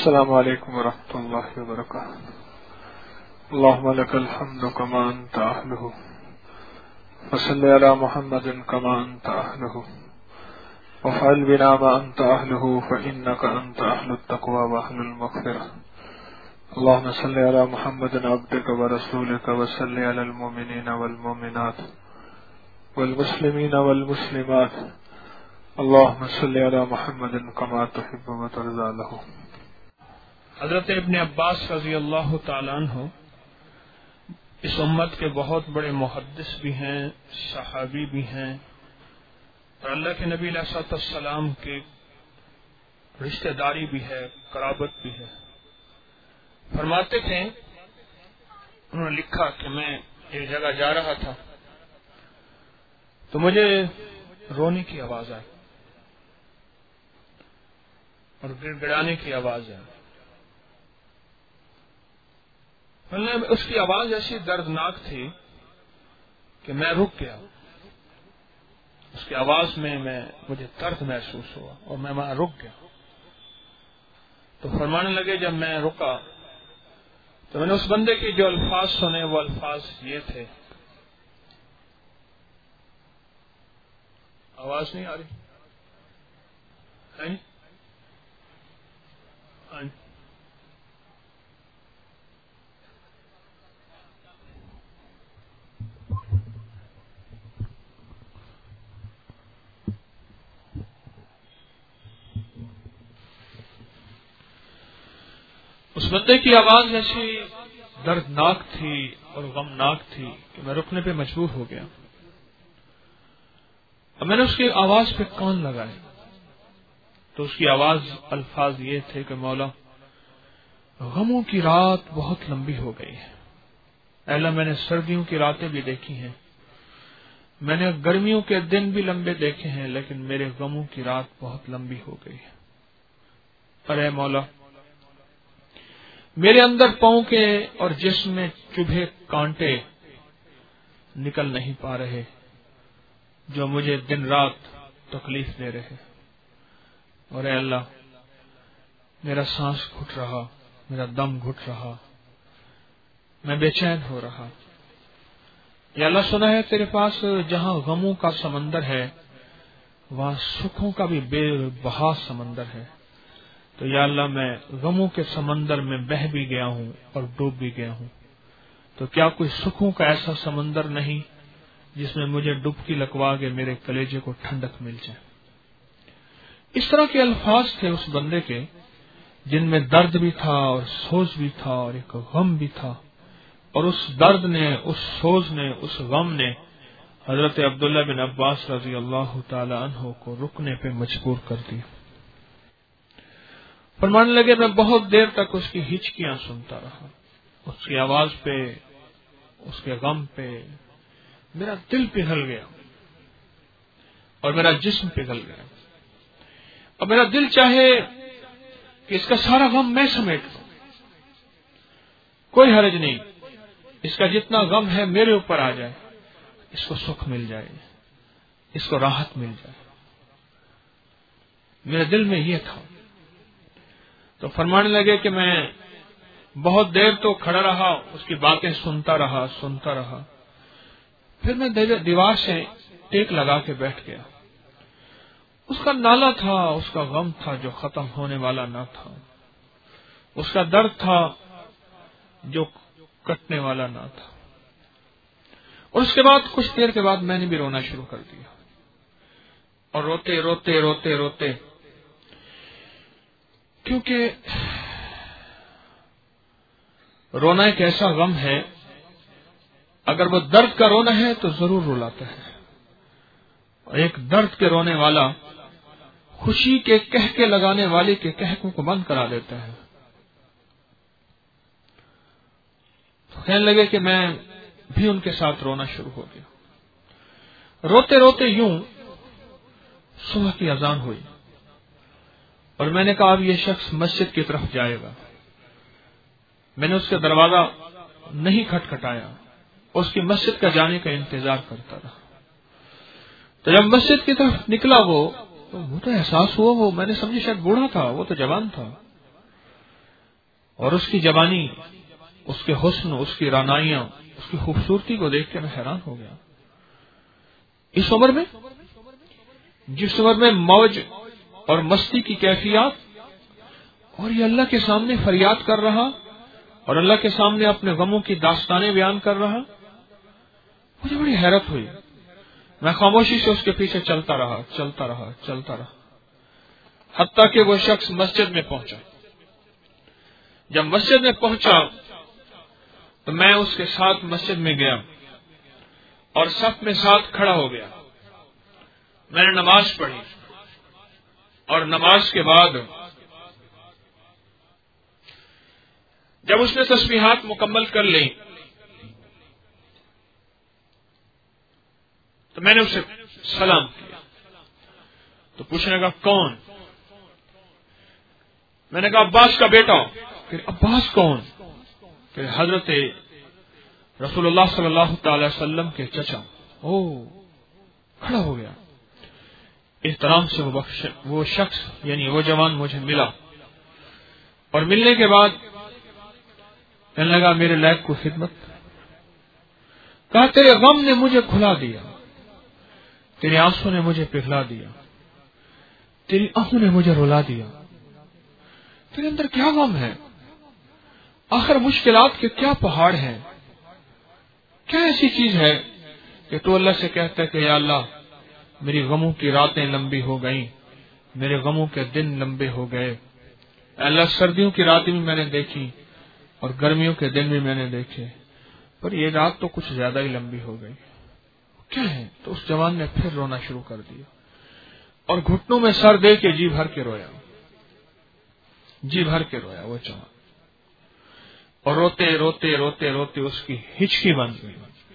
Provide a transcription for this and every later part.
السلام علیکم ورحمۃ اللہ وبرکاتہ۔ اللهم لك الحمد كما أنت أهله وصل على محمد كما أنت أهله وفعل بنا ما أنت أهله فإنك أنت أهل التقوى وأهل المغفرة۔ اللهم صل على محمد عبدك ورسولك وصل على المؤمنين والمؤمنات والمسلمين والمسلمات اللهم صل على محمد كما تحب وترضى له۔ حضرت ابن عباس رضی اللہ تعالیٰ عنہ اس امت کے بہت بڑے محدث بھی ہیں، صحابی بھی ہیں، اور اللہ کے نبی علیہ الصلوۃ والسلام کے رشتہ داری بھی ہے، قرابت بھی ہے۔ فرماتے تھے، انہوں نے لکھا کہ میں ایک جگہ جا رہا تھا تو مجھے رونے کی آواز آئی اور گڑ گڑانے کی آواز آئی۔ اس کی آواز ایسی دردناک تھی کہ میں رک گیا۔ اس کی آواز میں مجھے درد محسوس ہوا اور میں وہاں رک گیا۔ تو فرمانے لگے، جب میں رکا تو میں نے اس بندے کے جو الفاظ سنے، وہ الفاظ یہ تھے، آواز نہیں آ رہی ہے؟ اس بندے کی آواز ایسی دردناک تھی اور غمناک تھی کہ میں رکنے پہ مجبور ہو گیا۔ اب میں نے اس کی آواز پہ کان لگائے تو اس کی آواز الفاظ یہ تھے کہ مولا، غموں کی رات بہت لمبی ہو گئی ہے۔ اے اللہ، میں نے سردیوں کی راتیں بھی دیکھی ہیں، میں نے گرمیوں کے دن بھی لمبے دیکھے ہیں، لیکن میرے غموں کی رات بہت لمبی ہو گئی ہے۔ اور اے مولا، میرے اندر پاؤں کے اور جسم میں چبھے کانٹے نکل نہیں پا رہے جو مجھے دن رات تکلیف دے رہے۔ اور اے اللہ، میرا سانس گھٹ رہا، میرا دم گھٹ رہا، میں بے چین ہو رہا۔ یا اللہ، سنا ہے تیرے پاس جہاں غموں کا سمندر ہے وہاں سکھوں کا بھی بے بہا سمندر ہے۔ تو یا اللہ، میں غموں کے سمندر میں بہہ بھی گیا ہوں اور ڈوب بھی گیا ہوں، تو کیا کوئی سکھوں کا ایسا سمندر نہیں جس میں مجھے ڈبکی لگوا کے میرے کلیجے کو ٹھنڈک مل جائے۔ اس طرح کے الفاظ تھے اس بندے کے جن میں درد بھی تھا اور سوز بھی تھا اور ایک غم بھی تھا، اور اس درد نے، اس سوز نے، اس غم نے حضرت عبداللہ بن عباس رضی اللہ تعالی عنہ کو رکنے پہ مجبور کر دیا۔ فرمانے لگے، میں بہت دیر تک اس کی ہچکیاں سنتا رہا، اس کی آواز پہ، اس کے غم پہ میرا دل پگھل گیا اور میرا جسم پگھل گیا، اور میرا دل چاہے کہ اس کا سارا غم میں سمیٹ لوں، کوئی حرج نہیں، اس کا جتنا غم ہے میرے اوپر آ جائے، اس کو سکھ مل جائے، اس کو راحت مل جائے۔ میرے دل میں یہ تھا۔ تو فرمانے لگے کہ میں بہت دیر تو کھڑا رہا، اس کی باتیں سنتا رہا، پھر میں دیوار سے ٹیک لگا کے بیٹھ گیا۔ اس کا نالا تھا، اس کا غم تھا جو ختم ہونے والا نہ تھا، اس کا درد تھا جو کٹنے والا نہ تھا۔ اور اس کے بعد کچھ دیر کے بعد میں نے بھی رونا شروع کر دیا، اور روتے کیونکہ رونا ایک ایسا غم ہے، اگر وہ درد کا رونا ہے تو ضرور رلاتا ہے، اور ایک درد کے رونے والا خوشی کے کہکے لگانے والے کے کہکوں کو بند کرا دیتا ہے۔ تو کہنے لگے کہ میں بھی ان کے ساتھ رونا شروع ہو گیا۔ روتے یوں صبح کی اذان ہوئی، اور میں نے کہا اب یہ شخص مسجد کی طرف جائے گا۔ میں نے اس کا دروازہ نہیں کھٹکھٹایا، اس کی مسجد کا جانے کا انتظار کرتا رہا۔ تو جب مسجد کی طرف نکلا وہ تو احساس ہوا، وہ میں نے سمجھی شاید بوڑھا تھا، وہ تو جوان تھا۔ اور اس کی جوانی، اس کے حسن، اس کی رعنائیاں، اس کی خوبصورتی کو دیکھ کے میں حیران ہو گیا. اس عمر میں، جس عمر میں موج اور مستی کی کیفیات، اور یہ اللہ کے سامنے فریاد کر رہا اور اللہ کے سامنے اپنے غموں کی داستانیں بیان کر رہا، مجھے بڑی حیرت ہوئی. میں خاموشی سے اس کے پیچھے چلتا رہا حتیٰ کہ وہ شخص مسجد میں پہنچا. جب مسجد میں پہنچا تو میں اس کے ساتھ مسجد میں گیا اور صف میں ساتھ کھڑا ہو گیا. میں نے نماز پڑھی اور نماز کے بعد جب اس نے تسبیحات مکمل کر لی تو میں نے اسے سلام کیا. تو پوچھنے کا کون؟ میں نے کہا عباس کا بیٹا. پھر عباس کون؟ پھر حضرت رسول اللہ صلی اللہ تعالی وسلم کے چچا. کھڑا ہو گیا. احترام سے وہ شخص یعنی وہ جوان مجھے ملا اور ملنے کے بعد کہنے لگا میرے لائق کو خدمت. کہا تیرے غم نے مجھے کھلا دیا، تیرے آنسوں نے مجھے پگھلا دیا، تیری آنکھوں نے مجھے رلا دیا. تیرے اندر کیا غم ہے؟ آخر مشکلات کے کیا پہاڑ ہیں؟ کیا ایسی چیز ہے کہ تو اللہ سے کہتا ہے کہ یا اللہ میری غموں کی راتیں لمبی ہو گئیں، میرے غموں کے دن لمبے ہو گئے. اللہ سردیوں کی راتیں بھی میں نے دیکھی اور گرمیوں کے دن بھی میں نے دیکھے، پر یہ رات تو کچھ زیادہ ہی لمبی ہو گئی. کیا ہے؟ تو اس جوان نے پھر رونا شروع کر دیا اور گھٹنوں میں سر دے کے جی بھر کے رویا وہ جوان. اور روتے روتے اس کی ہچکی بن گئی.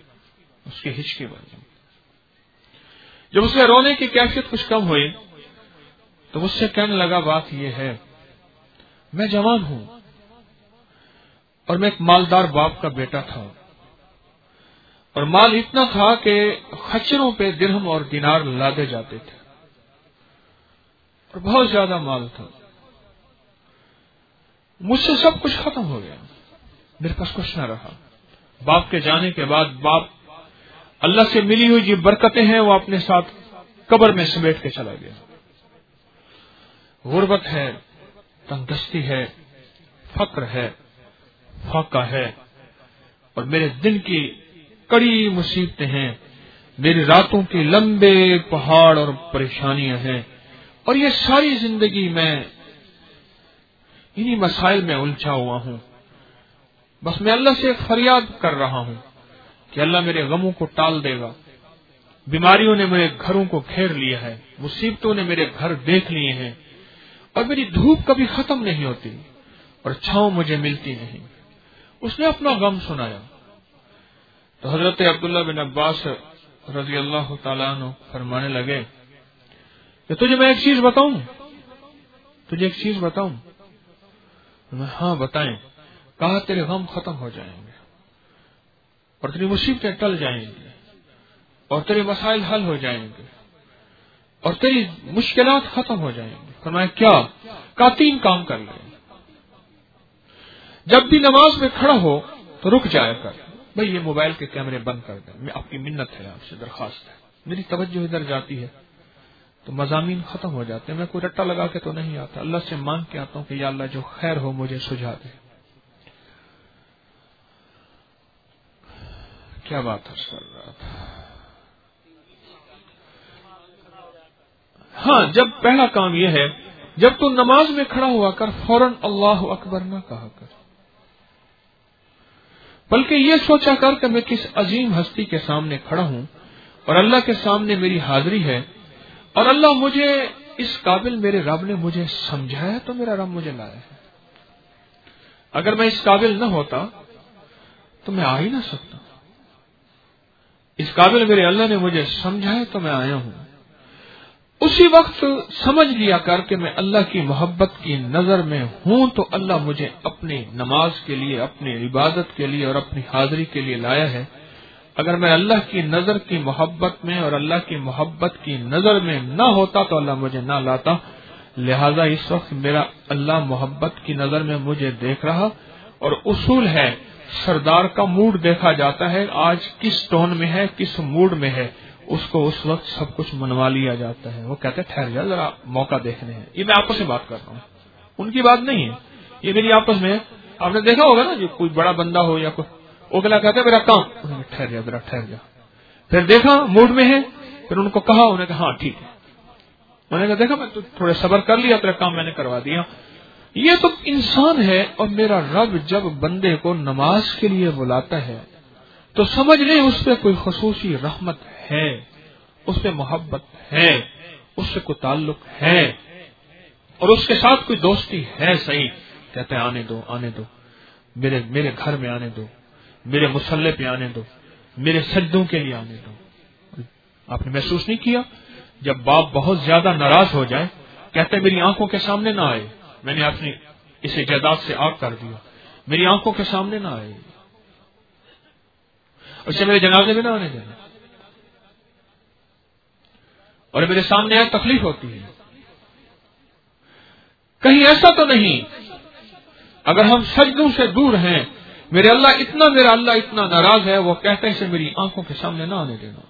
جب اسے رونے کی کیفیت کچھ کم ہوئی تو مجھ سے کہنے لگا بات یہ ہے، میں جوان ہوں اور میں ایک مالدار باپ کا بیٹا تھا اور مال اتنا تھا کہ خچروں پہ درہم اور دینار لادے جاتے تھے اور بہت زیادہ مال تھا. مجھ سے سب کچھ ختم ہو گیا، میرے پاس کچھ نہ رہا. باپ کے جانے کے بعد باپ اللہ سے ملی ہوئی جو برکتیں ہیں وہ اپنے ساتھ قبر میں سمیٹ کے چلا گیا. غربت ہے، تنگدستی ہے، فقر ہے، فاقہ ہے اور میرے دن کی کڑی مصیبتیں ہیں، میری راتوں کے لمبے پہاڑ اور پریشانیاں ہیں. اور یہ ساری زندگی میں انہی مسائل میں الجھا ہوا ہوں. بس میں اللہ سے فریاد کر رہا ہوں کہ اللہ میرے غموں کو ٹال دے گا. بیماریوں نے میرے گھروں کو گھیر لیا ہے، مصیبتوں نے میرے گھر دیکھ لیے ہیں اور میری دھوپ کبھی ختم نہیں ہوتی اور چھاؤں مجھے ملتی نہیں. اس نے اپنا غم سنایا تو حضرت عبداللہ بن عباس رضی اللہ تعالیٰ عنہ فرمانے لگے کہ تجھے میں ایک چیز بتاؤں. ہاں بتائیں. کہا تیرے غم ختم ہو جائیں گے اور تیری مصیبتیں ٹل جائیں گی اور تیرے مسائل حل ہو جائیں گے اور تیری مشکلات ختم ہو جائیں گی. فرمایا کیا؟ کہا 3 کام کر لے. جب بھی نماز میں کھڑا ہو تو رک جایا کر. بھئی یہ موبائل کے کیمرے بند کر دیں. میں آپ کی منت ہے، آپ سے درخواست ہے. میری توجہ ادھر جاتی ہے تو مضامین ختم ہو جاتے ہیں. میں کوئی رٹا لگا کے تو نہیں آتا، اللہ سے مانگ کے آتا ہوں کہ یا اللہ جو خیر ہو مجھے سجھا دے. کیا بات عرض کر رہا تھا؟ ہاں، جب پہلا کام یہ ہے جب تو نماز میں کھڑا ہوا کر فوراً اللہ اکبر نہ کہا کر، بلکہ یہ سوچا کر کہ میں کس عظیم ہستی کے سامنے کھڑا ہوں اور اللہ کے سامنے میری حاضری ہے اور اللہ مجھے اس قابل میرے رب نے مجھے سمجھایا تو میرا رب مجھے لایا ہے. اگر میں اس قابل نہ ہوتا تو میں آ ہی نہ سکتا. اس قابل میرے اللہ نے مجھے سمجھایا تو میں آیا ہوں. اسی وقت سمجھ لیا کر کہ میں اللہ کی محبت کی نظر میں ہوں تو اللہ مجھے اپنی نماز کے لیے، اپنی عبادت کے لیے اور اپنی حاضری کے لیے لایا ہے. اگر میں اللہ کی نظر کی محبت میں اور اللہ کی محبت کی نظر میں نہ ہوتا تو اللہ مجھے نہ لاتا. لہذا اس وقت میرا اللہ محبت کی نظر میں مجھے دیکھ رہا، اور اصول ہے سردار کا موڈ دیکھا جاتا ہے، آج کس ٹون میں ہے، کس موڈ میں ہے، اس کو اس وقت سب کچھ منوا لیا جاتا ہے۔ وہ کہتے ہیں ٹھہر جا ذرا موقع دیکھنے ہیں۔ یہ میں آپس میں بات کر رہا ہوں، ان کی بات نہیں ہے، یہ میری آپس میں۔ آپ نے دیکھا ہوگا نا، جو کوئی بڑا بندہ ہو یا کوئی اگلا کہتا ہے میرا کام، ٹھہر جا ذرا ٹھہر جا، پھر دیکھا موڈ میں ہے، پھر ان کو کہا، انہوں نے کہا ہاں ٹھیک ہے، انہوں نے کہا دیکھا میں تو تھوڑے صبر کر لیا، تیرا کام میں نے کروا دیا۔ یہ تو انسان ہے، اور میرا رب جب بندے کو نماز کے لیے بلاتا ہے تو سمجھ لیں اس پہ کوئی خصوصی رحمت ہے، اس پہ محبت ہے، اس سے کوئی تعلق ہے، اور اس کے ساتھ کوئی دوستی ہے۔ صحیح کہتے ہیں آنے دو آنے دو، میرے گھر میں آنے دو، میرے مصلے پہ آنے دو، میرے سجدوں کے لیے آنے دو۔ آپ نے محسوس نہیں کیا جب باپ بہت زیادہ ناراض ہو جائے، کہتے ہیں میری آنکھوں کے سامنے نہ آئے، میں نے اپنی اسے جائیداد سے آگ کر دیا، میری آنکھوں کے سامنے نہ آئے، اسے میرے جنازے میں نہ آنے دینا، اور میرے سامنے آئے تکلیف ہوتی ہے۔ کہیں ایسا تو نہیں اگر ہم سجدوں سے دور ہیں، میرا اللہ اتنا ناراض ہے، وہ کہتے ہیں اسے میری آنکھوں کے سامنے نہ آنے دینا۔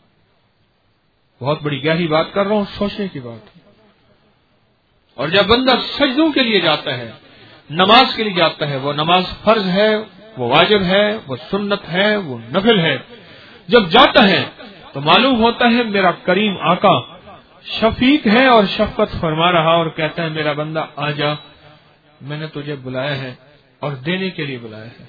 بہت بڑی گہری بات کر رہا ہوں، سوچنے کی بات ہے۔ اور جب بندہ سجدوں کے لیے جاتا ہے، نماز کے لیے جاتا ہے، وہ نماز فرض ہے، وہ واجب ہے، وہ سنت ہے، وہ نفل ہے، جب جاتا ہے تو معلوم ہوتا ہے میرا کریم آقا شفیق ہے اور شفقت فرما رہا، اور کہتا ہے میرا بندہ آ جا، میں نے تجھے بلایا ہے اور دینے کے لیے بلایا ہے۔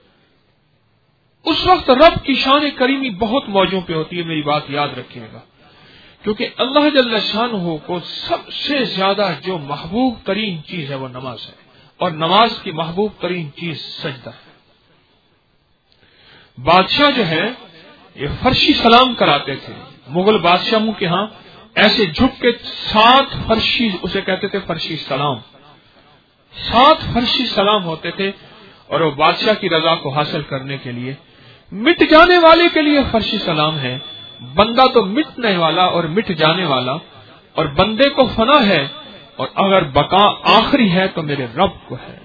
اس وقت رب کی شان کریمی بہت موجوں پہ ہوتی ہے، میری بات یاد رکھیے گا، کیونکہ اللہ جل شانہ کو سب سے زیادہ جو محبوب ترین چیز ہے وہ نماز ہے، اور نماز کی محبوب ترین چیز سجدہ ہے۔ بادشاہ جو ہے یہ فرشی سلام کراتے تھے، مغل بادشاہوں کے ہاں ایسے جھک کے 7 فرشی، اسے کہتے تھے فرشی سلام، 7 فرشی سلام ہوتے تھے، اور وہ بادشاہ کی رضا کو حاصل کرنے کے لیے، مٹ جانے والے کے لیے فرشی سلام ہے، بندہ تو مٹنے والا اور مٹ جانے والا، اور بندے کو فنا ہے، اور اگر بقا آخری ہے تو میرے رب کو ہے۔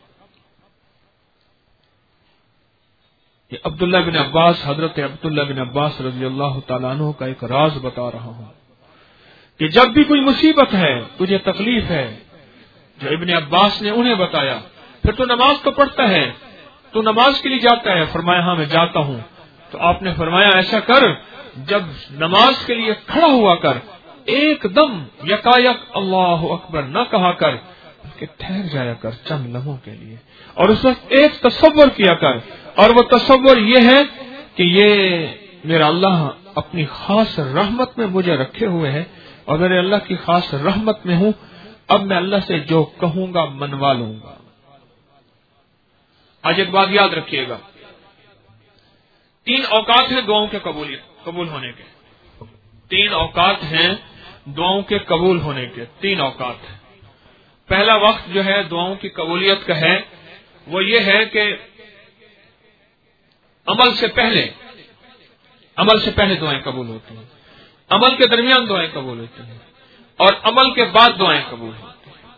یہ عبداللہ بن عباس، حضرت عبداللہ بن عباس رضی اللہ تعالیٰ عنہ کا ایک راز بتا رہا ہوں کہ جب بھی کوئی مصیبت ہے، تجھے تکلیف ہے، جو ابن عباس نے انہیں بتایا، پھر تو نماز تو پڑھتا ہے، تو نماز کے لیے جاتا ہے؟ فرمایا ہاں میں جاتا ہوں۔ تو آپ نے فرمایا ایسا کر، جب نماز کے لیے کھڑا ہوا کر، ایک دم یکایک اللہ اکبر نہ کہا کر، بلکہ ٹھہر جایا کر چند لمحوں کے لیے، اور اس وقت ایک تصور کیا کر، اور وہ تصور یہ ہے کہ یہ میرا اللہ اپنی خاص رحمت میں مجھے رکھے ہوئے ہے، اور میرے اللہ کی خاص رحمت میں ہوں، اب میں اللہ سے جو کہوں گا منوا لوں گا۔ آج ایک بات یاد رکھیے گا، 3 اوقات ہیں دعاؤں کے قبول ہونے کے، 3 اوقات ہیں دعاؤں کے قبول ہونے کے، 3 اوقات ہیں۔ پہلا وقت جو ہے دعاؤں کی قبولیت کا ہے، وہ یہ ہے کہ عمل سے پہلے دعائیں قبول ہوتی ہیں، عمل کے درمیان دعائیں قبول ہوتی ہیں، اور عمل کے بعد دعائیں قبول ہوتی ہیں۔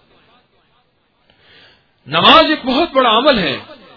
نماز ایک بہت بڑا عمل ہے۔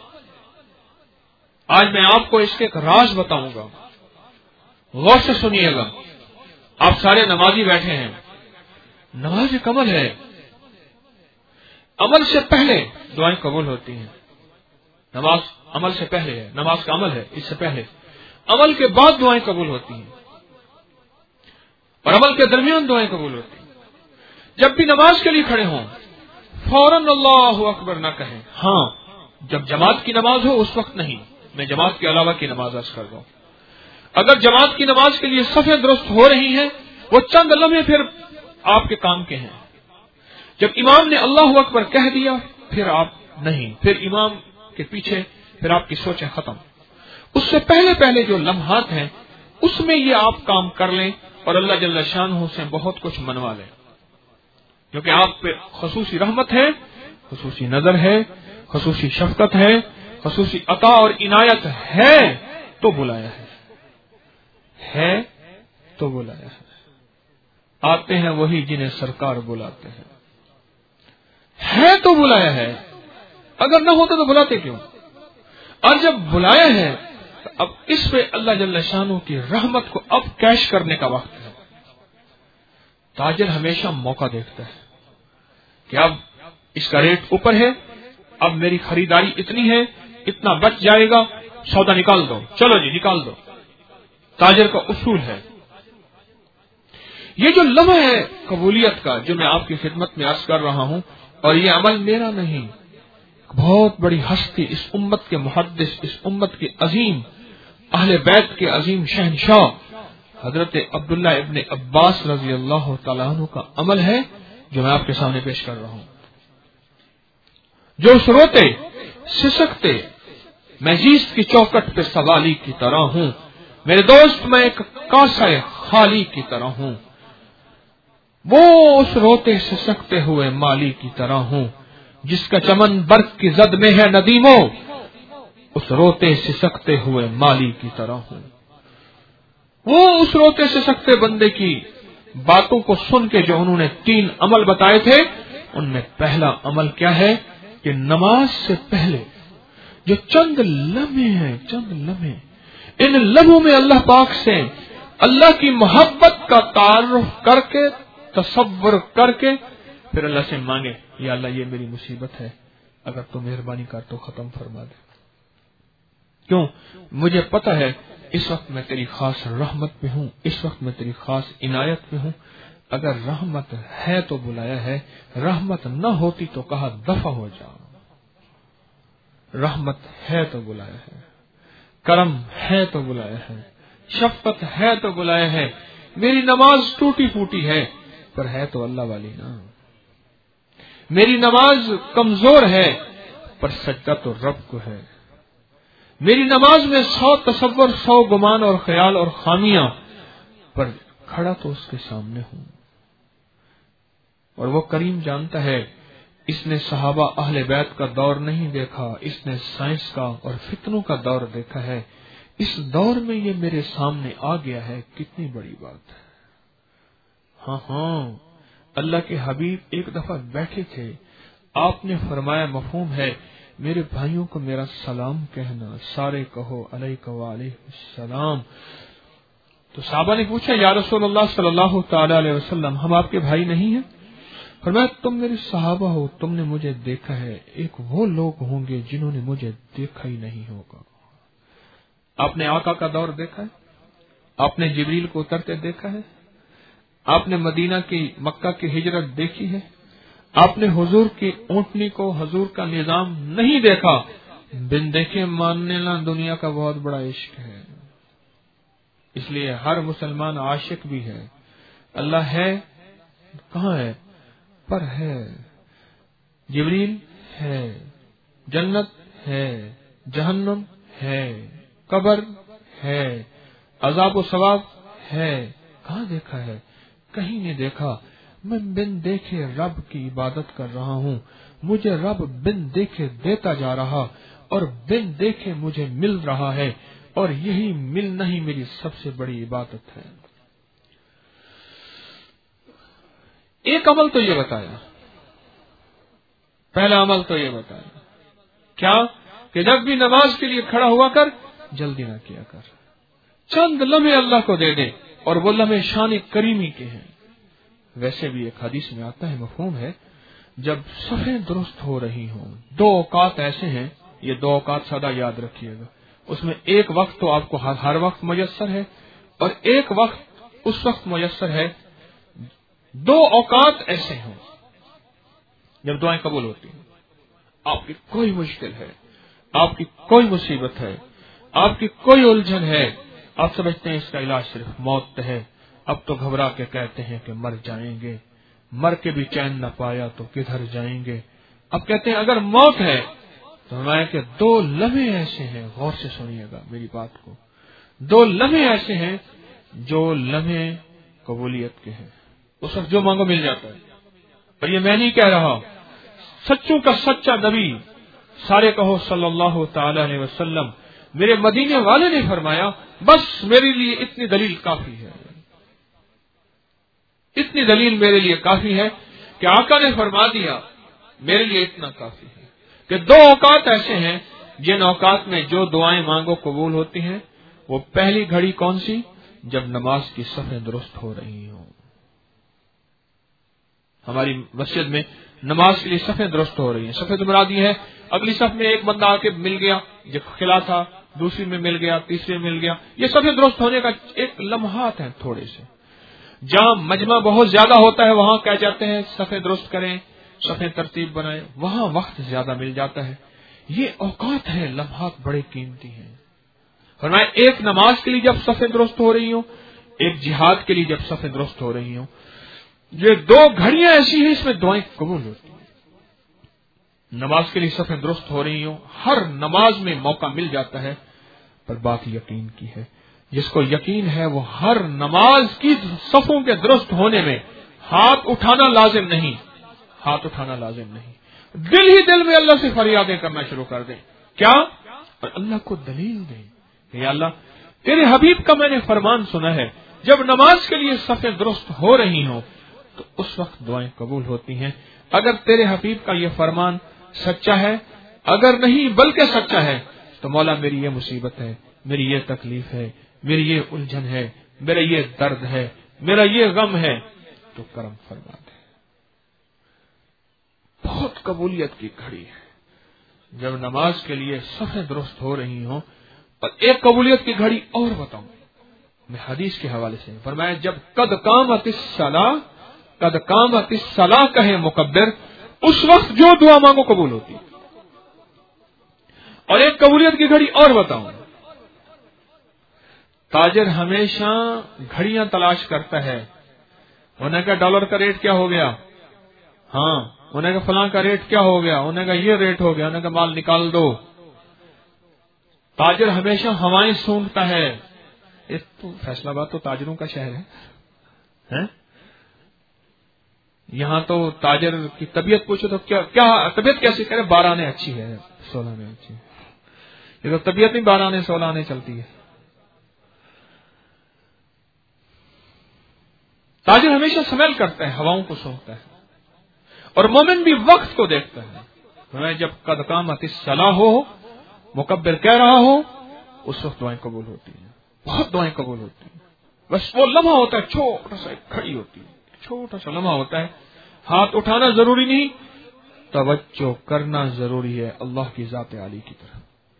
آج میں آپ کو اس کے ایک راز بتاؤں گا، غور سے سنیے گا۔ آپ سارے نمازی بیٹھے ہیں، نماز ایک عمل ہے، عمل سے پہلے دعائیں قبول ہوتی ہیں۔ نماز عمل سے پہلے ہے، نماز کا عمل ہے اس سے پہلے، عمل کے بعد دعائیں قبول ہوتی ہیں، اور عمل کے درمیان دعائیں قبول ہوتی ہیں۔ جب بھی نماز کے لیے کھڑے ہوں فوراً اللہ اکبر نہ کہیں، ہاں جب جماعت کی نماز ہو اس وقت نہیں، میں جماعت کے علاوہ کی نماز عرض کر رہا ہوں۔ اگر جماعت کی نماز کے لیے صفیں درست ہو رہی ہیں، وہ چند لمحے پھر آپ کے کام کے ہیں۔ جب امام نے اللہ اکبر کہہ دیا پھر آپ نہیں، پھر امام کے پیچھے پھر آپ کی سوچیں ختم۔ اس سے پہلے جو لمحات ہیں اس میں یہ آپ کام کر لیں، اور اللہ جل شانہ سے بہت کچھ منوا لیں، کیونکہ آپ پہ خصوصی رحمت ہے، خصوصی نظر ہے، خصوصی شفقت ہے، خصوصی عطا اور عنایت ہے تو بلایا ہے تو بلایا ہے۔ آتے ہیں وہی جنہیں سرکار بلاتے ہیں۔ ہے تو بلایا ہے، اگر نہ ہوتا تو بلاتے کیوں؟ اور جب بلایا ہے تو اب اس پہ اللہ جل شانہ کی رحمت کو اب کیش کرنے کا وقت ہے۔ تاجر ہمیشہ موقع دیکھتا ہے کہ اب اس کا ریٹ اوپر ہے، اب میری خریداری اتنی ہے، اتنا بچ جائے گا، سودا نکال دو، چلو جی نکال دو۔ تاجر کا اصول ہے۔ یہ جو لمحہ ہے قبولیت کا جو میں آپ کی خدمت میں عرض کر رہا ہوں، اور یہ عمل میرا نہیں، بہت بڑی ہستی، اس امت کے محدث، اس امت کے عظیم، اہل بیت کے عظیم شہنشاہ حضرت عبداللہ ابن عباس رضی اللہ تعالیٰ عنہ کا عمل ہے جو میں آپ کے سامنے پیش کر رہا ہوں۔ جو سروتے سسکتے میں جیست کی چوکٹ پہ سوالی کی طرح ہوں، میرے دوست میں ایک کاسہ خالی کی طرح ہوں، وہ اس روتے سسکتے ہوئے مالی کی طرح ہوں جس کا چمن برق کی زد میں ہے ندیموں، اس روتے سسکتے ہوئے مالی کی طرح ہوں۔ وہ اس روتے سسکتے بندے کی باتوں کو سن کے جو انہوں نے 3 عمل بتائے تھے، ان میں پہلا عمل کیا ہے کہ نماز سے پہلے جو چند لمحے ہیں، چند لمحے، ان لمحوں میں اللہ پاک سے اللہ کی محبت کا تعارف کر کے، تصور کر کے پھر اللہ سے مانگے، یا اللہ یہ میری مصیبت ہے، اگر تو مہربانی کر تو ختم فرما دے۔ کیوں؟ مجھے پتہ ہے اس وقت میں تیری خاص رحمت میں ہوں، اس وقت میں تیری خاص عنایت میں ہوں، اگر رحمت ہے تو بلایا ہے، رحمت نہ ہوتی تو کہا دفع ہو جاؤ۔ رحمت ہے تو بلایا ہے، کرم ہے تو بلایا ہے، شفقت ہے تو بلایا ہے۔ میری نماز ٹوٹی پھوٹی ہے پر ہے تو اللہ والی نا، میری نماز کمزور ہے پر سجدہ تو رب کو ہے، میری نماز میں 100 تصور، 100 گمان اور خیال اور خامیاں، پر کھڑا تو اس کے سامنے ہوں۔ اور وہ کریم جانتا ہے، اس نے صحابہ اہل بیت کا دور نہیں دیکھا، اس نے سائنس کا اور فتنوں کا دور دیکھا ہے، اس دور میں یہ میرے سامنے آ گیا ہے، کتنی بڑی بات ہے۔ ہاں اللہ کے حبیب ایک دفعہ بیٹھے تھے، آپ نے فرمایا، مفہوم ہے، میرے بھائیوں کو میرا سلام کہنا، سارے کہو علیک وعلیہ السلام۔ تو صحابہ نے پوچھا، یا رسول اللہ صلی اللہ تعالی علیہ وسلم، ہم آپ کے بھائی نہیں ہیں؟ فرمایا، تم میرے صحابہ ہو، تم نے مجھے دیکھا ہے، ایک وہ لوگ ہوں گے جنہوں نے مجھے دیکھا ہی نہیں ہوگا۔ آپ نے آقا کا دور دیکھا ہے، آپ نے جبریل کو اترتے دیکھا ہے، آپ نے مدینہ کی، مکہ کی ہجرت دیکھی ہے، آپ نے حضور کی اونٹنی کو، حضور کا نظام نہیں دیکھا۔ بن دیکھے ماننے لا دنیا کا بہت بڑا عشق ہے، اس لیے ہر مسلمان عاشق بھی ہے۔ اللہ ہے، کہاں ہے؟ پر ہے۔ جبریل ہے، جنت ہے، جہنم ہے، قبر ہے، عذاب و ثواب ہے، کہاں دیکھا ہے؟ کہیں نہیں دیکھا۔ میں بن دیکھے رب کی عبادت کر رہا ہوں، مجھے رب بن دیکھے دیتا جا رہا، اور بن دیکھے مجھے مل رہا ہے، اور یہی ملنا ہی میری سب سے بڑی عبادت ہے۔ ایک عمل تو یہ بتایا، پہلا عمل تو یہ بتایا کیا کہ جب بھی نماز کے لیے کھڑا ہوا کر، جلدی نہ کیا کر، چند لمحے اللہ کو دے دے، اور وہ لمحے شان کریمی کے ہیں۔ ویسے بھی ایک حدیث میں آتا ہے، مفہوم ہے، جب صفیں درست ہو رہی ہوں، 2 اوقات ایسے ہیں، یہ 2 اوقات سدا یاد رکھیے گا، اس میں ایک وقت تو آپ کو ہر وقت میسر ہے، اور ایک وقت اس وقت میسر ہے، 2 اوقات ایسے ہوں جب دعائیں قبول ہوتی ہیں۔ آپ کی کوئی مشکل ہے، آپ کی کوئی مصیبت ہے، آپ کی کوئی الجھن ہے، آپ سمجھتے ہیں اس کا علاج صرف موت ہے، اب تو گھبرا کے کہتے ہیں کہ مر جائیں گے، مر کے بھی چین نہ پایا تو کدھر جائیں گے۔ اب کہتے ہیں اگر موت ہے تو ہمارے کہ 2 لمحے ایسے ہیں، غور سے سنیے گا میری بات کو، 2 لمحے ایسے ہیں جو لمحے قبولیت کے ہیں، اس وقت جو مانگو مل جاتا ہے۔ اور یہ میں نہیں کہہ رہا، سچوں کا سچا نبی، سارے کہو صلی اللہ تعالی علیہ وسلم، میرے مدینے والے نے فرمایا، بس میرے لیے اتنی دلیل کافی ہے، اتنی دلیل میرے لیے کافی ہے کہ آقا نے فرما دیا میرے لیے اتنا کافی ہے کہ 2 اوقات ایسے ہیں جن اوقات میں جو دعائیں مانگو قبول ہوتی ہیں. وہ پہلی گھڑی کون سی؟ جب نماز کی صفیں درست ہو رہی ہوں. ہماری مسجد میں نماز کے لیے صفیں درست ہو رہی ہیں. صفیں تو مراد یہ ہے اگلی صف میں ایک بندہ آ کے مل گیا جو کھلا تھا، دوسری میں مل گیا، تیسری میں مل گیا. یہ صفیں درست ہونے کا ایک لمحات ہیں تھوڑے سے. جہاں مجمع بہت زیادہ ہوتا ہے وہاں کہہ جاتے ہیں صفیں درست کریں، صفیں ترتیب بنائیں، وہاں وقت زیادہ مل جاتا ہے. یہ اوقات ہیں، لمحات بڑے قیمتی ہیں. فرمایا ایک نماز کے لیے جب صفیں درست ہو رہی ہوں، ایک جہاد کے لیے جب صفیں درست ہو رہی ہوں. یہ 2 گھڑیاں ایسی ہیں اس میں دعائیں قبول ہوتی ہیں. نماز کے لیے صفیں درست ہو رہی ہوں، ہر نماز میں موقع مل جاتا ہے، پر بات یقین کی ہے. جس کو یقین ہے وہ ہر نماز کی صفوں کے درست ہونے میں ہاتھ اٹھانا لازم نہیں، ہاتھ اٹھانا لازم نہیں، دل ہی دل میں اللہ سے فریادیں کرنا شروع کر دیں. کیا؟ اور اللہ کو دلیل دیں کہ یا اللہ تیرے حبیب کا میں نے فرمان سنا ہے، جب نماز کے لیے صفیں درست ہو رہی ہوں تو اس وقت دعائیں قبول ہوتی ہیں. اگر تیرے حبیب کا یہ فرمان سچا ہے، اگر نہیں بلکہ سچا ہے، تو مولا میری یہ مصیبت ہے، میری یہ تکلیف ہے، میری یہ الجھن ہے، میرا یہ درد ہے، میرا یہ غم ہے، تو کرم فرما دے. بہت قبولیت کی گھڑی ہے جب نماز کے لیے صفیں درست ہو رہی ہوں. اور ایک قبولیت کی گھڑی اور بتاؤں میں حدیث کے حوالے سے. فرمایا جب قد قامت الصلاۃ کہے مکبر، اس وقت جو دعا مانگو قبول ہوتی. اور ایک قبولیت کی گھڑی اور بتاؤں. تاجر ہمیشہ گھڑیاں تلاش کرتا ہے. انہیں کا ڈالر کا ریٹ کیا ہو گیا، ہاں انہیں کا فلاں کا ریٹ کیا ہو گیا، انہیں کا یہ ریٹ ہو گیا، انہیں کا مال نکال دو. تاجر ہمیشہ ہوائیں سونگتا ہے. تو فیصلہ آباد تو تاجروں کا شہر ہے. یہاں تو تاجر کی طبیعت پوچھو تو کیا طبیعت کیسی کرے؟ 12 آنے اچھی ہے، 16 آنے اچھی ہے. یہ تو طبیعت نہیں 12 آنے 16 آنے چلتی ہے. تاجر ہمیشہ سمیل کرتا ہے، ہواؤں کو سونگتا ہے. اور مومن بھی وقت کو دیکھتا ہے. جب قد قامت الصلاۃ ہو، مکبر کہہ رہا ہو، اس وقت دعائیں قبول ہوتی ہیں. بہت دعائیں قبول ہوتی ہیں. بس وہ لمحہ ہوتا ہے، چھوٹا سا کھڑی ہوتی ہے، چھوٹا سا لمحہ ہوتا ہے. ہاتھ اٹھانا ضروری نہیں، توجہ کرنا ضروری ہے اللہ کی ذات عالی کی طرف.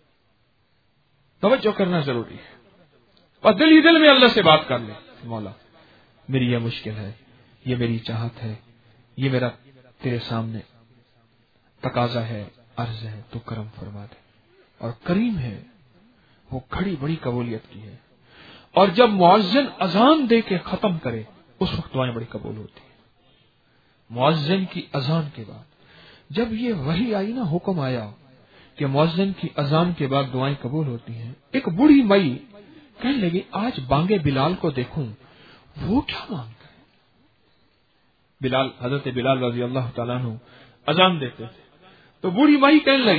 توجہ کرنا ضروری ہے اور دل ہی دل میں اللہ سے بات کر لے. مولا میری یہ مشکل ہے، یہ میری چاہت ہے، یہ میرا تیرے سامنے تقاضا ہے، عرض ہے، تو کرم فرما دے. اور کریم ہے، وہ گھڑی بڑی قبولیت کی ہے. اور جب مؤذن اذان دے کے ختم کرے اس وقت دعائیں بڑی قبول ہوتی ہیں. مؤذن کی اذان کے بعد جب یہ وحی آئی نا، حکم آیا کہ مؤذن کی اذان کے بعد دعائیں قبول ہوتی ہیں، ایک بوڑھی مئی کہنے لگی آج بانگے بلال کو دیکھوں، وہ کیا مانگتا ہے. بلال، حضرت بلال رضی اللہ تعالیٰ عنہ اذان دیتے تھے. تو بوڑھی مائی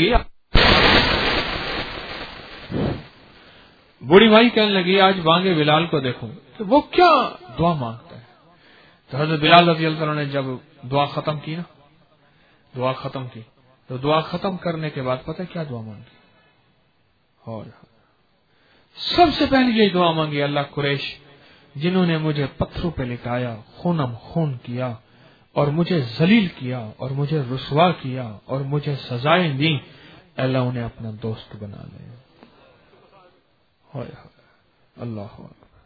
کہنے لگی آج بانگے بلال کو دیکھوں کہ وہ کیا دعا مانگتا ہے. تو حضرت بلال رضی اللہ تعالیٰ نے جب دعا ختم کی تو دعا ختم کرنے کے بعد پتہ کیا دعا مانگی؟ اور سب سے پہلے یہ دعا مانگی، اللہ قریش جنہوں نے مجھے پتھروں پہ لٹایا، خونم خون کیا اور مجھے ذلیل کیا اور مجھے رسوا کیا اور مجھے سزائیں دیں، اللہ انہیں اپنا دوست بنا لے. اللہ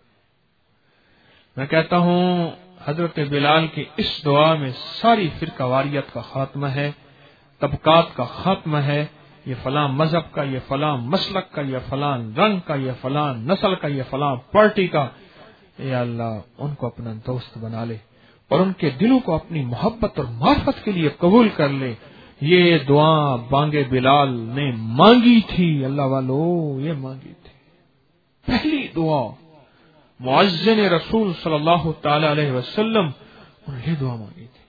میں کہتا ہوں حضرت بلال کی اس دعا میں ساری فرقہ واریت کا خاتمہ ہے، طبقات کا خاتمہ ہے. یہ فلاں مذہب کا، یہ فلاں مسلک کا، یہ فلاں رنگ کا، یہ فلاں نسل کا، یہ فلاں پارٹی کا. یا اللہ ان کو اپنا دوست بنا لے اور ان کے دلوں کو اپنی محبت اور معرفت کے لیے قبول کر لے. یہ دعا بانگے بلال نے مانگی تھی، اللہ والو یہ مانگی تھی. پہلی دعا مؤذن رسول صلی اللہ تعالی علیہ وسلم انہوں نے یہ دعا مانگی تھی.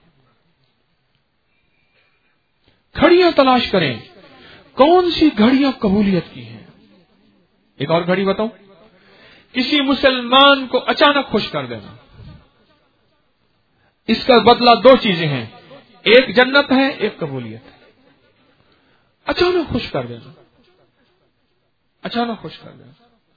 گھڑیاں تلاش کریں، کون سی گھڑیاں قبولیت کی ہیں. ایک اور گھڑی بتاؤں، کسی مسلمان کو اچانک خوش کر دینا. اس کا بدلہ 2 چیزیں ہیں. ایک جنت ہے، ایک قبولیت ہے. اچانک خوش کر دینا، اچانک خوش کر دینا.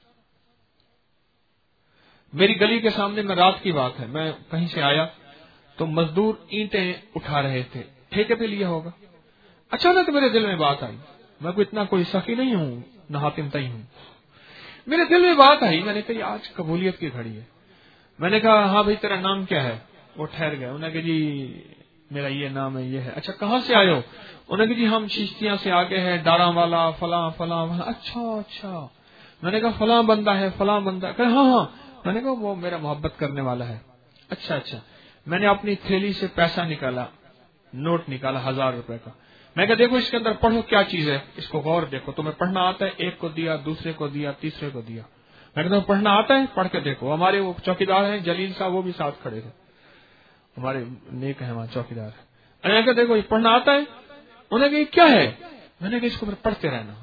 میری گلی کے سامنے میں رات کی بات ہے، میں کہیں سے آیا تو مزدور اینٹیں اٹھا رہے تھے، ٹھیکے پہ لیا ہوگا. اچانک میرے دل میں بات آئی، میں کوئی سخی نہیں ہوں، نہ حاتم تئی ہوں. میرے دل میں بات آئی، میں نے کہا آج قبولیت کی گھڑی ہے. میں نے کہا ہاں بھائی تیرا نام کیا ہے؟ وہ ٹھہر گئے. انہوں نے کہا جی میرا یہ نام ہے، یہ ہے. اچھا کہاں سے آئے ہو؟ انہوں نے کہا جی ہم چشتیاں سے آگے ہیں، ڈاراں والا فلاں فلاں. اچھا. میں نے کہا فلاں بندہ ہے، فلاں بندہ. کہ ہاں. میں نے کہا وہ میرا محبت کرنے والا ہے. اچھا. میں نے اپنی تھیلی سے پیسہ نکالا، نوٹ نکالا 1000 روپے کا. میں کہا دیکھو اس کے اندر پڑھو کیا چیز ہے، اس کو غور دیکھو، تمہیں پڑھنا آتا ہے؟ ایک کو دیا، دوسرے کو دیا، تیسرے کو دیا. میں کہتا ہوں پڑھنا آتا ہے؟ پڑھ کے دیکھو. ہمارے وہ چوکیدار ہیں جلیل صاحب، وہ بھی ساتھ کھڑے تھے، ہمارے نیک ہیں وہاں چوکیدار. میں نے کہا دیکھو یہ پڑھنا آتا ہے؟ انہوں نے کہا یہ کیا ہے؟ میں نے کہا اس کو پڑھتے رہنا.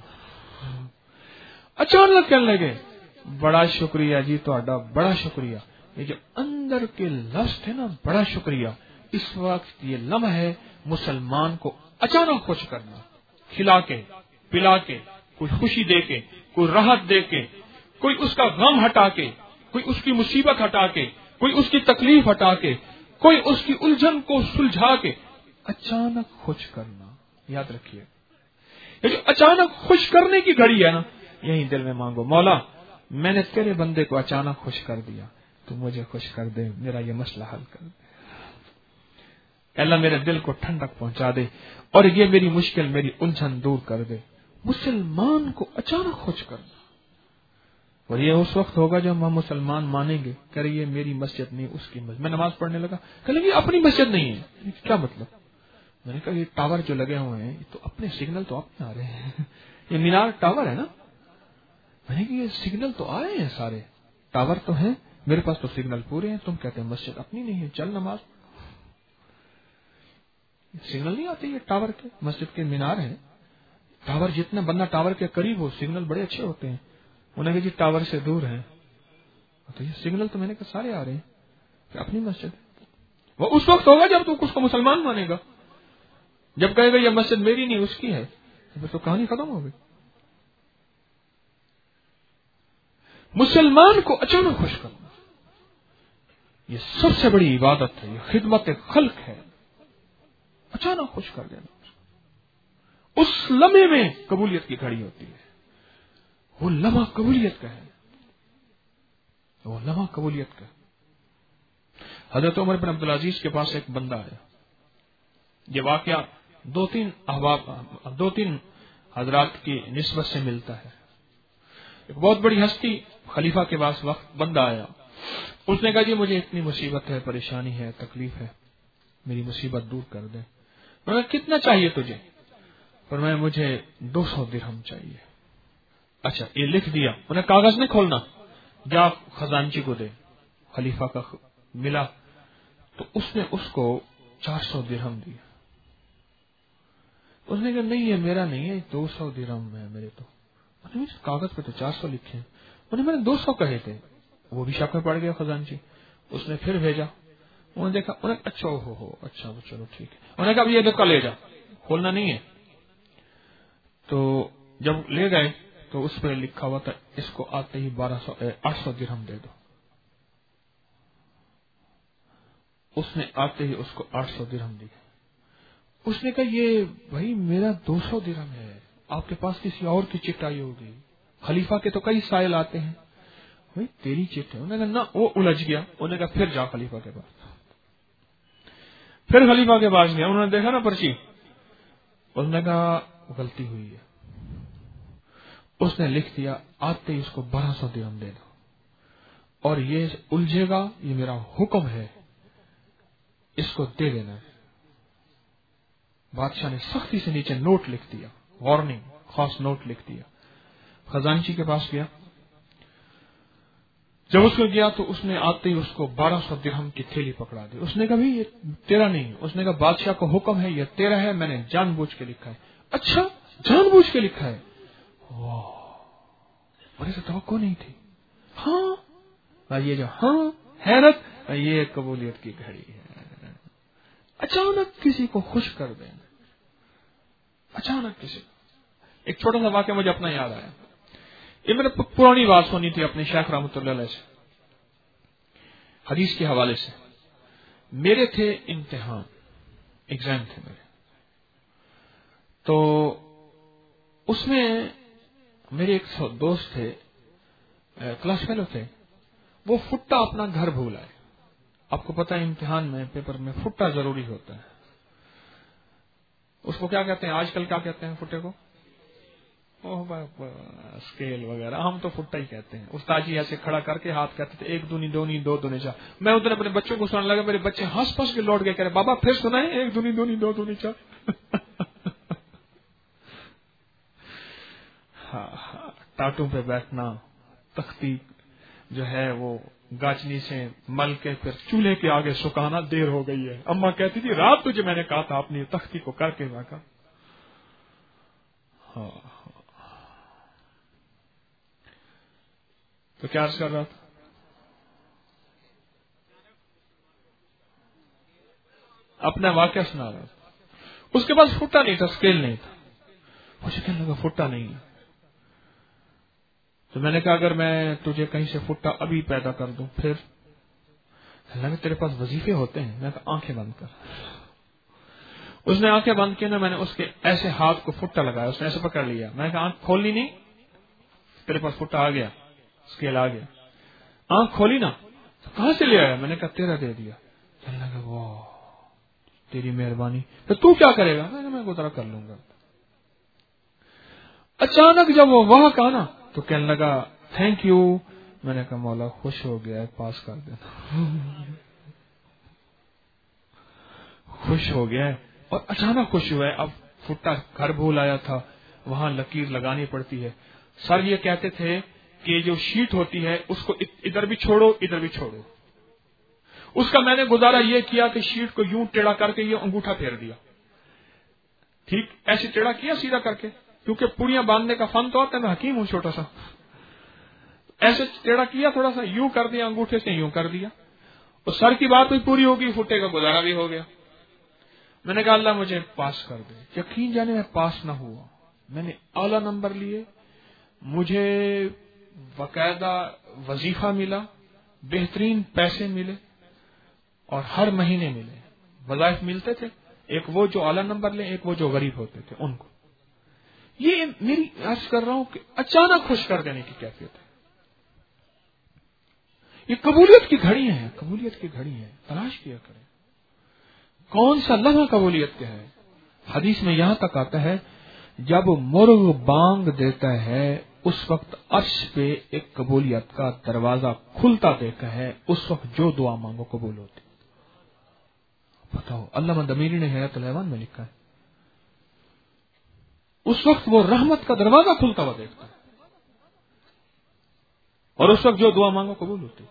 اچانک کہنے لگے بڑا شکریہ جی تہاڈا، بڑا شکریہ. یہ جو اندر کے لفظ تھے نا، بڑا شکریہ، اس وقت یہ لمحہ ہے مسلمان کو اچانک خوش کرنا، کھلا کے پلا کے، کوئی خوشی دے کے، کوئی راحت دے کے، کوئی اس کا غم ہٹا کے، کوئی اس کی مصیبت ہٹا کے، کوئی اس کی تکلیف ہٹا کے، کوئی اس کی الجھن کو سلجھا کے اچانک خوش کرنا. یاد رکھیے یہ جو اچانک خوش کرنے کی گھڑی ہے نا، یہی دل میں مانگو مولا میں نے تیرے بندے کو اچانک خوش کر دیا، تو مجھے خوش کر دے، میرا یہ مسئلہ حل کر دے. اللہ میرے دل کو ٹھنڈک پہنچا دے اور یہ میری مشکل، میری الجھن دور کر دے. مسلمان کو اچانک خوش کرنا. اور یہ اس وقت ہوگا جب ہم مسلمان مانیں گے کہ یہ میری مسجد نہیں، اس کی مسجد. میں نماز پڑھنے لگا، کہ یہ اپنی مسجد نہیں ہے. کیا مطلب؟ میں نے کہا یہ ٹاور جو لگے ہوئے ہیں تو اپنے سگنل تو اپنے آ رہے ہیں. یہ مینار ٹاور ہے نا. میں نے کہا یہ سگنل تو آ رہے ہیں سارے، ٹاور تو ہیں، میرے پاس تو سگنل پورے ہیں. تم کہتے ہیں مسجد اپنی نہیں ہے، چل نماز. سگنل نہیں آتے یہ ٹاور کے، مسجد کے مینار ہیں. ٹاور جتنا بندہ ٹاور کے قریب ہو سگنل بڑے اچھے ہوتے ہیں. انہیں کہ جی ٹاور سے دور ہیں تو یہ سگنل تو میں نے کہا سارے آ رہے ہیں کہ اپنی مسجد. وہ اس وقت ہوگا جب تو اس کو مسلمان مانے گا. جب کہے گا یہ مسجد میری نہیں اس کی ہے تو کہانی ختم ہو گئی. مسلمان کو اچانک خوش کرنا یہ سب سے بڑی عبادت ہے، یہ خدمت خلق ہے. اچانک خوش کر دینا، اس لمحے میں قبولیت کی گھڑی ہوتی ہے. وہ لمحہ قبولیت کا ہے، وہ لمحہ قبولیت کا. حضرت عمر بن عبدالعزیز کے پاس ایک بندہ آیا. یہ واقعہ دو تین حضرات کی نسبت سے ملتا ہے. ایک بہت بڑی ہستی خلیفہ کے پاس وقت بندہ آیا. اس نے کہا جی مجھے اتنی مصیبت ہے، پریشانی ہے، تکلیف ہے، میری مصیبت دور کر دے. میں کتنا چاہیے تجھے؟ فرمایا مجھے 200 درہم چاہیے. اچھا یہ لکھ دیا. انہیں کاغذ نہیں کھولنا، جا خزانچی کو دے. خلیفہ کا ملا تو اس نے اس کو 400 درہم دیا. اس نے کہا نہیں یہ میرا نہیں ہے، 200 درہم ہے میرے. تو کاغذ پہ تو 400 لکھے ہیں. انہیں میں نے 200 کہے تھے. وہ بھی شک میں پڑ گیا خزانچی. اس نے پھر بھیجا. انہوں نے دیکھا، انہیں اچھا ہو اچھا چلو ٹھیک ہے. انہوں نے کہا اب یہ دکا لے جا، کھولنا نہیں ہے. تو جب لے گئے تو اس پہ لکھا ہوا تھا اس کو آتے ہی 800 درہم دے دو. اس نے آتے ہی اس کو 800 درہم دی. اس نے کہا یہ بھائی میرا 200 درہم ہے، آپ کے پاس کسی اور کی چٹ آئی ہوگی. خلیفہ کے تو کئی سائل آتے ہیں، بھائی تیری چٹ ہے. انہوں نے کہا نہ، وہ الجھ گیا. انہوں نے کہا پھر جا خلیفہ کے پاس. پھر خلیفہ کے پاس گیا. انہوں نے دیکھا نا پرچی. اس نے کہا غلطی ہوئی ہے. اس نے لکھ دیا آتے ہی اس کو 1200 درہم دے دو، اور یہ الجھے گا، یہ میرا حکم ہے، اس کو دے دینا ہے. بادشاہ نے سختی سے نیچے نوٹ لکھ دیا، وارننگ خاص نوٹ لکھ دیا. خزانچی کے پاس گیا. جب اس کو گیا تو اس نے آتے ہی اس کو 1200 درہم کی تھیلی پکڑا دی. اس نے کہا یہ تیرا نہیں. اس نے کہا بادشاہ کو حکم ہے، یہ تیرا ہے، میں نے جان بوجھ کے لکھا ہے. اچھا جان بوجھ کے لکھا ہے؟ مجھے تو توقع نہیں تھی. ہاں یہ جو ہاں حیرت، یہ قبولیت کی گھڑی ہے. اچانک کسی کو خوش کر دیں، اچانک کسی. ایک چھوٹا سا واقعہ مجھے اپنا یاد آیا. یہ میں نے پرانی بات سنی تھی اپنے شیخ رحمۃ اللہ علیہ سے، حدیث کے حوالے سے. میرے تھے امتحان، ایگزام تھے میرے، تو اس میں میرے ایک دوست تھے، کلاس فیلو تھے، وہ فٹا اپنا گھر بھول آئے. آپ کو پتا ہے امتحان میں پیپر میں فٹا ضروری ہوتا ہے. اس کو کیا کہتے ہیں آج کل، کیا کہتے ہیں فٹے کو؟ اسکیل وغیرہ. ہم تو فٹا ہی کہتے ہیں. استاد جی ایسے کھڑا کر کے ہاتھ کہتے تھے 1 دونی 2 نی 2 دونی 4. میں ادھر اپنے بچوں کو سننے لگا، میرے بچے ہنس پھنس کے لوٹ گئے، کہہ رہے بابا پھر سنائیں 1 دونی 2 نی 2 دونی 4. ہاں، ٹاٹوں پہ بیٹھنا، تختی جو ہے وہ گاچنی سے مل کے پھر چولہے کے آگے سکھانا، دیر ہو گئی ہے. اماں کہتی تھی رات تجھے میں نے کہا تھا اپنی تختی کو کر کے رکھا. ہاں، تو کیا عرض کر رہا تھا؟ اپنا واقعہ سنا رہا تھا. اس کے پاس فٹا نہیں تھا، اسکیل نہیں تھا. مجھے کہنے لگا فٹا نہیں ہے. تو میں نے کہا اگر میں تجھے کہیں سے فٹا ابھی پیدا کر دوں پھر؟ لگا تیرے پاس وظیفے ہوتے ہیں. میں نے کہا آنکھیں بند کر. اس نے آنکھیں بند کی نا، میں نے اس کے ایسے ہاتھ کو فٹا لگایا، اس نے ایسے پکڑ لیا. میں نے کہا آنکھ کھولنی نہیں، تیرے پاس فٹا آ گیا، اسکیل آ گیا. آنکھ کھولی نا، تو کہاں سے لے آیا؟ میں نے کہا تیرا دے دیا. کہنے لگا واہ تیری مہربانی. تو کیا کرے گا؟ میں گزارا کر لوں گا. اچانک جب وہ وہاں کہا نا تو کہنے لگا تھینک یو. میں نے کہا مولا خوش ہو گیا، پاس کر دینا. خوش ہو گیا اور اچانک خوش ہوا ہے. اب فٹا گھر بھول آیا تھا، وہاں لکیر لگانی پڑتی ہے. سر یہ کہتے تھے کہ جو شیٹ ہوتی ہے اس کو ادھر بھی چھوڑو ادھر بھی چھوڑو. اس کا میں نے گزارا یہ کیا کہ شیٹ کو یوں ٹیڑھا کر کے یہ انگوٹھا پھیر دیا، ٹھیک ایسے ٹیڑھا کیا سیدھا کر کے، کیونکہ پوڑیاں باندھنے کا فن تو آتا ہے، میں حکیم ہوں چھوٹا سا. ایسے ٹیڑھا کیا، تھوڑا سا یوں کر دیا، انگوٹھے سے یوں کر دیا، اور سر کی بات بھی پوری ہوگی، فٹے کا گزارا بھی ہو گیا. میں نے کہا اللہ مجھے پاس کر دے. یقین جانے میں پاس نہ ہوا. میں نے اعلیٰ نمبر لیے، مجھے باقاعدہ وظیفہ ملا، بہترین پیسے ملے اور ہر مہینے ملے. وظائف ملتے تھے، ایک وہ جو اعلیٰ نمبر لیں، ایک وہ جو غریب ہوتے تھے ان کو. یہ میری عرض کر رہا ہوں کہ اچانک خوش کر دینے کی کیفیت ہے. یہ قبولیت کی گھڑی ہیں، قبولیت کی گھڑی ہیں. تلاش کیا کریں کون سا لمحہ قبولیت کا ہے. حدیث میں یہاں تک آتا ہے جب مرغ بانگ دیتا ہے اس وقت عرش پہ ایک قبولیت کا دروازہ کھلتا دیکھا ہے. اس وقت جو دعا مانگو قبول ہوتی. بتاؤ، علامہ دمیری نے حیات الحیوان میں لکھا ہے اس وقت وہ رحمت کا دروازہ کھلتا ہوا دیکھتا ہے اور اس وقت جو دعا مانگو قبول ہوتی.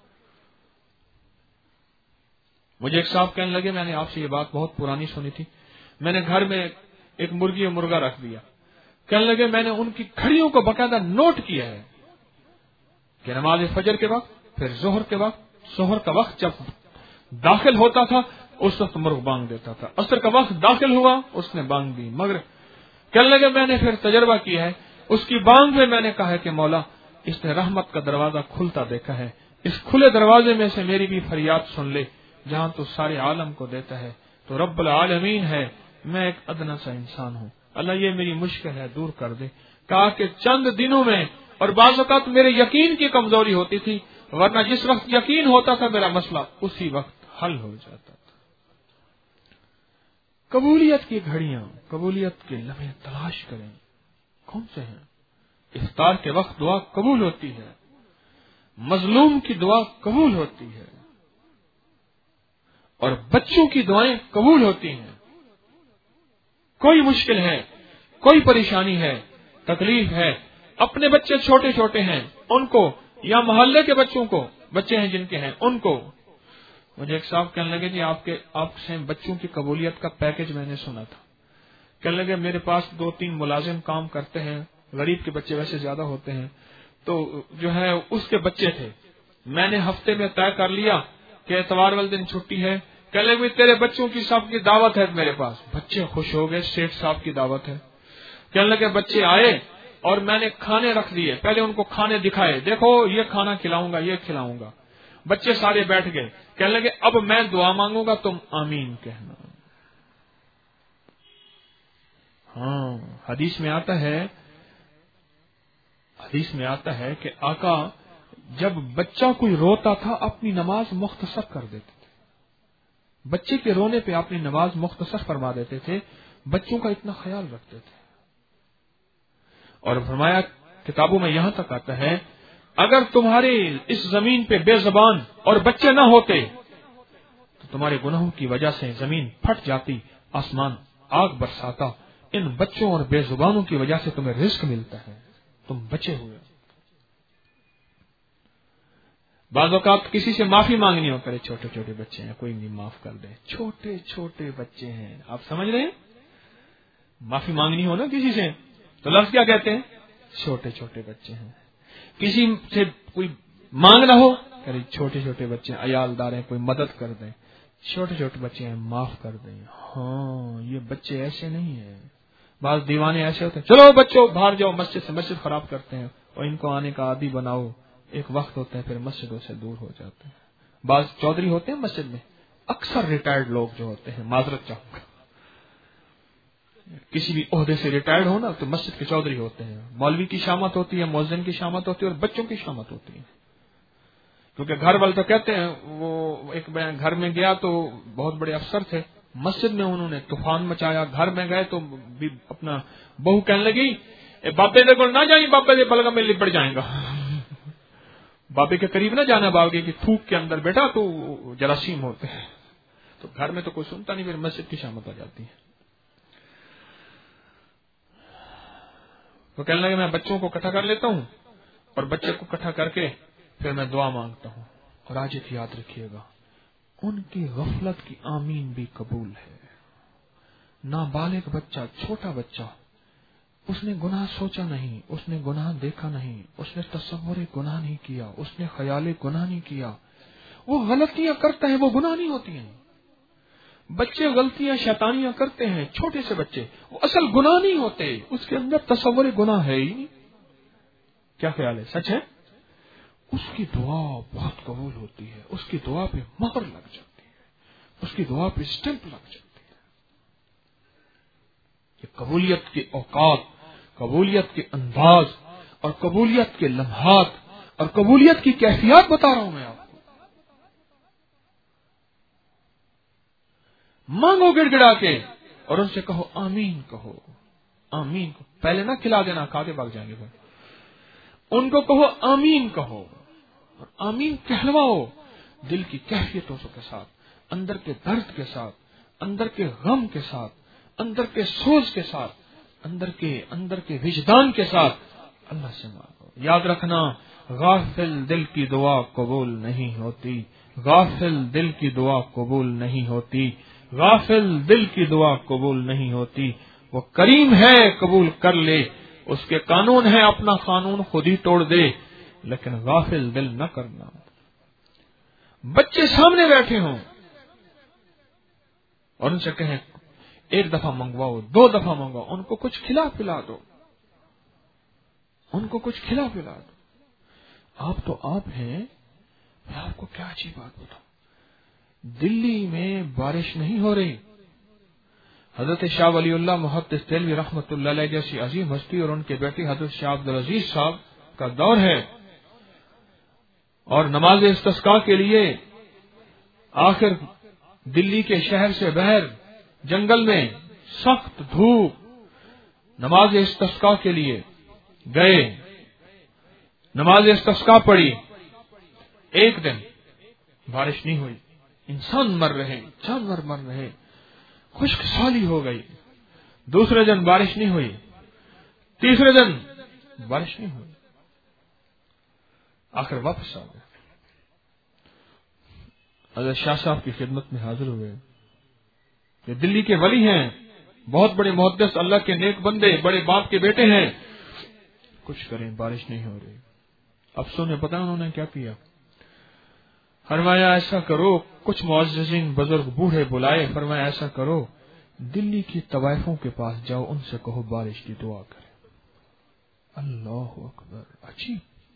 مجھے ایک صاحب کہنے لگے میں نے آپ سے یہ بات بہت پرانی سنی تھی، میں نے گھر میں ایک مرغی اور مرغا رکھ دیا. کہنے لگے میں نے ان کی گھڑیوں کو باقاعدہ نوٹ کیا ہے کہ نماز فجر کے وقت، پھر ظہر کے وقت، سحر کا وقت جب داخل ہوتا تھا اس وقت مرغ بانگ دیتا تھا، عصر کا وقت داخل ہوا اس نے بانگ دی، مگر کہنے لگے میں نے پھر تجربہ کیا ہے اس کی بانگ میں میں نے کہا ہے کہ مولا اس نے رحمت کا دروازہ کھلتا دیکھا ہے، اس کھلے دروازے میں سے میری بھی فریاد سن لے. جہاں تو سارے عالم کو دیتا ہے تو رب العالمین ہے، میں ایک ادنا سا انسان ہوں، اللہ یہ میری مشکل ہے دور کر دے. کہا کہ چند دنوں میں، اور بعض اوقات میرے یقین کی کمزوری ہوتی تھی، ورنہ جس وقت یقین ہوتا تھا میرا مسئلہ اسی وقت حل ہو جاتا تھا. قبولیت کی گھڑیاں، قبولیت کے لمحے تلاش کریں کون سے ہیں. افطار کے وقت دعا قبول ہوتی ہے، مظلوم کی دعا قبول ہوتی ہے، اور بچوں کی دعائیں قبول ہوتی ہیں. کوئی مشکل ہے، کوئی پریشانی ہے، تکلیف ہے، اپنے بچے چھوٹے چھوٹے ہیں ان کو، یا محلے کے بچوں کو، بچے ہیں جن کے ہیں ان کو. مجھے ایک صاحب کہنے لگے جی آپ سے بچوں کی قبولیت کا پیکج میں نے سنا تھا. کہنے لگے میرے پاس 2-3 ملازم کام کرتے ہیں، غریب کے بچے ویسے زیادہ ہوتے ہیں، تو جو ہے اس کے بچے تھے. میں نے ہفتے میں طے کر لیا کہ اتوار والے دن چھٹی ہے، کہنے لگے تیرے بچوں کی سب کی دعوت ہے میرے پاس. بچے خوش ہو گئے, سیٹھ صاحب کی دعوت ہے. کہنے لگے بچے آئے اور میں نے کھانے رکھ دیے, پہلے ان کو کھانے دکھائے, دیکھو یہ کھانا کھلاؤں گا, یہ کھلاؤں گا. بچے سارے بیٹھ گئے. کہنے لگے اب میں دعا مانگوں گا, تم آمین کہنا. ہاں, حدیث میں آتا ہے کہ آقا جب بچہ کوئی روتا تھا اپنی نماز مختصر کر دیتے تھے. بچے کے رونے پہ اپنی نماز مختصر فرما دیتے تھے, بچوں کا اتنا خیال رکھتے تھے. اور فرمایا کتابوں میں یہاں تک آتا ہے اگر تمہارے اس زمین پہ بے زبان اور بچے نہ ہوتے تو تمہارے گناہوں کی وجہ سے زمین پھٹ جاتی, آسمان آگ برساتا. ان بچوں اور بے زبانوں کی وجہ سے تمہیں رزق ملتا ہے, تم بچے ہوئے. بعض اوقات کسی سے معافی مانگنی ہو, کرے چھوٹے چھوٹے بچے ہیں کوئی نہیں معاف کر دے, چھوٹے چھوٹے بچے ہیں. آپ سمجھ رہے ہیں, معافی مانگنی ہو نا کسی سے تو لفظ کیا کہتے ہیں, چھوٹے چھوٹے بچے ہیں. کسی سے کوئی مانگنا ہو, کرے چھوٹے چھوٹے بچے ہیں, عیالدار ہیں, کوئی مدد کر دیں, چھوٹے چھوٹے بچے ہیں, معاف کر دیں. ہاں, یہ بچے ایسے نہیں ہیں. بعض دیوانے ایسے ہوتے ہیں, چلو بچوں باہر جاؤ, مسجد سے مسجد خراب کرتے ہیں, اور ان کو آنے کا عادی بناؤ. ایک وقت ہوتا ہے پھر مسجدوں سے دور ہو جاتے ہیں. بعض چودھری ہوتے ہیں مسجد میں, اکثر ریٹائرڈ لوگ جو ہوتے ہیں, معذرت چاہوں گا, کسی بھی عہدے سے ریٹائرڈ ہو نا تو مسجد کے چودھری ہوتے ہیں. مولوی کی شامت ہوتی ہے, مؤذن کی شامت ہوتی ہے, اور بچوں کی شامت ہوتی ہے. کیونکہ گھر والے تو کہتے ہیں, وہ ایک گھر میں گیا تو بہت بڑے افسر تھے, مسجد میں انہوں نے طوفان مچایا. گھر میں گئے تو اپنا بہو کہنے لگی بابے دے کو نہ جائیں, بابے دے بلغم میں لپٹ جائیں گا. بابے کے قریب نہ جانا, بابے کی تھوک کے اندر بیٹا تو جراثیم ہوتے ہیں. تو گھر میں تو کوئی سنتا نہیں, پھر مسجد کی شامت آ جاتی ہے. تو کہنے لگے میں بچوں کو اکٹھا کر لیتا ہوں, اور بچے کو اکٹھا کر کے پھر میں دعا مانگتا ہوں. اور آج ایک یاد رکھیے گا, ان کی غفلت کی آمین بھی قبول ہے. نابالغ بچہ, چھوٹا بچہ, اس نے گناہ سوچا نہیں, اس نے گناہ دیکھا نہیں, اس نے تصور گناہ نہیں کیا, اس نے خیال گناہ نہیں کیا. وہ غلطیاں کرتا ہے, وہ گناہ نہیں ہوتی ہیں. بچے غلطیاں شیطانیاں کرتے ہیں, چھوٹے سے بچے, وہ اصل گناہ نہیں ہوتے, اس کے اندر تصور گناہ ہے ہی نہیں. کیا خیال ہے, سچ ہے؟ اس کی دعا بہت قبول ہوتی ہے, اس کی دعا پہ مہر لگ جاتی ہے, اس کی دعا پہ اسٹمپ لگ جاتی ہے. یہ قبولیت کے اوقات, قبولیت کے انداز, اور قبولیت کے لمحات, اور قبولیت کی کیفیات بتا رہا ہوں میں آپ کو. مانگو گڑ گڑا کے, اور ان سے کہو آمین, کہو آمین. پہلے نہ کھلا دینا, کھا کے بھاگ جائیں گے. ان کو کہو آمین کہو, اور آمین کہلواؤ دل کی کیفیتوں کے ساتھ, اندر کے درد کے ساتھ, اندر کے غم کے ساتھ, اندر کے سوز کے ساتھ, اندر کے وجدان کے ساتھ اللہ سے مانگو. یاد رکھنا, غافل دل کی دعا قبول نہیں ہوتی, غافل دل کی دعا قبول نہیں ہوتی, غافل دل کی دعا قبول نہیں ہوتی. وہ کریم ہے, قبول کر لے, اس کے قانون ہے, اپنا قانون خود ہی توڑ دے, لیکن غافل دل نہ کرنا. بچے سامنے بیٹھے ہوں اور ان سے کہیں ایک دفعہ منگواؤ, 2 دفعہ منگواؤ, ان کو کچھ کھلا پلا دو, ان کو کچھ کھلا پلا دو. آپ تو آپ ہیں, میں آپ کو کیا اچھی بات بتاؤں, دلی میں بارش نہیں ہو رہی. حضرت شاہ ولی اللہ محدث دہلوی رحمۃ اللہ علیہ جیسی عظیم ہستی اور ان کے بیٹے حضرت شاہ عبدالعزیز صاحب کا دور ہے, اور نماز استسقاء کے لیے آخر دلی کے شہر سے باہر جنگل میں سخت دھوپ, نماز استسقاء کے لیے گئے, نماز استسقاء پڑھی. ایک دن بارش نہیں ہوئی, انسان مر رہے, جانور مر رہے, خشک سالی ہو گئی. دوسرے دن بارش نہیں ہوئی, تیسرے دن بارش نہیں ہوئی, آخر واپس آ گئے. حضرت شاہ صاحب کی خدمت میں حاضر ہوئے. یہ دلی کے ولی ہیں, بہت بڑے محدث, اللہ کے نیک بندے, بڑے باپ کے بیٹے ہیں. کچھ کریں, بارش نہیں ہو رہی. افسوس ہے, پتہ انہوں نے کیا کیا, فرمایا ایسا کرو، کچھ معززین بزرگ بوڑھے بلائے، فرمایا ایسا کرو دلی کی طوائفوں کے پاس جاؤ، ان سے کہو بارش کی دعا کرے۔ اللہ اکبر، عجیب۔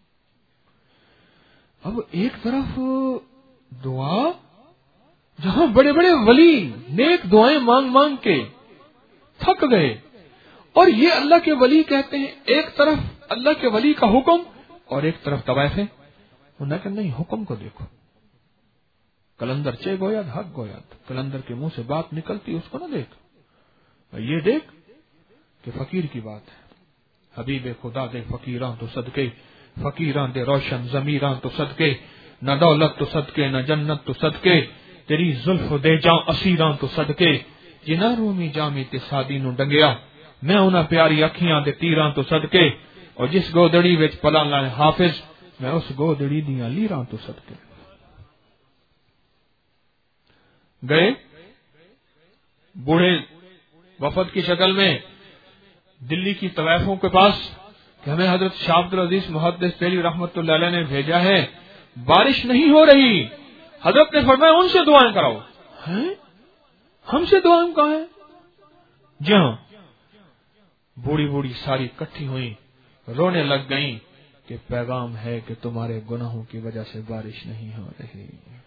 اب ایک طرف دعا جہاں بڑے بڑے ولی نیک دعائیں مانگ مانگ کے تھک گئے، اور یہ اللہ کے ولی کہتے ہیں ایک طرف اللہ کے ولی کا حکم اور ایک طرف طوائفیں، انہوں نے کہا نہیں، حکم کو دیکھو، کلندر چے گویاد حق گویاد، کلندر کے منہ سے بات نکلتی اس کو نہ دیکھ، یہ دیکھ کہ فقیر کی بات ہے۔ حبیب خدا دے فقیراں تو صدقے، فقیراں دے روشن ضمیراں تو صدقے، نہ دولت تو صدقے نہ جنت تو صدقے، تیری زلف دے جاں اسیراں تو صدقے، جنہ رومی جامی تے سادی نو ڈنگیا، میں انہاں پیاری اکھیاں دے تیراں تو صدقے، اور جس گودڑی وچ پلا لائے حافظ، میں اس گودڑی دیاں لیراں تو صدقے۔ گئے بوڑھے وفد کی شکل میں دلی کی طوائفوں کے پاس کہ ہمیں حضرت شاہ عبد العزیز محدث دہلوی رحمۃ اللہ علیہ نے بھیجا ہے، بارش نہیں ہو رہی، حضرت نے فرمایا ان سے دعائیں کراؤ۔ ہیں؟ ہم سے دعائیں کہاں ہیں؟ جی ہاں، بوڑھی بوڑھی ساری کٹھی ہوئی، رونے لگ گئیں کہ پیغام ہے کہ تمہارے گناہوں کی وجہ سے بارش نہیں ہو رہی۔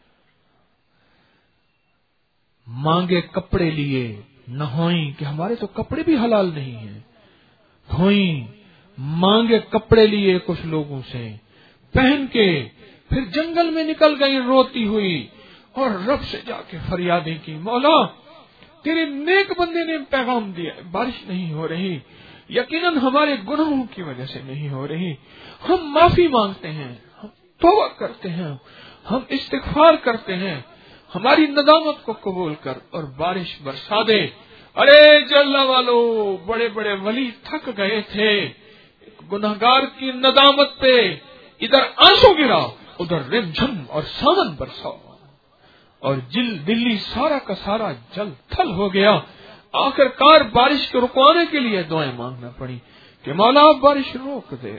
مانگے کپڑے لیے نہ ہوئیں کہ ہمارے تو کپڑے بھی حلال نہیں ہیں، ہوئیں مانگے کپڑے لیے کچھ لوگوں سے پہن کے، پھر جنگل میں نکل گئی روتی ہوئی اور رب سے جا کے فریادیں کی، مولا تیرے نیک بندے نے پیغام دیا بارش نہیں ہو رہی، یقیناً ہمارے گناہوں کی وجہ سے نہیں ہو رہی، ہم معافی مانگتے ہیں، ہم توبہ کرتے ہیں، ہم استغفار کرتے ہیں، ہماری ندامت کو قبول کر اور بارش برسا دے۔ ارے جلنا والو، بڑے بڑے ولی تھک گئے تھے، گناہگار کی ندامت پہ ادھر آنسو گرا، ادھر رم جھم اور سامن برسا، اور دلی سارا کا سارا جل تھل ہو گیا۔ آخر کار بارش کو رکوانے کے لیے دعائیں مانگنا پڑی کہ مولا بارش روک دے۔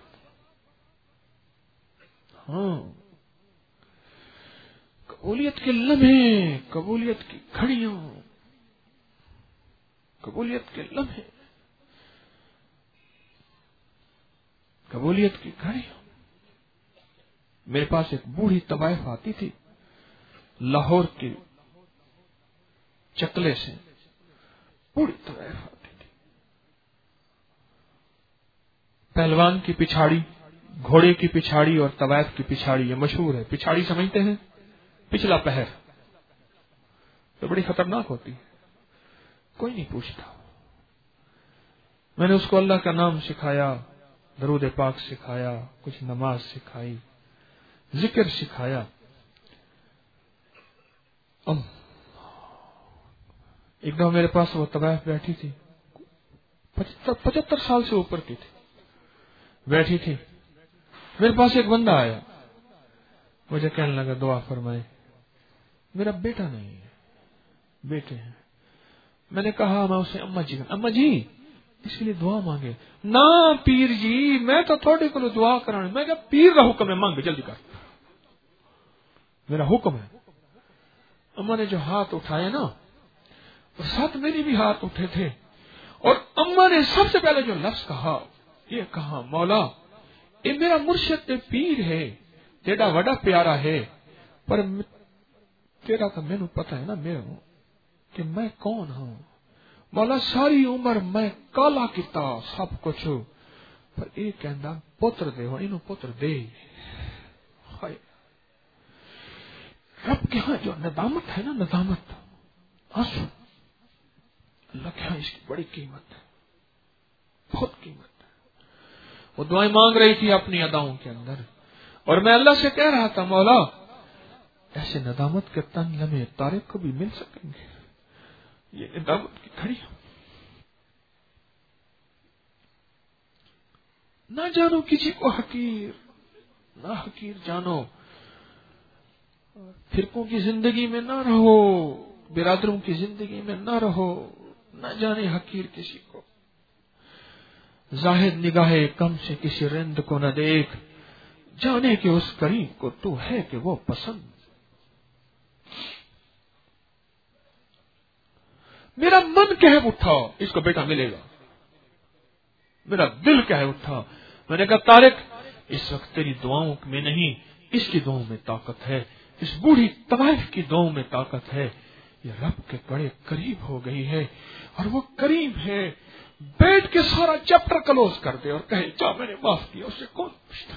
ہاں، قبولیت کے لمحے، قبولیت کی گھڑیاں، قبولیت کے لمحے، قبولیت کی گھڑیاں۔ میرے پاس ایک بوڑھی طوائف آتی تھی لاہور کے چکلے سے، بوڑھی طوائف آتی تھی، پہلوان کی پچھاڑی، گھوڑے کی پچھاڑی اور طوائف کی پچھاڑی، یہ مشہور ہے، پچھاڑی سمجھتے ہیں، پچھلا پہر، تو بڑی خطرناک ہوتی ہے، کوئی نہیں پوچھتا۔ میں نے اس کو اللہ کا نام سکھایا، درود پاک سکھایا، کچھ نماز سکھائی، ذکر سکھایا۔ ایک دفعہ میرے پاس وہ طوائف بیٹھی تھی، 75 سال سے اوپر کی تھی، بیٹھی تھی، میرے پاس ایک بندہ آیا، مجھے کہنے لگا دعا فرمائے، میرا بیٹا نہیں ہے، بیٹے ہیں۔ میں نے کہا، میں اسے اما جی اس کے لیے دعا مانگے۔ نہ پیر جی، میں تو تھوڑے کو دعا کرانے، میں کہا پیر کا حکم ہے، مانگ جلدی کر، میرا حکم ہے۔ اما نے جو ہاتھ اٹھائے نا، اور ساتھ میری بھی ہاتھ اٹھے تھے، اور اما نے سب سے پہلے جو لفظ کہا، یہ کہا، مولا یہ میرا مرشد تے پیر ہے، تیرا وڈا پیارا ہے، پر تیرا تو مینوں پتہ ہے نا میرے کہ میں کون ہوں، مولا ساری عمر میں کالا کیتا سب کچھ، پر یہ کہندا پتر دے، ہن اینوں پتر دے۔ ہائے رب کے ہاں جو ندامت ہے نا، ندامت، آنسو، اللہ کے ہاں اس کی بڑی قیمت ہے، بہت قیمت ہے۔ وہ دعائیں مانگ رہی تھی اپنی اداؤں کے اندر، اور میں اللہ سے کہہ رہا تھا، مولا ایسے ندامت کے تن لمحے طارق کو بھی مل سکیں گے، یہ ندامت کی گھڑی۔ نہ جانو کسی کو حقیر، نہ حقیر جانو، فرقوں کی زندگی میں نہ رہو، برادروں کی زندگی میں نہ رہو، نہ جانے حقیر کسی کو۔ زاہد نگاہ کم سے کسی رند کو نہ دیکھ، جانے کہ اس کریم کو تو ہے کہ وہ پسند. میرا من کہہ اٹھا اس کو بیٹا ملے گا. میرا دل کہہ اٹھا. میں نے کہا طارق اس وقت تیری دعاؤں میں نہیں, اس کی دعاؤں میں طاقت ہے, اس بوڑھی طوائف کی دعاؤں میں طاقت ہے. یہ رب کے بڑے قریب ہو گئی ہے اور وہ قریب ہے. بیٹھ کے سارا چیپٹر کلوز کر دے اور کہے جا میں نے معاف کیا, اسے کون پوچھتا.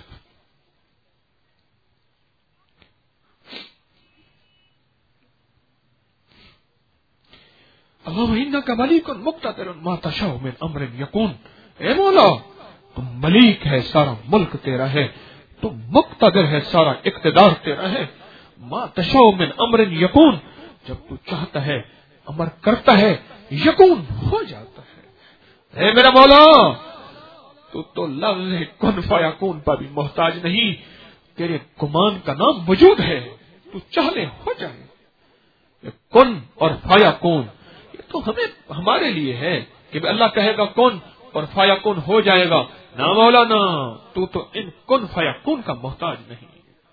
اللہم انک ملیک مقتدر ما تشاء من امر یکون. اے مولا تم ملیک ہے, سارا ملک تیرا ہے, تم مقتدر ہے, سارا اقتدار تیرا ہے. ما تشاء من امر یکون, جب تو چاہتا ہے امر کرتا ہے یکون ہو جاتا ہے. اے میرا مولا تو لفظ کن فیکون پر بھی محتاج نہیں, تیرے گمان کا نام وجود ہے, تو چاہے ہو جائے. کن اور فیکون یہ تو ہمارے لیے ہے کہ اللہ کہے گا کن اور فیکون ہو جائے گا. نہ مولانا تو ان کن فیکون کا محتاج نہیں.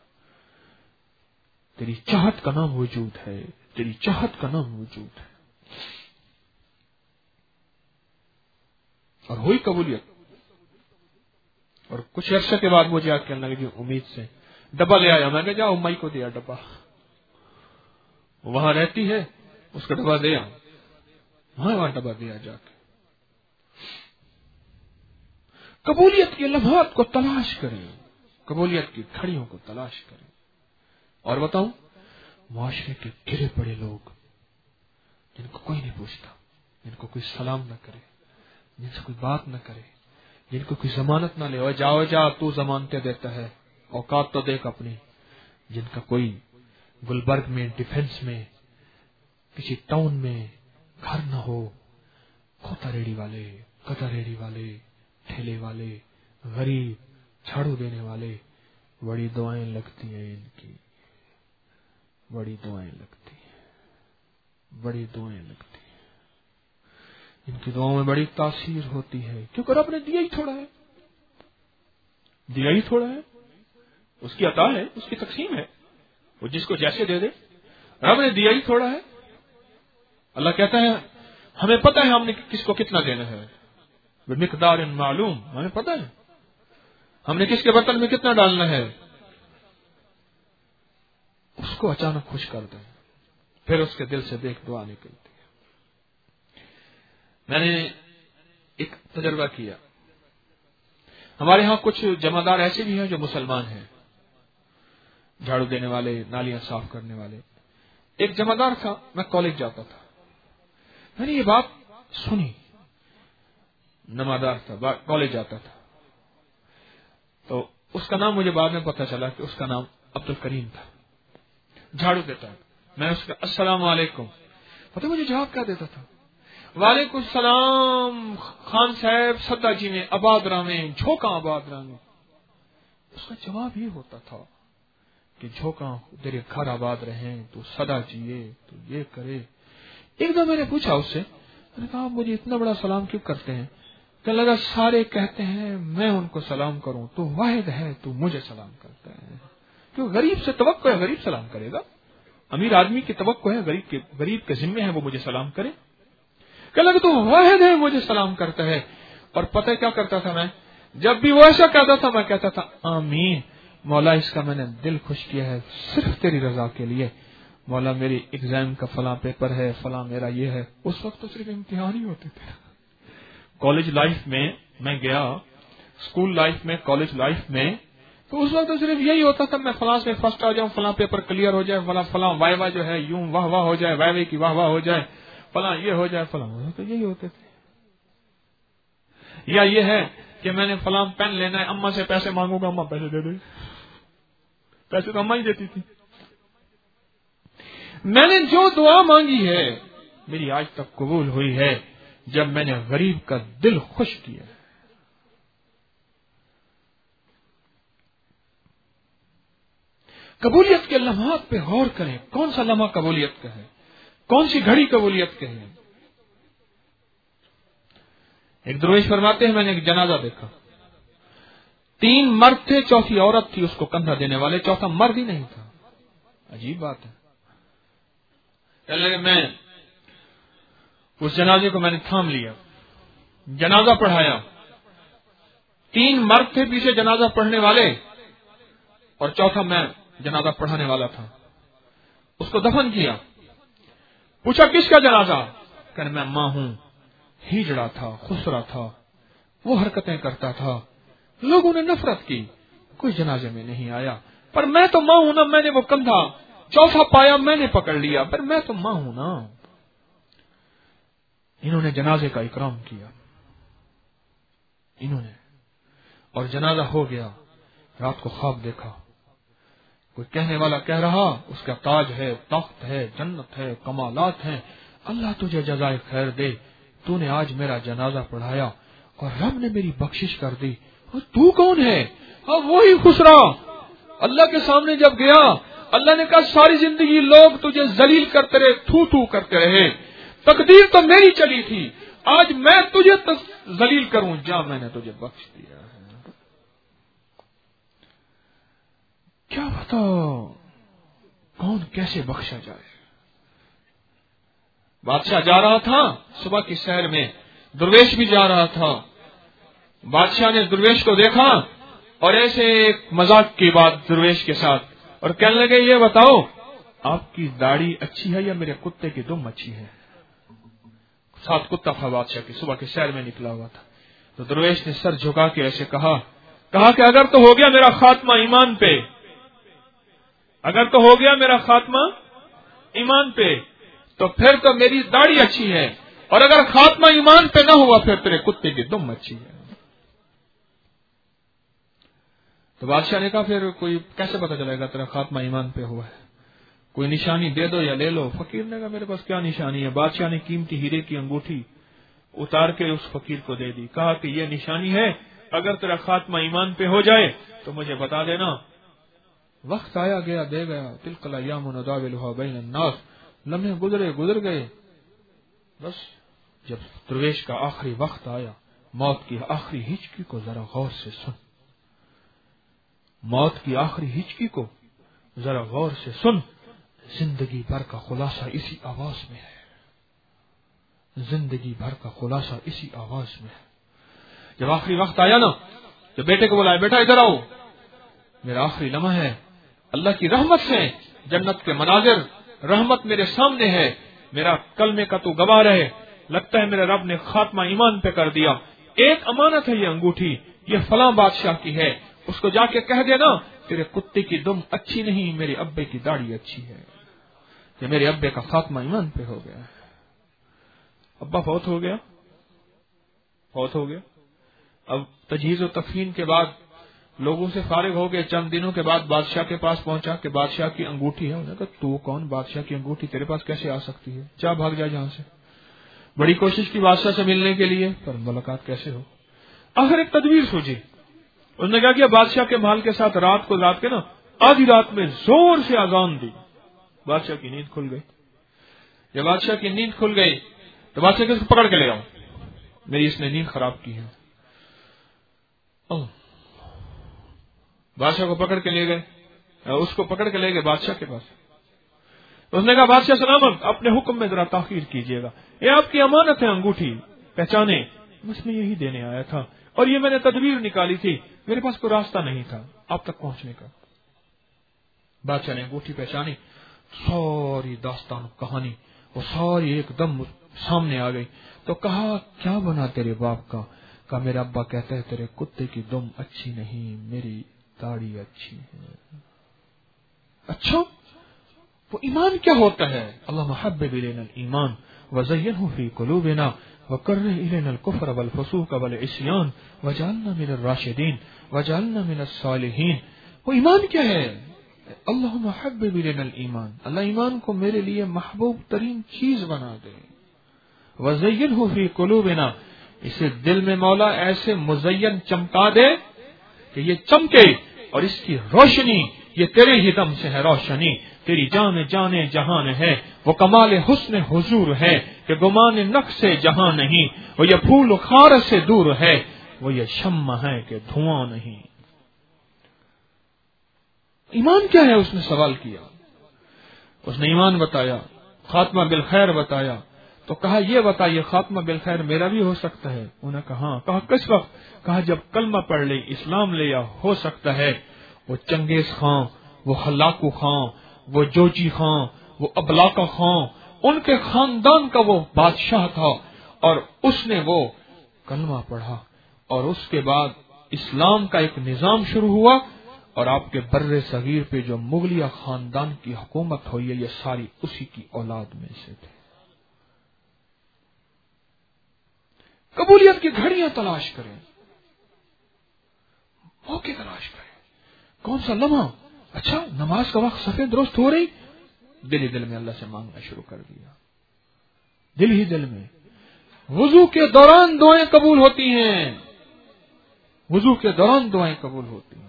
تیری چاہت کا نام وجود ہے, تیری چاہت کا نام وجود ہے. اور ہوئی قبولیت. اور کچھ عرصے کے بعد مجھے یاد کرنے لگی امید سے ڈبہ لے آیا. میں نے جاؤ امائی کو دیا ڈبہ, وہاں رہتی ہے, اس کا ڈبہ دیا, وہاں ڈبہ دیا جا کے. قبولیت کے لمحات کو تلاش کریں, قبولیت کی گھڑیوں کو تلاش کریں. اور بتاؤں معاشرے کے گرے پڑے لوگ جن کو کوئی نہیں پوچھتا, جن کو کوئی سلام نہ کرے, جن سے کوئی بات نہ کرے, جن کو کوئی ضمانت نہ لے, اور جاؤ جا تو ضمانتیں دیتا ہے, اوقات تو دیکھ اپنی. جن کا کوئی گلبرگ میں ڈیفنس میں کسی ٹاؤن میں گھر نہ ہو, کھوتا ریڑھی والے, گدا ریڑھی والے, ٹھیلے والے, غریب, جھاڑو دینے والے, بڑی دعائیں لگتی ہیں ان کی, بڑی دعائیں لگتی ہیں, بڑی دعائیں لگتی ہیں. ان کی دعاؤں میں بڑی تاثیر ہوتی ہے, کیونکہ رب نے دیا ہی تھوڑا ہے, دیا ہی تھوڑا ہے. اس کی عطا ہے, اس کی تقسیم ہے, وہ جس کو جیسے دے دے. رب نے دیا ہی تھوڑا ہے. اللہ کہتا ہے ہمیں پتہ ہے ہم نے کس کو کتنا دینا ہے, بمقدار معلوم, ہمیں پتہ ہے ہم نے کس کے برتن میں کتنا ڈالنا ہے. اس کو اچانک خوش کر دیں, پھر اس کے دل سے دیکھ دعا نکلتی ہے. میں نے ایک تجربہ کیا, ہمارے ہاں کچھ جمعدار ایسے بھی ہیں جو مسلمان ہیں, جھاڑو دینے والے, نالیاں صاف کرنے والے. ایک جمعدار تھا, میں کالج جاتا تھا, میں نے یہ بات سنی. نمازدار تھا, کالج جاتا تھا, تو اس کا نام مجھے بعد میں پتا چلا کہ اس کا نام عبد الکریم تھا. جھاڑو دیتا ہے, میں اس کا السلام علیکم, پتہ مجھے جواب کیا دیتا تھا, وعلیکم السلام خان صاحب, سدا جی میں آباد رامیں, جھوکاں آباد رامیں. اس کا جواب یہ ہوتا تھا کہ جھوکاں تیرے گھر آباد رہیں, تو سدا جیے, تو یہ کرے. ایک دم میں نے پوچھا اس سے, میں نے کہا آپ مجھے اتنا بڑا سلام کیوں کرتے ہیں؟ کہ لگا سارے کہتے ہیں میں ان کو سلام کروں, تو واحد ہے تو مجھے سلام کرتا ہے. کیوں غریب سے توقع ہے غریب سلام کرے گا, امیر آدمی کی توقع ہے غریب کے ذمے ہے وہ مجھے سلام کرے. کہ لگا تو واحد ہے مجھے سلام کرتا ہے. اور پتہ کیا کرتا تھا میں, جب بھی وہ ایسا کہتا تھا میں کہتا تھا آمین, مولا اس کا میں نے دل خوش کیا ہے صرف تیری رضا کے لیے. مولا میری ایگزام کا فلاں پیپر ہے, فلاں میرا یہ ہے. اس وقت تو صرف امتحان ہی ہوتے تھے. کالج لائف میں گیا, اسکول لائف میں, کالج لائف میں, تو اس وقت تو صرف یہی ہوتا تھا میں فلاں سے فرسٹ آ جاؤں, فلاں پیپر کلیئر ہو جائے, فلاں واہ جو ہے یوں واہ واہ ہو جائے, واہ کی واہ واہ ہو جائے, فلاں یہ ہو جائے, فلاں, تو یہی ہوتے تھے. یا یہ ہے کہ میں نے فلاں پین لینا ہے, اماں سے پیسے مانگوں گا, اماں پیسے دے دے. پیسے تو اماں ہی دیتی تھی. میں نے جو دعا مانگی ہے میری آج تک قبول ہوئی ہے جب میں نے غریب کا دل خوش کیا. قبولیت کے لمحات پہ غور کریں, کون سا لمحہ قبولیت کا ہے, کون سی گھڑی قبولیت کا ہے. ایک درویش فرماتے ہیں میں نے ایک جنازہ دیکھا, 3 مرد تھے، چوتھی عورت تھی اس کو کندھا دینے والے، چوتھا مرد ہی نہیں تھا. عجیب بات ہے. کہنے لگے میں اس جنازے کو میں نے تھام لیا، جنازہ پڑھایا. 3 مرد تھے پیچھے جنازہ پڑھنے والے اور چوتھا میں جنازہ پڑھانے والا تھا. اس کو دفن کیا. پوچھا کس کا جنازہ؟ کہنے میں ماں ہوں، ہجڑا تھا، خسرا تھا، وہ حرکتیں کرتا تھا، لوگوں نے نفرت کی، کوئی جنازے میں نہیں آیا، پر میں تو ماں ہوں نا، میں نے وہ کندھا چوتھا پایا، میں نے پکڑ لیا، پر میں تو ماں ہوں نا. انہوں نے جنازے کا اکرام کیا انہوں نے، اور جنازہ ہو گیا. رات کو خواب دیکھا، کوئی کہنے والا کہہ رہا اس کا تاج ہے، تخت ہے، جنت ہے، کمالات ہیں، اللہ تجھے جزائے خیر دے، تو نے آج میرا جنازہ پڑھایا اور رب نے میری بخشش کر دی. اور تو کون ہے؟ ہاں وہی خسرا. اللہ کے سامنے جب گیا، اللہ نے کہا ساری زندگی لوگ تجھے ذلیل کرتے رہے، تھو تھو کرتے رہے، تقدیر تو میری چلی تھی، آج میں تجھے ذلیل کروں، جا میں نے تجھے بخش دیا ہے. کیا بتاؤ کون کیسے بخشا جائے. بادشاہ جا رہا تھا صبح کی سیر میں، درویش بھی جا رہا تھا. بادشاہ نے درویش کو دیکھا اور ایسے ایک مذاق کی بات درویش کے ساتھ، اور کہنے لگے یہ بتاؤ آپ کی داڑھی اچھی ہے یا میرے کتے کی دم اچھی ہے؟ ساتھ کتا تھا بادشاہ کی، صبح کی سیر میں نکلا ہوا تھا. تو درویش نے سر جھکا کے ایسے کہا کہ اگر تو ہو گیا میرا خاتمہ ایمان پہ، اگر تو ہو گیا میرا خاتمہ ایمان پہ تو پھر تو میری داڑھی اچھی ہے، اور اگر خاتمہ ایمان پہ نہ ہوا پھر تیرے کتے کی دم اچھی ہے. تو بادشاہ نے کہا پھر کوئی کیسے پتہ چلے گا تیرا خاتمہ ایمان پہ ہوا ہے؟ کوئی نشانی دے دو یا لے لو. فقیر نے کہا میرے پاس کیا نشانی ہے؟ بادشاہ نے قیمتی ہیرے کی انگوٹھی اتار کے اس فقیر کو دے دی. کہا کہ یہ نشانی ہے، اگر تیرا خاتمہ ایمان پہ ہو جائے تو مجھے بتا دینا. وقت آیا گیا دے گیا، تلک الایام نداولها بین الناس، لمحے گزر گئے. بس جب درویش کا آخری وقت آیا، موت کی آخری ہچکی کو ذرا غور سے سن، موت کی آخری ہچکی کو ذرا غور سے سن. زندگی بھر کا خلاصہ اسی آواز میں ہے، زندگی بھر کا خلاصہ اسی آواز میں ہے. جب آخری وقت آیا نا تو بیٹے کو بلایا، بیٹا ادھر آؤ، میرا آخری لمحہ ہے، اللہ کی رحمت سے جنت کے مناظر، رحمت میرے سامنے ہے، میرا کلمے کا تو گواہ رہے، لگتا ہے میرے رب نے خاتمہ ایمان پہ کر دیا. ایک امانت ہے یہ انگوٹھی، یہ فلاں بادشاہ کی ہے، اس کو جا کے کہہ دینا تیرے کتے کی دم اچھی نہیں، میرے ابے کی داڑھی اچھی ہے، کہ میرے ابے کا خاتمہ ایمان پہ ہو گیا. ابا فوت ہو گیا. اب تجہیز و تکفین کے بعد لوگوں سے فارغ ہو گئے. چند دنوں کے بعد بادشاہ کے پاس پہنچا کہ بادشاہ کی انگوٹھی ہے. انہوں نے کہا تو کون؟ بادشاہ کی انگوٹھی تیرے پاس کیسے آ سکتی ہے؟ جا بھاگ جا یہاں سے. بڑی کوشش کی بادشاہ سے ملنے کے لیے، پر ملاقات کیسے ہو. آخر ایک تدبیر سوچی. انہوں نے کہا کہ بادشاہ کے محل کے ساتھ رات کو رات کے نا آدھی رات میں زور سے اذان دی. بادشاہ کی نیند کھل گئی. جب بادشاہ کی نیند کھل گئی تو بادشاہ کو پکڑ کے لے آؤ، میری اس نے نیند خراب کی ہے. بادشاہ کو پکڑ کے لے گئے، اس کو پکڑ کے لے گئے بادشاہ کے پاس. اس نے کہا بادشاہ سلامت، اپنے حکم میں ذرا تاخیر کیجیے گا، یہ آپ کی امانت ہے انگوٹھی، پہچانے. بس میں یہی دینے آیا تھا، اور یہ میں نے تدبیر نکالی تھی، میرے پاس کوئی راستہ نہیں تھا آپ تک پہنچنے کا. بادشاہ نے انگوٹھی پہچانی، ساری داستان کہانی وہ ساری ایک دم سامنے آ گئی. تو کہا کیا بنا تیرے باپ کا؟ کہا میرا ابا کہتا ہے تیرے کتے کی دم اچھی نہیں، میری داڑھی اچھی ہے. اچھا وہ ایمان کیا ہوتا ہے؟ اللہم حبب الینا الایمان وزینہ فی قلوبنا وکرہ الینا الکفر والفسوق والعصیان وجعلنا من الراشدین وجعلنا من الصالحین. وہ ایمان کیا ہے؟ اللہم حبب الینا الایمان، اللہ ایمان کو میرے لیے محبوب ترین چیز بنا دے. وزینہ فی قلوبنا، اسے دل میں مولا ایسے مزین چمکا دے کہ یہ چمکے، اور اس کی روشنی یہ تیرے ہی دم سے ہے روشنی، تیری جان جانے جہان ہے، وہ کمال حسن حضور ہے کہ گمان نقص سے جہاں نہیں، وہ یہ پھول خار سے دور ہے، وہ یہ شمع ہے کہ دھواں نہیں. ایمان کیا ہے؟ اس نے سوال کیا. اس نے ایمان بتایا، خاتمہ بالخیر بتایا. تو کہا یہ بتائیے خاتمہ بالخیر میرا بھی ہو سکتا ہے؟ انہوں نے کہا ہاں. کہا کس وقت؟ کہا جب کلمہ پڑھ لے، اسلام لے. یا ہو سکتا ہے وہ چنگیز خان، وہ ہلاکو خان، وہ جوجی خان، وہ ابلاکا خان، ان کے خاندان کا وہ بادشاہ تھا، اور اس نے وہ کلمہ پڑھا، اور اس کے بعد اسلام کا ایک نظام شروع ہوا، اور آپ کے بر صغیر پہ جو مغلیہ خاندان کی حکومت ہوئی ہے یہ ساری اسی کی اولاد میں سے تھے. قبولیت کی گھڑیاں تلاش کریں، موقع تلاش کریں. کون سا لمحہ؟ اچھا نماز کا وقت سفید درست ہو رہی، دل ہی دل میں اللہ سے مانگنا شروع کر دیا. دل ہی دل میں. وضو کے دوران دعائیں قبول ہوتی ہیں، وضو کے دوران دعائیں قبول ہوتی ہیں.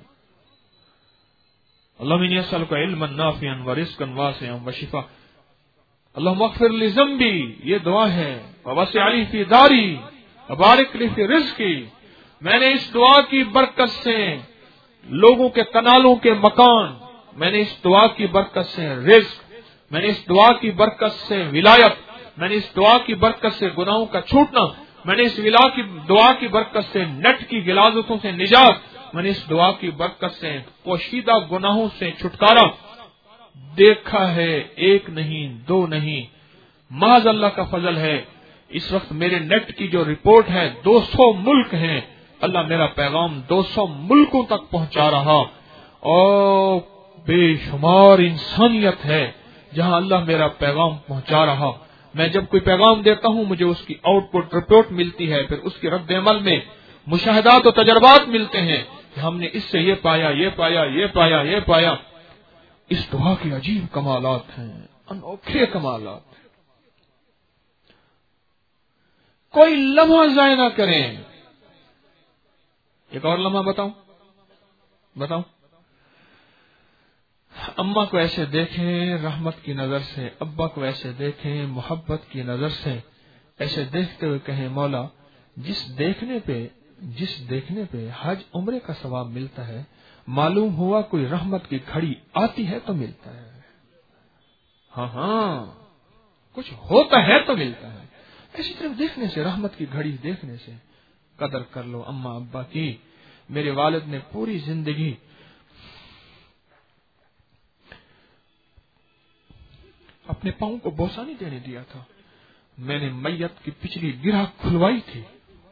اللہم انی اسألک علما نافعا ورزقا واسعا وشفاء. اللہم اغفر لی ذنبی، یہ دعا ہے. ووسع لی فی داری وبارک لی فی رزقی. میں نے اس دعا کی برکت سے لوگوں کے کنالوں کے مکان، میں نے اس دعا کی برکت سے رزق، میں نے اس دعا کی برکت سے ولایت، میں نے اس دعا کی برکت سے گناہوں کا چھوٹنا، میں نے اس دعا کی برکت سے نٹ کی غلاظتوں سے نجات، میں نے اس دعا کی برکت سے پوشیدہ گناہوں سے چھٹکارا دیکھا ہے. ایک نہیں، دو نہیں، محض اللہ کا فضل ہے. اس وقت میرے نیٹ کی جو رپورٹ ہے 200 ملک ہیں. اللہ میرا پیغام 200 ملکوں تک پہنچا رہا، اور بے شمار انسانیت ہے جہاں اللہ میرا پیغام پہنچا رہا. میں جب کوئی پیغام دیتا ہوں مجھے اس کی آؤٹ پٹ رپورٹ ملتی ہے، پھر اس کے رد عمل میں مشاہدات و تجربات ملتے ہیں کہ ہم نے اس سے یہ پایا، یہ پایا، یہ پایا، یہ پایا. اس دعا کے عجیب کمالات ہیں، انوکھے کمالات. کوئی لمحہ ضائع نہ کریں. ایک اور لمحہ بتاؤں. اماں کو ایسے دیکھیں رحمت کی نظر سے، ابا کو ایسے دیکھیں محبت کی نظر سے. ایسے دیکھتے ہوئے کہیں مولا جس دیکھنے پہ حج عمرے کا ثواب ملتا ہے، معلوم ہوا کوئی رحمت کی گھڑی آتی ہے تو ملتا ہے. ہاں کچھ ہوتا ہے تو ملتا ہے. ایسی طرف دیکھنے سے، رحمت کی گھڑی دیکھنے سے قدر کر لو اماں ابا کی. میرے والد نے پوری زندگی اپنے پاؤں کو بوسہ نہیں دینے دیا تھا. میں نے میت کی پچھلی گرہ کھلوائی تھی.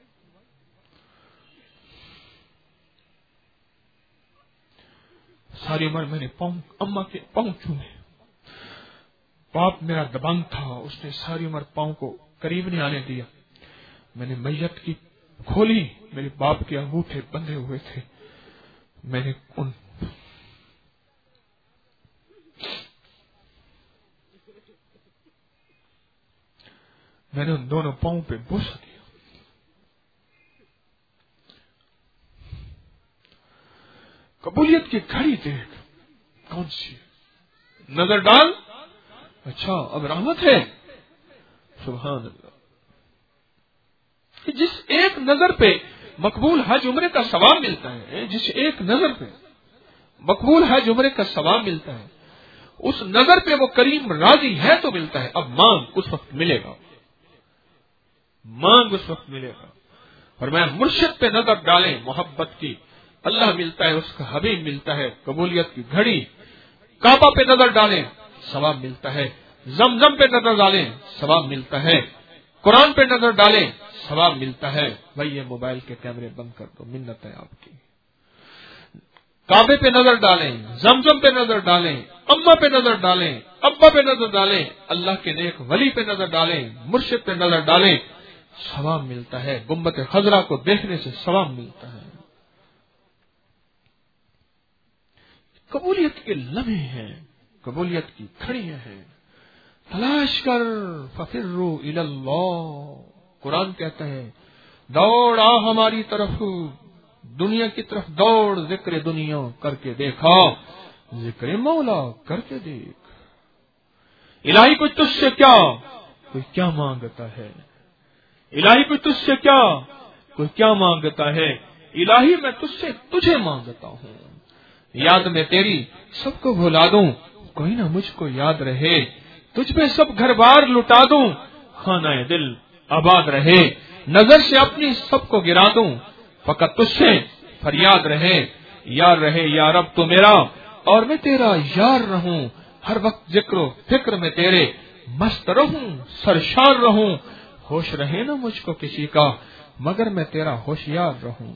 ساری عمر میں نے اماں کے پاؤں چومے. باپ میرا دبنگ تھا، اس نے ساری عمر پاؤں کو قریب نہیں آنے دیا. میں نے میت کی کھولی، میرے باپ کے انگوٹھے بندھے ہوئے تھے. میں نے ان دونوں پاؤں پہ بوسہ دیا. قبولیت کی گھڑی دیکھ، کون سی نظر ڈال. اچھا اب رحمت ہے. سبحان اللہ. جس ایک نظر پہ مقبول حج عمرے کا ثواب ملتا ہے، جس ایک نظر پہ مقبول حج عمرے کا ثواب ملتا ہے، اس نظر پہ وہ کریم راضی ہے تو ملتا ہے. اب مانگ اس وقت ملے گا، مانگ اس وقت ملے گا. اور میں مرشد پہ نظر ڈالیں محبت کی، اللہ ملتا ہے، اس کا حبیب ملتا ہے. قبولیت کی گھڑی. کعبہ پہ نظر ڈالیں ثواب ملتا ہے. زمزم پہ نظر ڈالیں ثواب ملتا ہے. قرآن پہ نظر ڈالیں ثواب ملتا ہے. بھائی یہ موبائل کے کیمرے بند کر دو، منت ہے آپ کی. کعبے پہ نظر ڈالیں، زمزم پہ نظر ڈالیں، اماں پہ نظر ڈالیں، ابا پہ نظر ڈالیں، اللہ کے نیک ولی پہ نظر ڈالیں، مرشد پہ نظر ڈالیں، ثواب ملتا ہے. گنبد خضرا کو دیکھنے سے ثواب ملتا ہے. قبولیت کے لمحے ہیں، قبولیت کی گھڑیاں ہیں. تلاش کر. ففروا الی اللہ. قرآن کہتا ہے دوڑ آ ہماری طرف، دنیا کی طرف دوڑ. ذکر دنیا کر کے دیکھا، ذکر مولا کر کے دیکھ. الہی کوئی تجھ سے کوئی کیا مانگتا ہے؟ الہی کوئی تجھ سے کوئی کیا مانگتا ہے؟ الہی میں تجھ سے تجھے مانگتا ہوں. یاد میں تیری سب کو بھلا دوں، کوئی نہ مجھ کو یاد رہے، تجھ پہ سب گھر بار لٹا دوں، خانہ دل آباد رہے، نظر سے اپنی سب کو گرا دوں، فقط تجھ سے فریاد رہے، رہے یا رب تو میرا اور میں تیرا یار رہوں، ہر وقت ذکر و فکر میں تیرے مست رہوں، سرشار رہوں، ہوش رہے نہ مجھ کو کسی کا مگر میں تیرا ہوشیار رہوں۔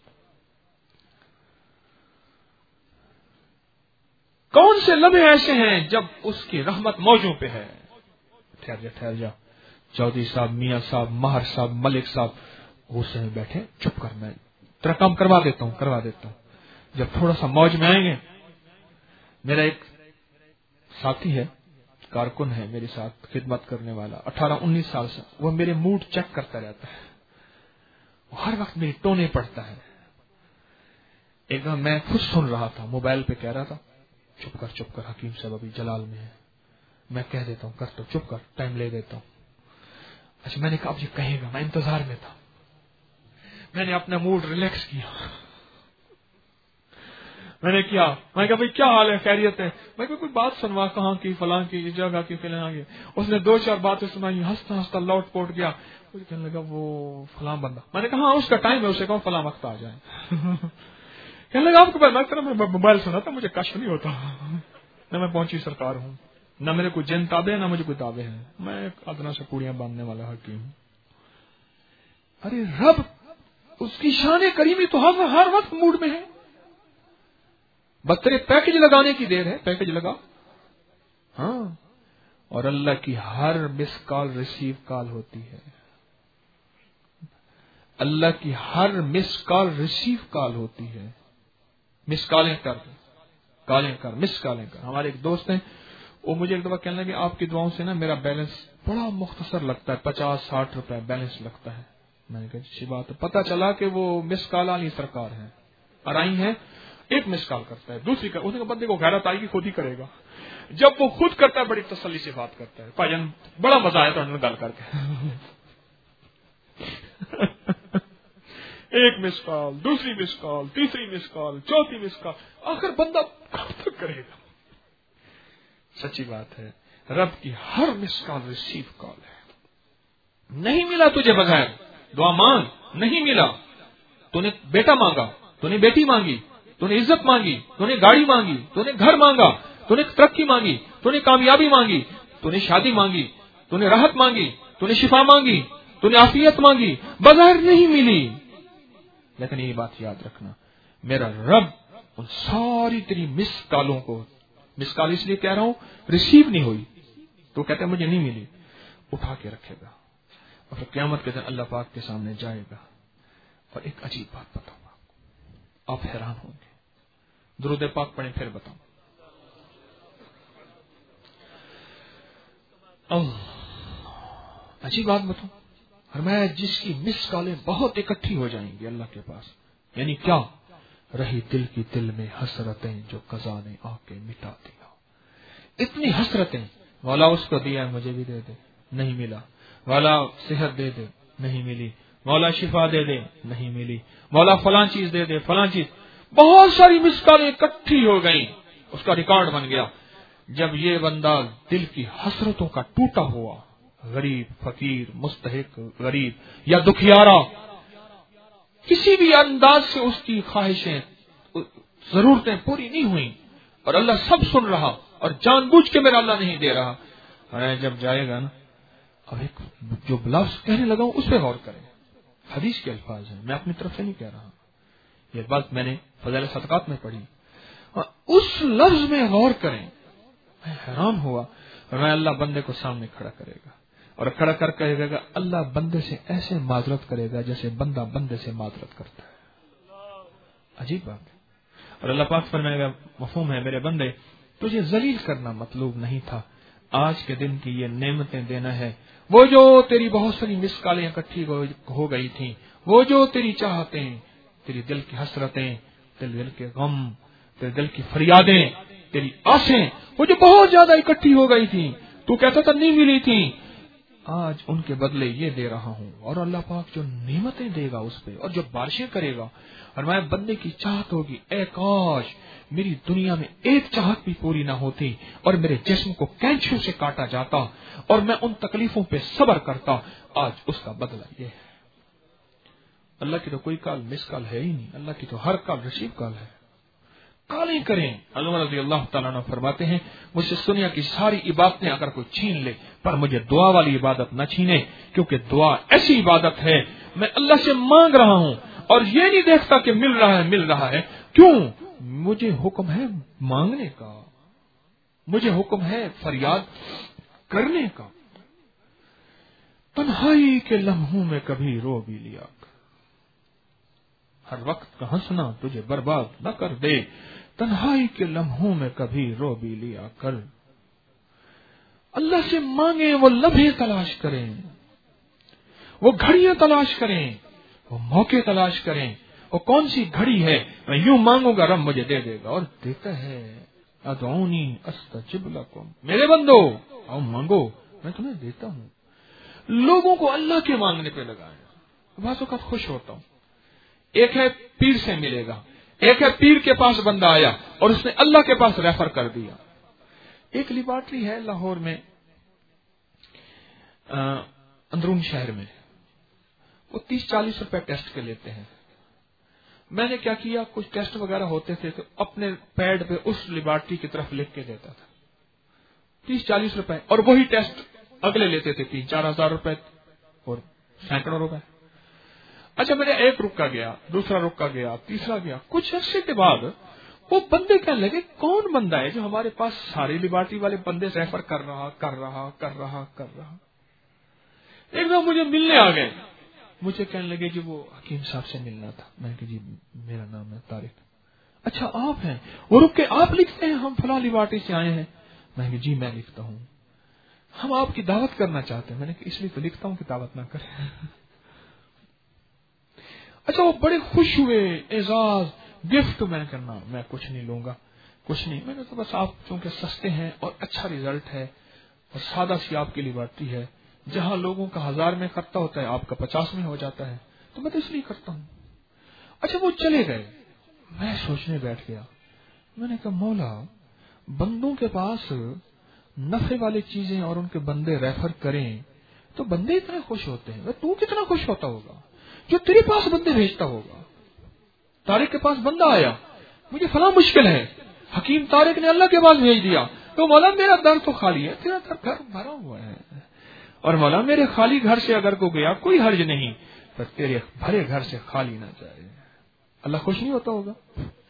کون سے لمحے ایسے ہیں جب اس کی رحمت موجوں پہ ہے؟ ٹھہر جا چودھری صاحب، میاں صاحب، ماہر صاحب، ملک صاحب غصے میں بیٹھے، چپ کر، میں تیرا کام کروا دیتا ہوں۔ جب تھوڑا سا موج میں آئیں گے، میرا ایک ساتھی ہے، کارکن ہے میرے ساتھ خدمت کرنے والا، 18-19 سال سے، وہ میرے موڈ چیک کرتا رہتا ہے، وہ ہر وقت میری ٹونے پڑتا ہے۔ ایک دم میں خود سن رہا تھا، موبائل پہ کہہ رہا تھا چپ کر حکیم صاحب ابھی جلال میں ہے، میں کہہ دیتا ہوں کر تو چپ کر، ٹائم لے دیتا ہوں۔ اچھا میں نے کہا اب یہ کہے گا، میں انتظار میں تھا، میں نے اپنا موڈ ریلیکس کیا، میں نے کہا بھائی کیا حال ہے، خیریت ہے؟ میں کوئی بات سنوا، کہاں کی، فلاں کی، اس جگہ کی، فلاں کی۔ اس نے 2-4 باتیں سنائی، ہنستا لوٹ پوٹ گیا، مجھے کہنے لگا وہ فلاں بندہ، میں نے کہا ہاں اس کا ٹائم ہے، اسے کہو فلاں وقت آ جائے۔ کہنے لگا آپ کو میں موبائل سنا تھا، مجھے کشف نہیں ہوتا، نہ میں پہنچی سرکار ہوں، نہ میرے کوئی جن تابع نہ مجھے کوئی تابع ہے، میں ادنا سے پوڑیاں باندھنے والا حکیم ہوں۔ ارے رب اس کی شان کریمی تو ہر وقت موڈ میں ہے، بترے پیکج لگانے کی دیر ہے، پیکج لگا، ہاں، اور اللہ کی ہر مس کال ریسیو کال ہوتی ہے، اللہ کی ہر مس کال ریسیو کال ہوتی ہے، مس کالیں کر مس کالیں کر۔ ہمارے ایک دوست ہیں، وہ مجھے ایک دفعہ کہنے لگے آپ کی دعاؤں سے نا میرا بیلنس بڑا مختصر لگتا ہے، 50-60 روپے بیلنس لگتا ہے۔ میں نے کہا اچھی بات ہے، پتا چلا کہ وہ مس کال والی سرکار ہے، اور آئی ہے، ایک مس کال کرتا ہے، دوسری اس نے بندے کو غیرت آئی کہ خود ہی کرے گا، جب وہ خود کرتا ہے بڑی تسلی سے بات کرتا ہے، بھائی جان بڑا مزہ آیا تو گل کر کے، ایک مس کال، دوسری مس کال، تیسری مس کال، چوتھی مس کال، آخر بندہ کب تک کرے گا؟ سچی بات ہے، رب کی ہر مس کال ریسیو کال ہے۔ نہیں ملا تجھے بغیر دعا مانگ، نہیں ملا، تو نے بیٹا مانگا، تو نے بیٹی مانگی، تو نے عزت مانگی، تو نے گاڑی مانگی، تو نے گھر مانگا، تو نے ترقی مانگی، تو نے کامیابی مانگی، تو نے شادی مانگی، تو نے راحت مانگی، تو نے شفا مانگی، تو نے عافیت مانگی، بغیر نہیں ملی۔ لیکن یہ بات یاد رکھنا، میرا رب ان ساری تیری مس کالوں کو، مس کال اس لیے کہہ رہا ہوں ریسیو نہیں ہوئی تو کہتے ہیں مجھے نہیں ملی، اٹھا کے رکھے گا، اور پھر قیامت کے دن اللہ پاک کے سامنے جائے گا۔ اور ایک عجیب بات بتاؤں گا، آپ حیران ہوں گے، درود پاک پڑھیں پھر بتاؤں۔ عجیب بات بتاؤں، فرمایا جس کی مس کالیں بہت اکٹھی ہو جائیں گی اللہ کے پاس، یعنی کیا؟ رہی دل کی دل میں حسرتیں جو قضا نے آ کے مٹا دیا، اتنی حسرتیں، مولا اس کو دیا ہے مجھے بھی دے دے، نہیں ملا، مولا صحت دے دے، نہیں ملی، مولا شفا دے دے، نہیں ملی، مولا فلاں چیز دے دے، فلاں چیز، بہت ساری مس کالیں اکٹھی ہو گئیں، اس کا ریکارڈ بن گیا۔ جب یہ بندہ دل کی حسرتوں کا ٹوٹا ہوا، غریب، فقیر، مستحق، غریب یا دکھیارا، کسی بھی انداز سے اس کی خواہشیں، ضرورتیں پوری نہیں ہوئیں، اور اللہ سب سن رہا اور جان بوجھ کے میرا اللہ نہیں دے رہا، ارے جب جائے گا نا، اور ایک جو لفظ کہنے لگا ہوں اس پہ غور کریں، حدیث کے الفاظ ہیں، میں اپنی طرف سے نہیں کہہ رہا، یہ بات میں نے فضائل صدقات میں پڑھی، اس لفظ میں غور کریں۔ میں حیران ہوا، اور میں اللہ بندے کو سامنے کھڑا کرے گا، اور کھڑا کر کہے گا اللہ بندے سے ایسے معذرت کرے گا جیسے بندہ بندے سے معذرت کرتا ہے۔ عجیب بات ہے، اور اللہ پاک فرمائے گا مفہوم ہے میرے بندے، تجھے ذلیل کرنا مطلوب نہیں تھا، آج کے دن کی یہ نعمتیں دینا ہے، وہ جو تیری بہت ساری مس کالیں اکٹھی ہو گئی تھیں، وہ جو تیری چاہتیں، تیری دل کی حسرتیں، تیرے دل کے غم، تیرے دل کی فریادیں، تیری آسیں، وہ جو بہت زیادہ اکٹھی ہو گئی تھی، تو کہتا تھا نہیں ملی تھی، آج ان کے بدلے یہ دے رہا ہوں، اور اللہ پاک جو نعمتیں دے گا اس پہ اور جو بارشیں کرے گا، اور میں بندے کی چاہت ہوگی اے کاش میری دنیا میں ایک چاہت بھی پوری نہ ہوتی اور میرے جسم کو کینچیوں سے کاٹا جاتا اور میں ان تکلیفوں پہ صبر کرتا، آج اس کا بدلہ یہ ہے۔ اللہ کی تو کوئی کال مس کال ہے ہی نہیں، اللہ کی تو ہر کال ریسیو کال ہے۔ کالیں کریں۔ عمر رضی اللہ تعالیٰ عنہ فرماتے ہیں مجھ سے دنیا کی ساری عبادتیں اگر کوئی چھین لے پر مجھے دعا والی عبادت نہ چھینے، کیونکہ دعا ایسی عبادت ہے میں اللہ سے مانگ رہا ہوں اور یہ نہیں دیکھتا کہ مل رہا ہے، کیوں؟ مجھے حکم ہے مانگنے کا، مجھے حکم ہے فریاد کرنے کا۔ تنہائی کے لمحوں میں کبھی رو بھی لیا، ہر وقت کا ہنسنا تجھے برباد نہ کر دے، تنہائی کے لمحوں میں کبھی رو بھی لیا کر۔ اللہ سے مانگیں، وہ لمحے تلاش کریں، وہ گھڑیاں تلاش کریں، وہ موقع تلاش کریں۔ وہ کون سی گھڑی ہے میں یوں مانگوں گا رب مجھے دے دے گا، اور دیتا ہے۔ ادعونی استجب لکم، میرے بندو آؤ مانگو میں تمہیں دیتا ہوں۔ لوگوں کو اللہ کے مانگنے پہ لگایا، بعض اوقات خوش ہوتا ہوں۔ ایک ہے پیر سے ملے گا، ایک ہے پیر کے پاس بندہ آیا اور اس نے اللہ کے پاس ریفر کر دیا۔ ایک لیبارٹری ہے لاہور میں، اندرون شہر میں، وہ 30-40 روپے ٹیسٹ کے لیتے ہیں۔ میں نے کیا کیا، کچھ ٹیسٹ وغیرہ ہوتے تھے تو اپنے پیڈ پہ اس لیبارٹری کی طرف لکھ کے دیتا تھا، 30-40 روپے، اور وہی ٹیسٹ اگلے لیتے تھے 3-4 ہزار روپے اور سینکڑوں روپے۔ اچھا میں نے ایک رکا گیا، دوسرا رکا گیا، تیسرا گیا، کچھ عرصے کے بعد وہ بندے کہنے لگے کون بندہ ہے جو ہمارے پاس سارے لیبارٹری والے بندے ریفر کر رہا۔ ایک دم مجھے ملنے آ گئے، مجھے کہنے لگے جی وہ حکیم صاحب سے ملنا تھا۔ میں نے کہا جی میرا نام ہے طارق۔ اچھا آپ ہیں؟ وہ رک کے آپ لکھتے ہیں ہم فلاں لیبارٹری سے آئے ہیں؟ میں نے کہا جی میں لکھتا ہوں، ہم آپ کی دعوت کرنا چاہتے ہیں۔ میں نے کہا اس لیے تو لکھتا ہوں کہ دعوت نہ کریں۔ اچھا وہ بڑے خوش ہوئے، اعزاز گفٹ۔ میں نے کہا میں کچھ نہیں لوں گا، کچھ نہیں۔ میں نے تو بس آپ چونکہ سستے ہیں اور اچھا ریزلٹ ہے اور سادہ سی آپ کی لیبارٹری ہے، جہاں لوگوں کا 1000 میں خرچہ ہوتا ہے آپ کا 50 میں ہو جاتا ہے، تو میں تو اس لیے کرتا ہوں۔ اچھا وہ چلے گئے، میں سوچنے بیٹھ گیا۔ میں نے کہا مولا بندوں کے پاس نفع والی چیزیں اور ان کے بندے ریفر کریں تو بندے اتنے خوش ہوتے ہیں، تو کتنا خوش ہوتا ہوگا جو تیرے پاس بندے بھیجتا ہوگا۔ طارق کے پاس بندہ آیا، مجھے فلاں مشکل ہے، حکیم طارق نے اللہ کے پاس بھیج دیا، تو مولا میرا در تو خالی ہے، تیرا در گھر بھرا ہوا ہے، اور مولا میرے خالی گھر سے اگر کو گیا کوئی حرج نہیں، پر تیرے بھرے گھر سے خالی نہ جائے۔ اللہ خوش نہیں ہوتا ہوگا؟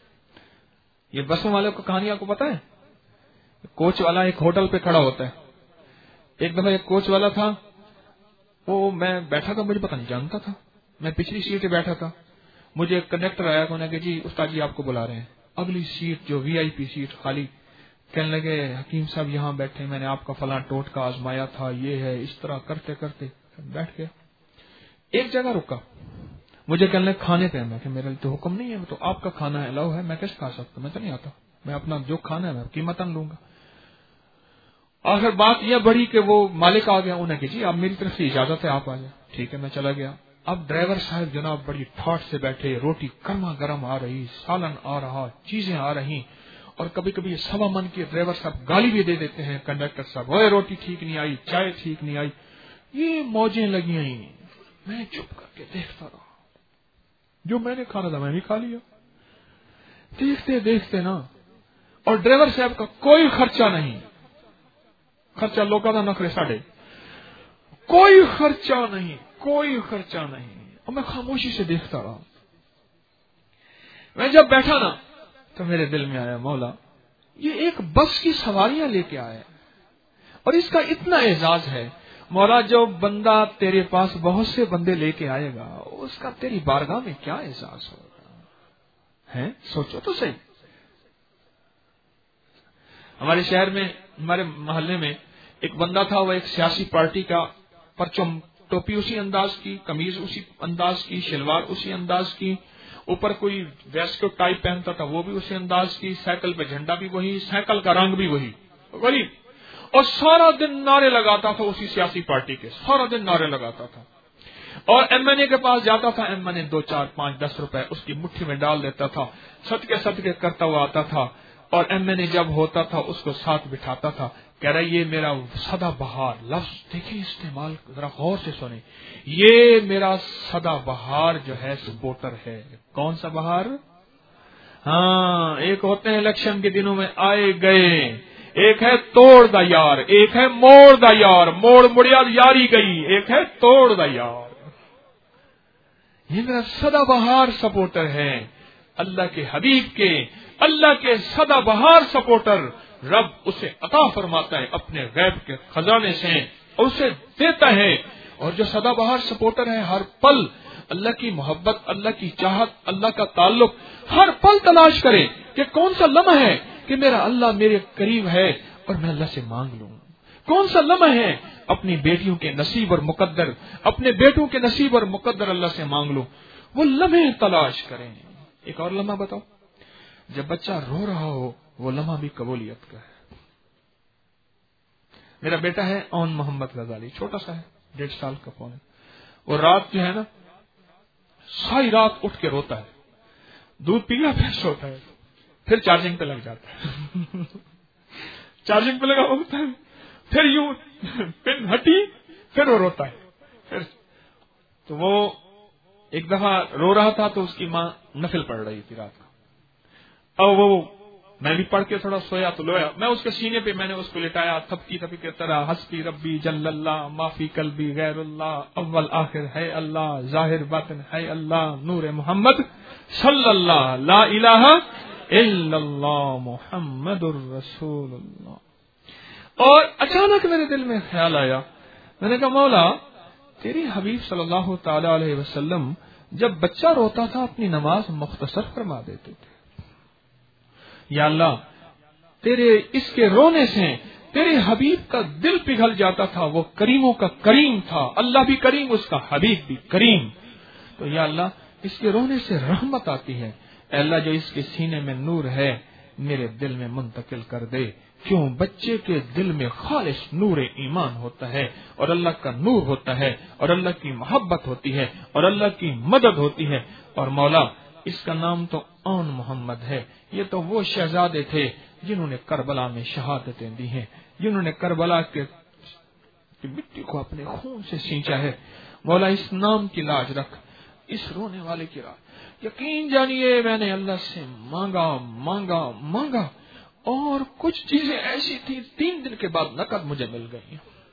یہ بسوں والے کو کہانی آپ کو پتا ہے؟ کوچ والا ایک ہوٹل پہ کھڑا ہوتا ہے، ایک دفعہ ایک کوچ والا تھا، وہ میں بیٹھا تھا، مجھے پتہ نہیں جانتا تھا، میں پچھلی سیٹ پہ بیٹھا تھا، مجھے ایک کنڈکٹر آیا، انہوں نے کہا جی استاد جی آپ کو بلا رہے ہیں، اگلی سیٹ جو VIP سیٹ خالی۔ کہنے لگے حکیم صاحب یہاں بیٹھے، میں نے آپ کا فلاں ٹوٹکا آزمایا تھا، یہ ہے، اس طرح کرتے کرتے بیٹھ گیا۔ ایک جگہ رکا، مجھے کہنے لگے کھانے پہ، میں کہ میرے لیے تو حکم نہیں ہے، تو آپ کا کھانا الاؤ ہے، میں کیسے کھا سکتا، میں تو نہیں آتا، میں اپنا جو کھانا ہے میں قیمتاً لوں گا۔ آخر بات یہ بڑھی کہ وہ مالک آ گیا، انہوں نے کہا جی اب میری طرف سے اجازت ہے آپ آ جائیں۔ ٹھیک ہے میں چلا گیا۔ اب ڈرائیور صاحب جناب بڑی ٹھاٹ سے بیٹھے، روٹی گرما گرم آ رہی، سالن آ رہا، چیزیں آ رہی، اور کبھی کبھی 1.25 من کے ڈرائیور صاحب گالی بھی دے دیتے ہیں کنڈکٹر صاحب، اوے روٹی ٹھیک نہیں آئی، چائے ٹھیک نہیں آئی، یہ موجیں لگی ہیں۔ میں چپ کر کے دیکھتا رہا، جو میں نے کھانا تھا میں بھی کھا لیا، دیکھتے دیکھتے نا، اور ڈرائیور صاحب کا کوئی خرچہ نہیں، خرچہ لوگوں کا نخرے ساڑھے، کوئی خرچہ نہیں، کوئی خرچہ نہیں، اور میں خاموشی سے دیکھتا رہا۔ میں جب بیٹھا نا تو میرے دل میں آیا مولا یہ ایک بس کی سواریاں لے کے آیا اور اس کا اتنا اعزاز ہے، مولا جو بندہ تیرے پاس بہت سے بندے لے کے آئے گا اس کا تیری بارگاہ میں کیا اعزاز ہوگا، ہے سوچو تو صحیح۔ ہمارے شہر میں، ہمارے محلے میں ایک بندہ تھا، وہ ایک سیاسی پارٹی کا، پرچم ٹوپی اسی انداز کی، قمیض اسی انداز کی، شلوار اسی انداز کی، اوپر کوئی ویسٹ کو ٹائی پہنتا تھا وہ بھی اسی انداز کی، سائیکل پہ جھنڈا بھی وہی، سائیکل کا رنگ بھی وہی، اور سارا دن نعرے لگاتا تھا اسی سیاسی پارٹی کے، سارا دن نعرے لگاتا تھا، اور ایم این اے کے پاس جاتا تھا، ایم این اے 2 4 5 10 روپے اس کی مٹھی میں ڈال دیتا تھا، صدقے کرتا ہوا آتا تھا، اور ایم این اے جب ہوتا تھا اس کو ساتھ بٹھاتا تھا، کہہ رہا یہ میرا سدا بہار، لفظ دیکھیں استعمال ذرا غور سے سنیں، یہ میرا سدا بہار جو ہے سپورٹر ہے۔ کون سا بہار؟ ہاں، ایک ہوتے ہیں الیکشن کے دنوں میں آئے گئے، ایک ہے توڑ دا یار، ایک ہے موڑ دا یار، موڑ مڑیا یاری گئی، ایک ہے توڑ دا یار۔ یہ میرا سدا بہار سپورٹر ہے، اللہ کے حبیب کے، اللہ کے سدا بہار سپورٹر رب اسے عطا فرماتا ہے اپنے غیب کے خزانے سے، اور اسے دیتا ہے۔ اور جو سدا بہار سپورٹر ہے ہر پل اللہ کی محبت، اللہ کی چاہت، اللہ کا تعلق ہر پل تلاش کرے کہ کون سا لمحہ ہے کہ میرا اللہ میرے قریب ہے اور میں اللہ سے مانگ لوں، کون سا لمحہ ہے اپنی بیٹیوں کے نصیب اور مقدر، اپنے بیٹوں کے نصیب اور مقدر اللہ سے مانگ لوں، وہ لمحے تلاش کریں۔ ایک اور لمحہ بتاؤ، جب بچہ رو رہا ہو وہ لمحہ بھی قبولیت کا ہے۔ میرا بیٹا ہے اون محمد غزالی، چھوٹا سا ہے، 1.5 سال کا پونے، وہ رات جو ہے نا ساری رات اٹھ کے روتا ہے، دودھ پی لیا پھر سوتا ہے، پھر چارجنگ پہ لگ جاتا ہے چارجنگ پہ لگا ہوتا ہے، پھر یوں پن ہٹی پھر وہ روتا ہے، پھر تو وہ ایک دفعہ رو رہا تھا تو اس کی ماں نفل پڑھ رہی تھی رات کو، اور وہ میں بھی پڑھ کے تھوڑا سویا تو لویا، میں اس کے سینے پہ میں نے اس کو لٹایا، تھپکی تھپکی کی طرح، حسبی ربی جل اللہ معافی قلبی غیر اللہ، اول آخر ہے اللہ، ظاہر باطن ہے اللہ، نور محمد صلی اللہ، لا الہ الا اللہ محمد الرسول اللہ۔ اور اچانک میرے دل میں خیال آیا، میں نے کہا مولا تیری حبیب صلی اللہ تعالی علیہ وسلم جب بچہ روتا تھا اپنی نماز مختصر فرما دیتے تھے، یا اللہ تیرے اس کے رونے سے تیرے حبیب کا دل پگھل جاتا تھا، وہ کریموں کا کریم تھا، اللہ بھی کریم اس کا حبیب بھی کریم، تو یا اللہ اس کے رونے سے رحمت آتی ہے، اے اللہ جو اس کے سینے میں نور ہے میرے دل میں منتقل کر دے۔ کیوں؟ بچے کے دل میں خالص نور ایمان ہوتا ہے، اور اللہ کا نور ہوتا ہے، اور اللہ کی محبت ہوتی ہے، اور اللہ کی مدد ہوتی ہے، اور مولا اس کا نام تو اون محمد ہے، یہ تو وہ شہزادے تھے جنہوں نے کربلا میں شہادتیں دی ہیں، جنہوں نے کربلا کے مٹی کو اپنے خون سے سینچا ہے، مولا اس نام کی لاج رکھ، اس رونے والے کی راج۔ یقین جانیے میں نے اللہ سے مانگا مانگا مانگا، اور کچھ چیزیں ایسی تھی 3 دن کے بعد نقد مجھے مل گئی۔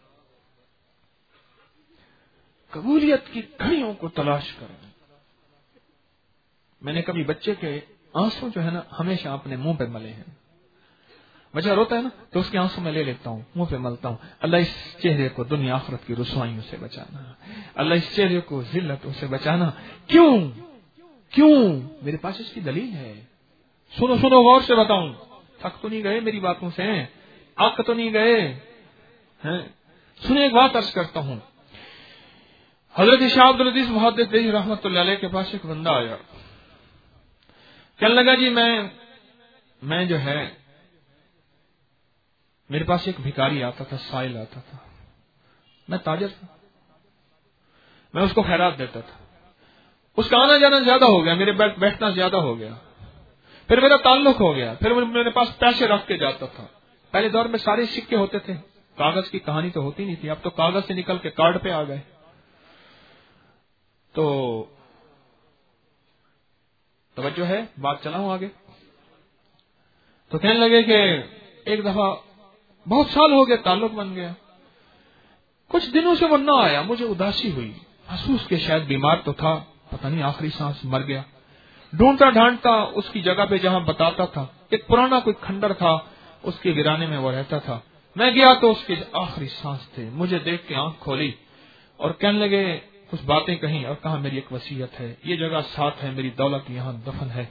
قبولیت کی گھڑیوں کو تلاش کریں۔ میں نے کبھی بچے کے آنسو جو ہے نا ہمیشہ اپنے منہ پہ ملے ہیں، بچہ روتا ہے نا تو اس کے آنسو میں لے لیتا ہوں، منہ پہ ملتا ہوں، اللہ اس چہرے کو دنیا آخرت کی رسوائیوں سے بچانا، اللہ اس چہرے کو ذلتوں سے بچانا۔ کیوں میرے پاس اس کی دلیل ہے، سنو غور سے بتاؤں، تھک تو نہیں گئے میری باتوں سے، آگ تو نہیں گئے ہیں؟ سنیں ایک بات عرض کرتا ہوں، حضرت شاہ عبد العزیز محدث دہلوی رحمۃ اللہ علیہ کے پاس ایک بندہ آیا، کہنے لگا جی میں جو ہے میرے پاس ایک بھکاری آتا تھا، سائل آتا تھا، میں تاجر تھا، میں اس کو خیرات دیتا تھا، اس کا آنا جانا زیادہ ہو گیا، میرے بیٹھنا زیادہ ہو گیا، پھر میرا تعلق ہو گیا، پھر میرے پاس پیسے رکھ کے جاتا تھا۔ پہلے دور میں سارے سکے ہوتے تھے، کاغذ کی کہانی تو ہوتی نہیں تھی، اب تو کاغذ سے نکل کے کارڈ پہ آ گئے۔ تو توجہ ہے، بات چلاؤں آگے۔ تو کہنے لگے کہ ایک دفعہ بہت سال ہو گئے، تعلق بن گیا، کچھ دنوں سے وہ نہ آیا، مجھے اداسی ہوئی، محسوس کہ شاید بیمار تو تھا، پتہ نہیں آخری سانس مر گیا۔ ڈھونڈتا ڈھانڈتا اس کی جگہ پہ جہاں بتاتا تھا، ایک پرانا کوئی کھنڈر تھا، اس کے ویرانے میں وہ رہتا تھا، میں گیا تو اس کے آخری سانس تھے، مجھے دیکھ کے آنکھ کھولی اور کہنے لگے کچھ باتیں کہیں، اور کہا میری ایک وصیت ہے، یہ جگہ ساتھ ہے، میری دولت یہاں دفن ہے،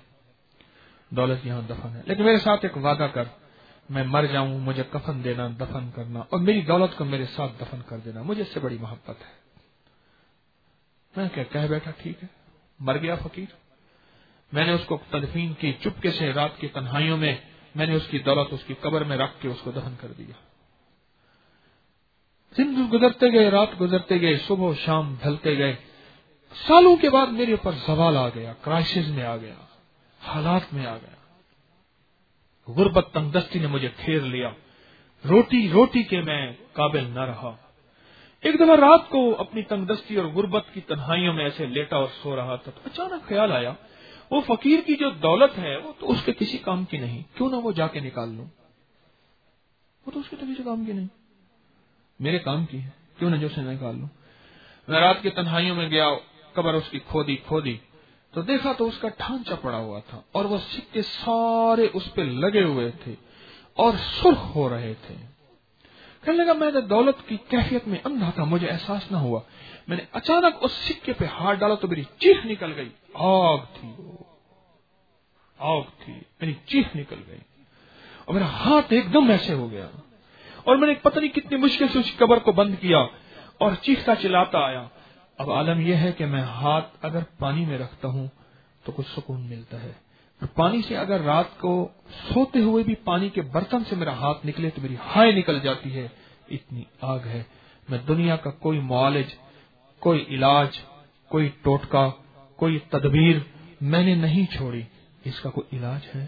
لیکن میرے ساتھ ایک وعدہ کر، میں مر جاؤں مجھے کفن دینا، دفن کرنا، اور میری دولت کو میرے ساتھ دفن کر دینا، مجھے اس سے بڑی محبت ہے۔ میں کہہ بیٹھا ٹھیک ہے، مر گیا فقیر۔ میں نے اس کو تدفین کی، چپکے سے رات کی تنہائیوں میں میں نے اس کی دولت اس کی قبر میں رکھ کے اس کو دفن کر دیا۔ دن گزرتے گئے، رات گزرتے گئے، صبح و شام ڈھلتے گئے، سالوں کے بعد میرے اوپر زوال آ گیا، کرائسس میں آ گیا، حالات میں آ گیا، غربت تنگ دستی نے مجھے گھیر لیا، روٹی کے میں قابل نہ رہا۔ ایک دفعہ رات کو اپنی تنگ دستی اور غربت کی تنہائیوں میں ایسے لیٹا اور سو رہا تھا، تو اچانک خیال آیا وہ فقیر کی جو دولت ہے وہ تو اس کے کسی کام کی نہیں، کیوں نہ وہ جا کے نکال لوں، وہ تو اس کے کسی کام کی نہیں، میرے کام کی ہے، کیوں نہ جو اسے نکال لوں۔ میں رات کی تنہائیوں میں گیا، قبر اس کی کھودی تو دیکھا تو اس کا ڈھانچہ پڑا ہوا تھا اور وہ سکے سارے اس پہ لگے ہوئے تھے اور سرخ ہو رہے تھے۔ کہنے لگا میں نے دولت کی کیفیت میں اندھا تھا، مجھے احساس نہ ہوا، میں نے اچانک اس سکے پہ ہاتھ ڈالا تو میری چیخ نکل گئی، آگ تھی، میری چیخ نکل گئی اور میرا ہاتھ ایک دم ایسے ہو گیا اور میں نے پتہ نہیں کتنی مشکل سے اس قبر کو بند کیا اور چیختا چلاتا آیا۔ اب عالم یہ ہے کہ میں ہاتھ اگر پانی میں رکھتا ہوں تو کچھ سکون ملتا ہے، پانی سے اگر رات کو سوتے ہوئے بھی پانی کے برتن سے میرا ہاتھ نکلے تو میری ہائے نکل جاتی ہے، اتنی آگ ہے۔ میں دنیا کا کوئی معالج، کوئی علاج، کوئی ٹوٹکا، کوئی تدبیر میں نے نہیں چھوڑی، اس کا کوئی علاج ہے؟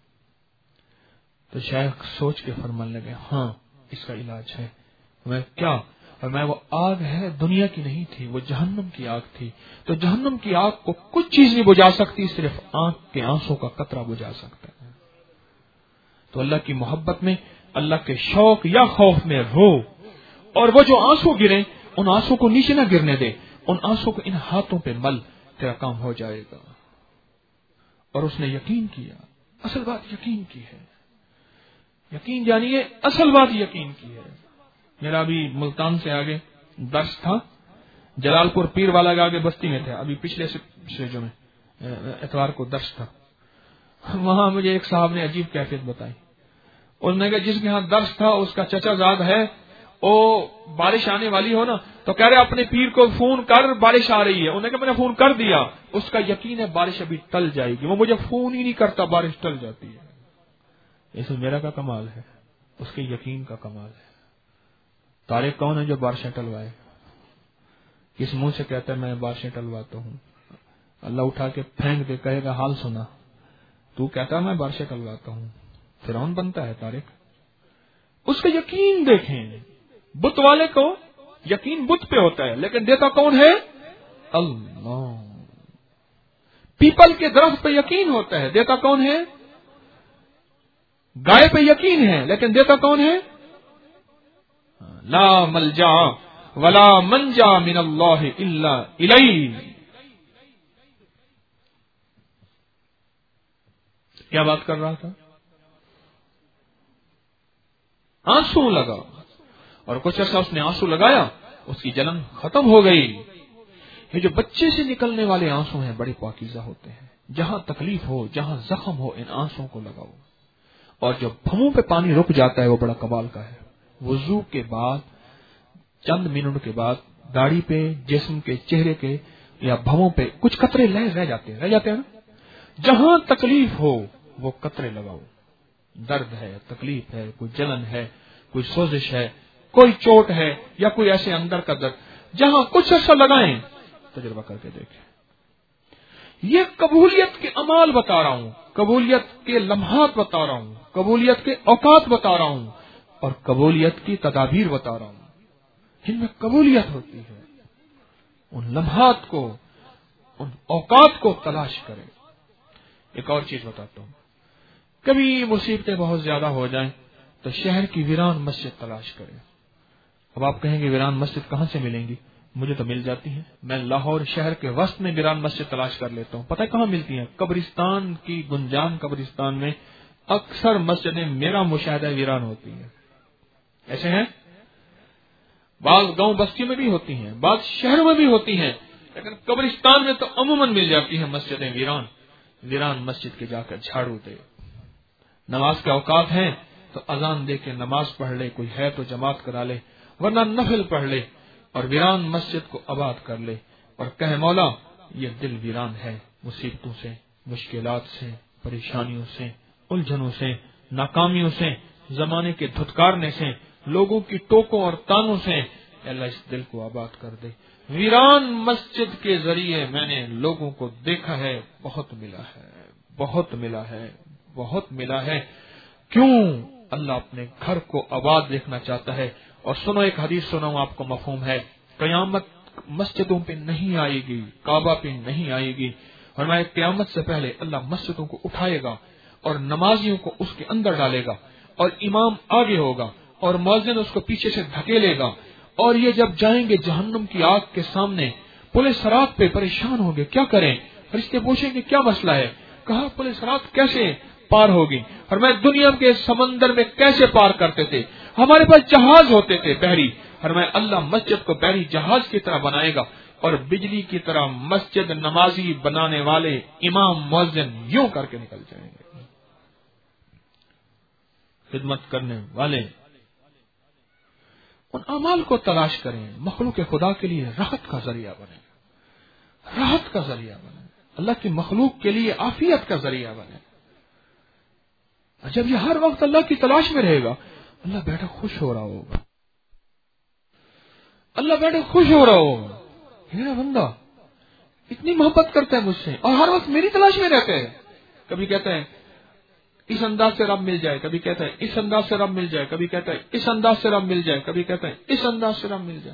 تو شیخ سوچ کے فرمانے لگے ہاں اس کا علاج ہے۔ میں کیا؟ اور میں وہ آگ ہے دنیا کی نہیں تھی، وہ جہنم کی آگ تھی، تو جہنم کی آگ کو کچھ چیز نہیں بجھا سکتی، صرف آنکھ کے آنسوں کا قطرہ بجھا سکتا ہے۔ تو اللہ کی محبت میں، اللہ کے شوق یا خوف میں رو، اور وہ جو آنسو گرے ان آنسو کو نیچے نہ گرنے دے، ان آنسو کو ان ہاتھوں پہ مل، تیرا کام ہو جائے گا۔ اور اس نے یقین کیا، اصل بات یقین کی ہے، یقین جانیے اصل بات یقین کی ہے۔ میرا ابھی ملتان سے آگے درس تھا، جلال پور پیر والا کے آگے بستی میں تھا، ابھی پچھلے جو میں اتوار کو درس تھا، وہاں مجھے ایک صاحب نے عجیب کیفیت بتائی۔ انہوں نے کہا جس کے ہاں درس تھا اس کا چچا زاد ہے، وہ بارش آنے والی ہو نا تو کہہ رہے اپنے پیر کو فون کر، بارش آ رہی ہے۔ انہوں نے کہا میں نے فون کر دیا، اس کا یقین ہے بارش ابھی ٹل جائے گی، وہ مجھے فون ہی نہیں کرتا، بارش ٹل جاتی ہے۔ اس میں میرا کا کمال ہے، اس کے یقین کا کمال ہے۔ طارق کون ہے جو بارشیں ٹلوائے؟ کس منہ سے کہتا ہے میں بارشیں ٹلواتا ہوں؟ اللہ اٹھا کے پھینک دے، کہے گا حال سنا، تو کہتا ہے میں بارشیں ٹلواتا ہوں، فرعون بنتا ہے طارق۔ اس کا یقین دیکھیں، بت والے کو یقین بت پہ ہوتا ہے لیکن دیتا کون ہے؟ اللہ۔ پیپل کے درخت پہ یقین ہوتا ہے، دیتا کون ہے؟ گائے پہ یقین ہے لیکن دیتا کون ہے؟ لا ملجا ولا منجا من اللہ الا الیہ۔ کیا بات کر رہا تھا؟ آنسو لگا، اور کچھ عرصہ اس نے آنسو لگایا، اس کی جلن ختم ہو گئی۔ یہ جو بچے سے نکلنے والے آنسو ہیں بڑے پاکیزہ ہوتے ہیں، جہاں تکلیف ہو، جہاں زخم ہو، ان آنسو کو لگاؤ، اور جو بھووں پہ پانی رک جاتا ہے وہ بڑا کمال کا ہے۔ وضو کے بعد چند منٹ کے بعد داڑھی پہ، جسم کے، چہرے کے یا بھووں پہ کچھ قطرے رہ جاتے ہیں نا، جہاں تکلیف ہو وہ قطرے لگاؤ۔ درد ہے، تکلیف ہے، کوئی جلن ہے، کوئی سوزش ہے، کوئی چوٹ ہے یا کوئی ایسے اندر کا درد، جہاں کچھ ایسا لگائیں، تجربہ کر کے دیکھیں۔ یہ قبولیت کے اعمال بتا رہا ہوں، قبولیت کے لمحات بتا رہا ہوں، قبولیت کے اوقات بتا رہا ہوں، اور قبولیت کی تدابیر بتا رہا ہوں جن میں قبولیت ہوتی ہے۔ ان لمحات کو، ان اوقات کو تلاش کریں۔ ایک اور چیز بتاتا ہوں، کبھی مصیبتیں بہت زیادہ ہو جائیں تو شہر کی ویران مسجد تلاش کریں۔ اب آپ کہیں گے ویران مسجد کہاں سے ملیں گی؟ مجھے تو مل جاتی ہیں، میں لاہور شہر کے وسط میں ویران مسجد تلاش کر لیتا ہوں۔ پتہ ہے کہاں ملتی ہیں؟ قبرستان کی گنجان قبرستان میں اکثر مسجدیں میرا مشاہدہ ویران ہوتی ہیں۔ ایسے ہیں، بعض گاؤں بستیوں میں بھی ہوتی ہیں، بعض شہروں میں بھی ہوتی ہیں، لیکن قبرستان میں تو عموماً مل جاتی ہیں مسجدیں ویران۔ ویران مسجد کے جا کر جھاڑو دے۔ نماز کے اوقات ہیں تو اذان دے کے نماز پڑھ لے، کوئی ہے تو جماعت کرا لے، ورنہ نفل پڑھ لے، اور ویران مسجد کو آباد کر لے، اور کہے مولا یہ دل ویران ہے، مصیبتوں سے، مشکلات سے، پریشانیوں سے، الجھنوں سے، ناکامیوں سے، زمانے کے دھتکارنے سے، لوگوں کی ٹوکوں اور تانوں سے اللہ اس دل کو آباد کر دے. ویران مسجد کے ذریعے میں نے لوگوں کو دیکھا ہے, بہت ملا ہے, بہت ملا ہے, بہت ملا ہے. کیوں؟ اللہ اپنے گھر کو آباد دیکھنا چاہتا ہے. اور سنو, ایک حدیث سناؤں آپ کو, مفہوم ہے. قیامت مسجدوں پہ نہیں آئے گی, کعبہ پہ نہیں آئے گی. اور میں قیامت سے پہلے اللہ مسجدوں کو اٹھائے گا اور نمازیوں کو اس کے اندر ڈالے گا, اور امام آگے ہوگا اور مؤذن اس کو پیچھے سے دھکیلے گا. اور یہ جب جائیں گے جہنم کی آگ کے سامنے, پولیس صراط پہ پریشان ہوں گے, کیا کریں؟ فرشتے پوچھیں گے کیا مسئلہ ہے؟ کہا پولیس صراط کیسے پار ہوگی؟ اور میں دنیا کے سمندر میں کیسے پار کرتے تھے؟ ہمارے پاس جہاز ہوتے تھے بحری. اور میں اللہ مسجد کو بحری جہاز کی طرح بنائے گا, اور بجلی کی طرح مسجد نمازی بنانے والے امام مؤذن یوں کر کے نکل جائیں گے. خدمت کرنے والے ان اعمال کو تلاش کریں, مخلوق خدا کے لیے راحت کا ذریعہ بنے, راحت کا ذریعہ بنے, اللہ کی مخلوق کے لیے عافیت کا ذریعہ بنے. جب یہ ہر وقت اللہ کی تلاش میں رہے گا, اللہ بیٹا خوش ہو رہا ہوگا, اللہ بیٹا خوش ہو رہا ہوگا. میرا بندہ اتنی محبت کرتا ہے مجھ سے اور ہر وقت میری تلاش میں رہتا ہے. کبھی کہتا ہے اس انداز سے رب مل جائے, کبھی کہتا ہے اس انداز سے رب مل جائے, کبھی کہتا ہے اس انداز سے رب مل جائے, کبھی کہتا ہے اس انداز سے رب مل جائے.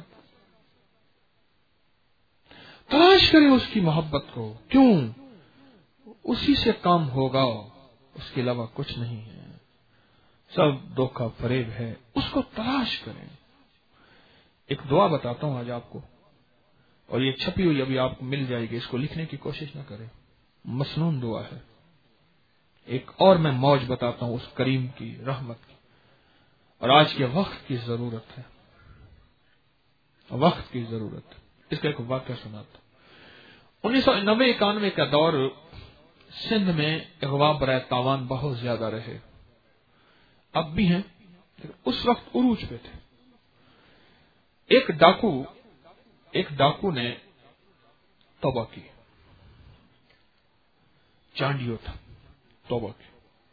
تلاش کریں اس کی محبت کو. کیوں؟ اسی سے کام ہوگا, اس کے علاوہ کچھ نہیں ہے. سب دھوکہ فریب ہے, اس کو تلاش کریں. ایک دعا بتاتا ہوں آج آپ کو, اور یہ چھپی ہوئی ابھی آپ کو مل جائے گی, اس کو لکھنے کی کوشش نہ کریں, مسنون دعا ہے. ایک اور میں موج بتاتا ہوں اس کریم کی رحمت کی, اور آج کے وقت کی ضرورت ہے, وقت کی ضرورت ہے. اس کا ایک واقعہ سناتا ہوں. 1990-91 کا دور, سندھ میں اغوا برائے تاوان بہت زیادہ رہے, اب بھی ہیں, اس وقت عروج پہ تھے. ایک ڈاکو نے توبہ کی, چانڈیو تھا, توبہ کی,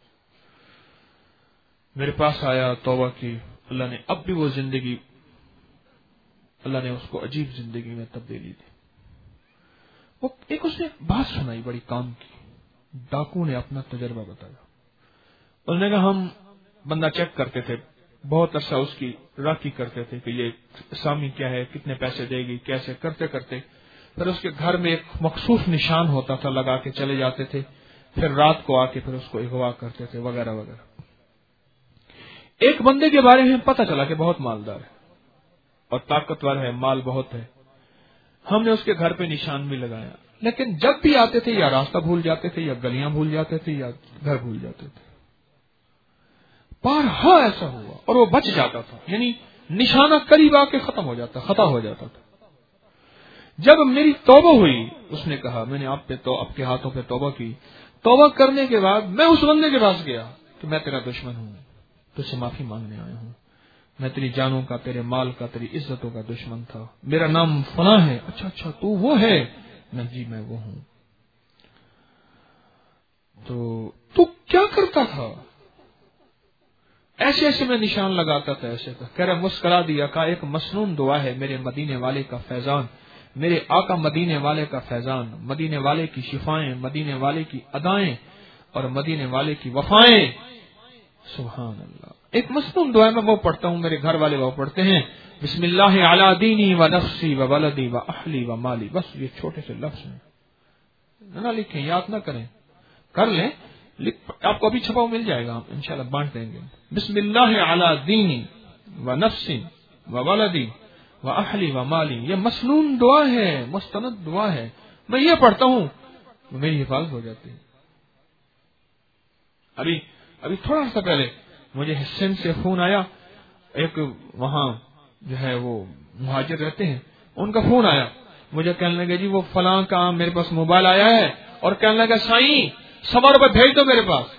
میرے پاس آیا, توبہ کی. اللہ نے اب بھی وہ زندگی, اللہ نے اس کو عجیب زندگی میں تبدیلی دی. وہ ایک اس نے بات سنائی بڑی کام کی. ڈاکو نے اپنا تجربہ بتایا. اس نے کہا ہم بندہ چیک کرتے تھے, بہت عرصہ اس کی راکی کرتے تھے کہ یہ سامی کیا ہے, کتنے پیسے دے گی, کیسے, کرتے کرتے پھر اس کے گھر میں ایک مخصوص نشان ہوتا تھا, لگا کے چلے جاتے تھے. پھر رات کو آ کے پھر اس کو اغوا کرتے تھے, وغیرہ وغیرہ. ایک بندے کے بارے میں پتہ چلا کہ بہت مالدار ہے اور طاقتور ہے, مال بہت ہے. ہم نے اس کے گھر پہ نشان بھی لگایا, لیکن جب بھی آتے تھے یا راستہ بھول جاتے تھے, یا گلیاں بھول جاتے تھے, یا گھر بھول جاتے تھے. بارہا ایسا ہوا اور وہ بچ جاتا تھا, یعنی نشانہ قریب آ کے ختم ہو جاتا, خطا ہو جاتا تھا. جب میری توبہ ہوئی, اس نے کہا میں نے آپ کے ہاتھوں پہ توبہ کی. توبہ کرنے کے بعد میں اس بندے کے پاس گیا کہ میں تیرا دشمن ہوں, تجھ سے معافی مانگنے آیا ہوں, میں تیری جانوں کا, تیرے مال کا, تیری عزتوں کا دشمن تھا, میرا نام فلاں ہے. اچھا تو وہ ہے؟ میں جی میں وہ ہوں. تو کیا کرتا تھا؟ ایسے ایسے میں نشان لگاتا تھا, ایسے تھا. کہہ رہا مسکرا دیا, کہا ایک مسنون دعا ہے, میرے مدینے والے کا فیضان, میرے آقا مدینے والے کا فیضان, مدینے والے کی شفائیں, مدینے والے کی ادائیں, اور مدینے والے کی وفائیں. سبحان اللہ. ایک مسنون دعا میں وہ پڑھتا ہوں, میرے گھر والے وہ پڑھتے ہیں, بسم اللہ علی دینی و نفسی و ولدی و اہلی و مالی. بس یہ چھوٹے سے لفظ ہیں, نہ لکھیں, یاد نہ کریں, کر لیں. آپ کو ابھی چھپاؤ مل جائے گا, انشاءاللہ بانٹ دیں گے. بسم اللہ علی دینی و نفسی و ولدی و اہلی و مالی. یہ مسنون دعا ہے, مستند دعا ہے. میں یہ پڑھتا ہوں, میری حفاظت ہو جاتی ہے. ابھی تھوڑا سا پہلے مجھے سندھ سے فون آیا, ایک وہاں جو ہے وہ مہاجر رہتے ہیں, ان کا فون آیا, مجھے کہنے لگے جی وہ فلاں کا میرے پاس موبائل آیا ہے, اور کہنے لگا سائیں 100 روپے بھیج دو میرے پاس.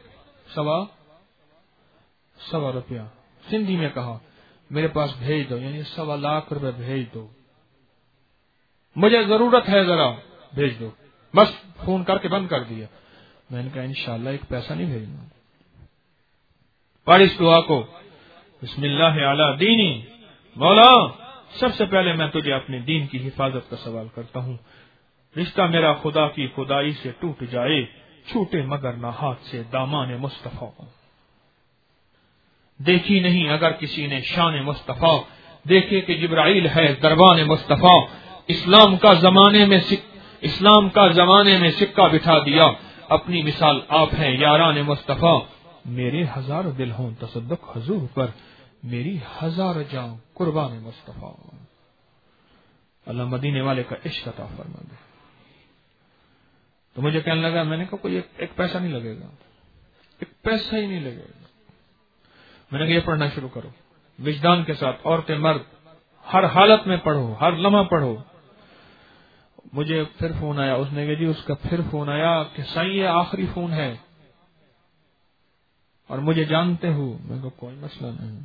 100 روپیہ سندھی میں کہا, میرے پاس بھیج دو, یعنی 1.25 لاکھ روپے بھیج دو, مجھے ضرورت ہے, ذرا بھیج دو. بس فون کر کے بند کر دیا. میں نے کہا انشاءاللہ ایک پیسہ نہیں بھیجنا. پڑھ اس دعا کو, بسم اللہ علی دینی، مولا سب سے پہلے میں تجھے اپنے دین کی حفاظت کا سوال کرتا ہوں. رشتہ میرا خدا کی خدائی سے ٹوٹ جائے، چھوٹے مگر نہ ہاتھ سے دامان مصطفیٰ. دیکھی نہیں اگر کسی نے شان مصطفیٰ، دیکھے کہ جبرائیل ہے دربان مصطفیٰ. اسلام کا زمانے میں سکہ بٹھا دیا، اپنی مثال آپ ہیں یاران مصطفیٰ. میرے ہزار دل ہوں تصدق حضور پر، میری ہزار جان قربان مصطفیٰ. اللہ مدینے والے کا عشق عطا فرما دے. تو مجھے کہنے لگا، میں نے کہا کوئی ایک پیسہ نہیں لگے گا، ایک پیسہ ہی نہیں لگے گا. میں نے کہا یہ پڑھنا شروع کرو وجدان کے ساتھ، عورتیں مرد ہر حالت میں پڑھو، ہر لمحہ پڑھو. مجھے پھر فون آیا، اس نے کہا جی اس کا پھر فون آیا کہ سائیں یہ آخری فون ہے اور مجھے جانتے ہو. میں کہا کوئی مسئلہ نہیں،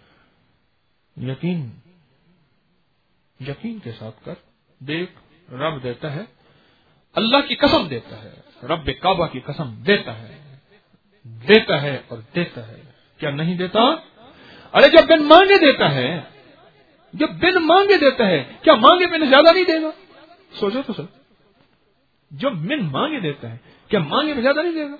یقین کے ساتھ کر دیکھ، رب دیتا ہے، اللہ کی قسم دیتا ہے، رب کعبہ کی قسم دیتا ہے اور دیتا ہے. کیا نہیں دیتا؟ ارے جب بن مانگے دیتا ہے، کیا مانگے بن زیادہ نہیں دے گا؟ سوچو تو سر، جو من مانگے دیتا ہے کیا مانگے بن زیادہ نہیں دے گا؟